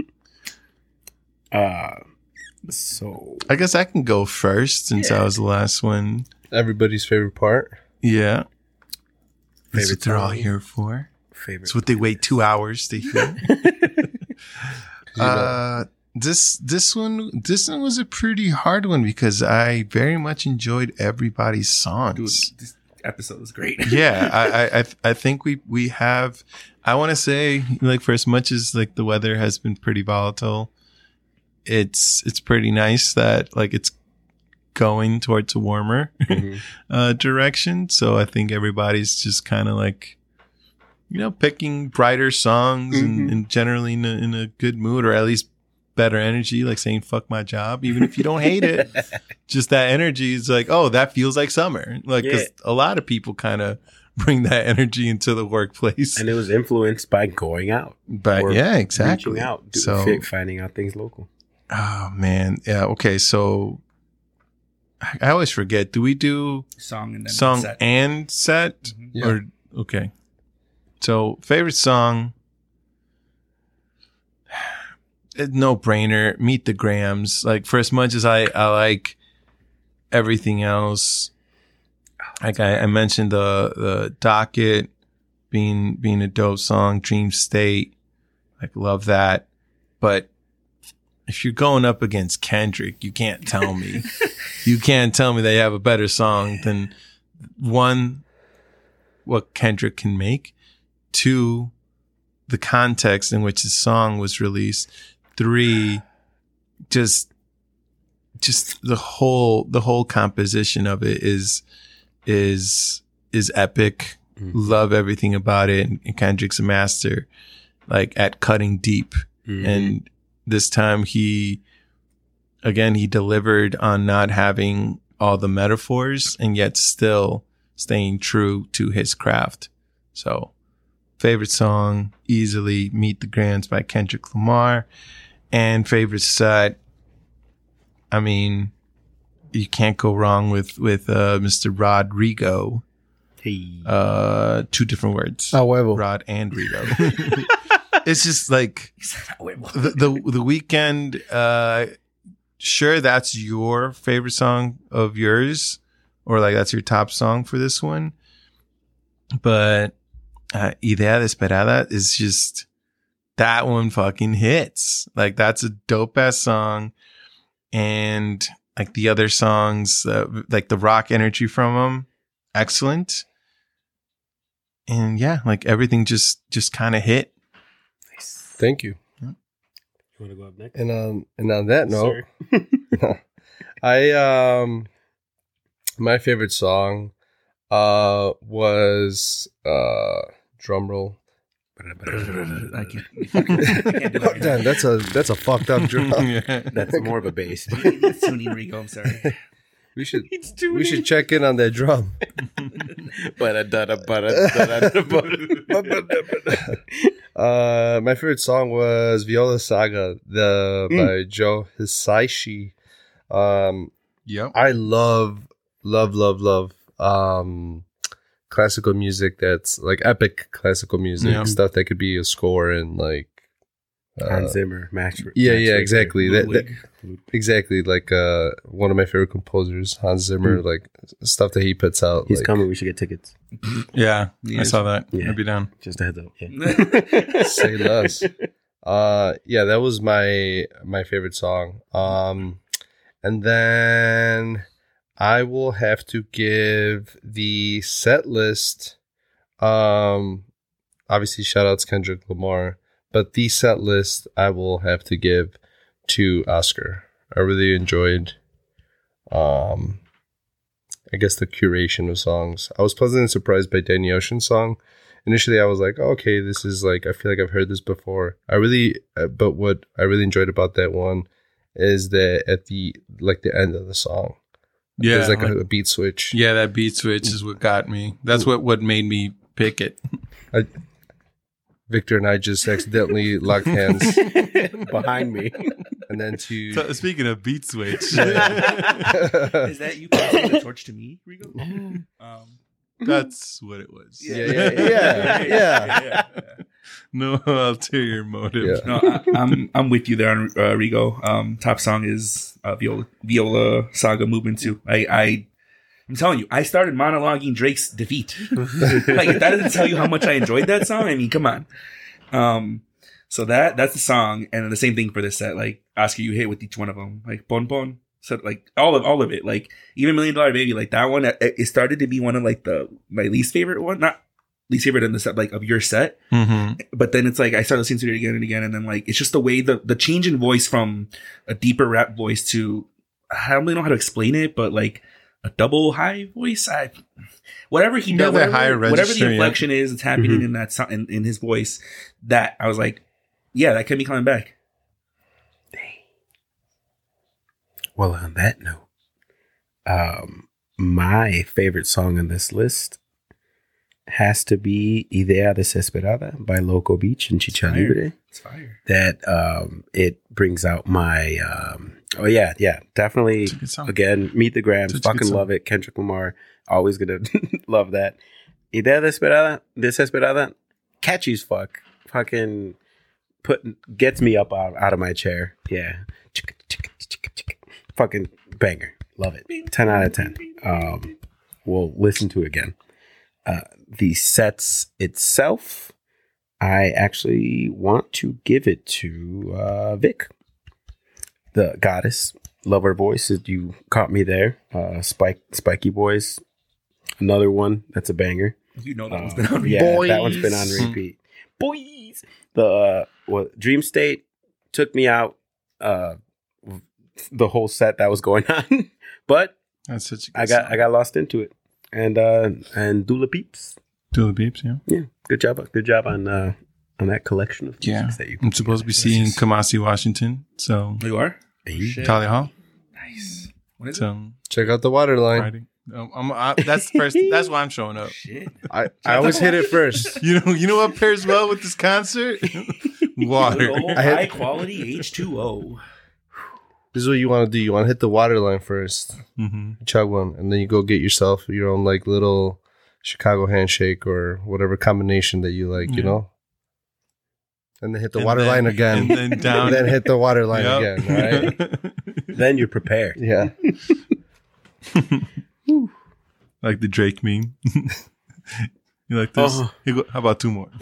Uh, so I guess I can go first since I was the last one. Everybody's favorite part. Yeah. That's Favorite what they're all song? here for. favorite. It's what they wait two hours to hear. uh, this this one this one was a pretty hard one because I very much enjoyed everybody's Dude, songs. this episode was great. Yeah, I, I I I think we we have. I want to say like for as much as like the weather has been pretty volatile, it's it's pretty nice that like it's going towards a warmer Mhm. uh, direction. So I think everybody's just kind of like, you know, picking brighter songs and, Mhm. and generally in a, in a good mood or at least better energy, like saying "fuck my job," even if you don't hate it. Just that energy is like, oh, that feels like summer. Like, because a lot of people kind of bring that energy into the workplace. And it was influenced by going out. But or yeah, exactly. Reaching out, do, So, fi- finding out things local. oh man, yeah. Okay, so I I always forget. Do we do Song and then song set. and set? Mhm. Yeah. Or okay. So favorite song, no brainer. Meet the Grams. Like for as much as I I like everything else, like I, I mentioned the the Docket being being a dope song. Dream State, like love that. But if you're going up against Kendrick, you can't tell me. You can't tell me they have a better song than one, what Kendrick can make. Two, the context in which the song was released. Three, just, just the whole, the whole composition of it is, is, is epic. Mhm. Love everything about it. And Kendrick's a master, like at cutting deep. Mhm. And this time he, again, he delivered on not having all the metaphors and yet still staying true to his craft. So favorite song, easily Meet the Grams by Kendrick Lamar. And favorite set, I mean, you can't go wrong with, with, uh, Mister Rodrigo. Hey. Uh, two different words. A huevo. Rod and Rigo. It's just like, the, the the weekend, uh, sure, that's your favorite song of yours, or like that's your top song for this one. But uh, Idea Desperada is just, that one fucking hits. Like that's a dope ass song, and like the other songs, uh, like the rock energy from them, excellent. And yeah, like everything just just kind of hit. Thank you. You want to go up next? And on and on that note, Sir? I um my favorite song, uh, was uh, drum roll. I can't. I can't do Oh, damn, it. that's a that's a fucked up drum. Yeah. That's more of a bass. It's tuning, Rico. I'm sorry. We should It's too we should check in on that drum. Uh, my favorite song was Viola Saga, the Mm. by Joe Hisaishi. Um, Yep. I love, love, love, love um, classical music that's like epic classical music, Yeah. stuff that could be a score and like. Uh, Hans Zimmer, Max. yeah, Max yeah, Richter. exactly. That, that, Ludwig. exactly. Like uh, one of my favorite composers, Hans Zimmer, like stuff that he puts out. He's like, coming. We should get tickets. Yeah, I Yes. saw that. Yeah. I'd be down. Just a heads up. Yeah. Say less. Uh, yeah, that was my my favorite song. Um, and then I will have to give the set list. Um, obviously, shout outs Kendrick Lamar, but the set list I will have to give to Oscar. I really enjoyed. Um, I guess the curation of songs. I was pleasantly surprised by Danny Ocean's song. Initially, I was like, oh, okay, this is like, I feel like I've heard this before. I really, uh, but what I really enjoyed about that one is that at the, like the end of the song, Yeah, there's like, like- a, a beat switch. yeah, that beat switch is what got me. That's what what made me pick it. Victor and I just accidentally locked hands. Behind me. And then to, So, speaking of beat switch, Is that you passing the torch to me, Rico? Um, that's what it was. Yeah, yeah, yeah, yeah. yeah. No ulterior motive. Yeah. No, I, I'm I'm with you there on uh, Rigo. Um, top song is uh, Viola Viola Saga Movement Two. I I I'm telling you, I started monologuing Drake's defeat. Like if that doesn't tell you how much I enjoyed that song, I mean, come on. Um, so that that's the song, and then the same thing for this set. Like Oscar, you hit with each one of them, like Bon Bon. So like all of all of it, like even Million Dollar Baby, like that one, it, it started to be one of like the my least favorite one, not least favorite in the set, like of your set. Mm-hmm. But then it's like I started listening to it again and again, and then like it's just the way the the change in voice from a deeper rap voice to I don't really know how to explain it, but like a double high voice, I whatever he Yeah, does, that whatever, higher whatever register, the yeah. inflection is, it's happening Mhm. in that so- in, in his voice. That I was like, yeah, that could be coming back. Well, on that note, um, my favorite song on this list has to be Idea Desesperada by Loco Beach and Chicha Fire. Libre. It's fire. That um, it brings out my um, oh yeah yeah definitely It's a good song. again Meet the Grams, Such a good fucking song. love it. Kendrick Lamar, always gonna love that. Idea Desesperada, Desesperada, catchy as fuck. Fucking put gets me up out, out of my chair. Yeah, Chicka, chicka, chicka, chicka. Fucking banger. Love it. ten out of ten. Um, we'll listen to it again. Uh, the sets itself, I actually want to give it to uh, Vic, the goddess. Love her voice. You caught me there. Uh, Spike, Spiky Boys, another one that's a banger. You know that Um, one's been on. yeah, Boys. that one's been on repeat. Boys, the uh, what Dream State took me out. Uh, the whole set that was going on, but That's such a good I got song. I got lost into it. And uh, and Dula Peeps, Do the beeps, yeah. yeah, good job, good job on uh, on that collection of Yeah. music that you. I'm supposed to be seeing Kamasi, Washington. So, You are Hey. Shit. Talia Hall. Nice. What is it? So, check out the waterline. Friday. Um, I'm, I, that's first. That's why I'm showing up. Shit. I, I always hit it first. You know, you know what pairs well with this concert? Water. Good old I had- high quality H two O. This is what you want to do. You want to hit the waterline first, hmm chug one, and then you go get yourself your own like little Chicago handshake or whatever combination that you like, you Yeah. know. And then hit the And water then- line again. and then down. And then hit the water line Yep. again. All right. Then you're prepared. Yeah. Like the Drake meme. You like this? Oh. Here you go. How about two more?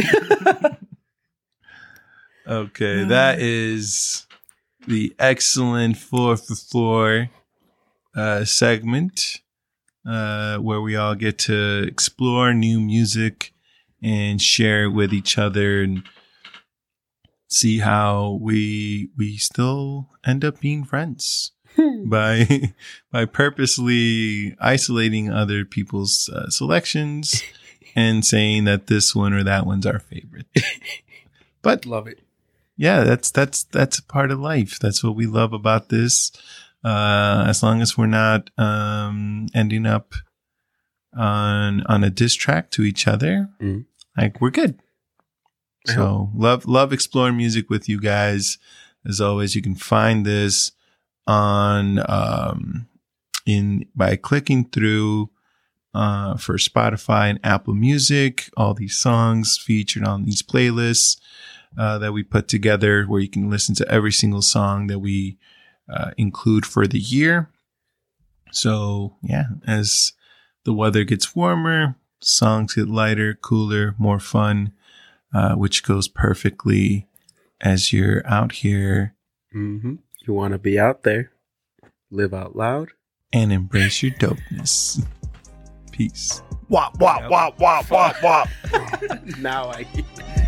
Okay, that is the excellent four for four uh, segment uh, where we all get to explore new music and share it with each other and see how we we still end up being friends. by by purposely isolating other people's uh, selections and saying that this one or that one's our favorite. But Love it. yeah, that's that's that's a part of life. That's what we love about this. Uh, as long as we're not um, ending up on on a diss track to each other, Mhm. like we're good. So love love exploring music with you guys. As always, you can find this on um, in by clicking through uh, for Spotify and Apple Music. All these songs featured on these playlists uh, that we put together, where you can listen to every single song that we uh, include for the year. So yeah, as the weather gets warmer, songs get lighter, cooler, more fun, uh, which goes perfectly as you're out here Mm-hmm. You want to be out there, live out loud. and embrace your dopeness. Peace. Wop, wop, wop, wop, wop, wop. Now I.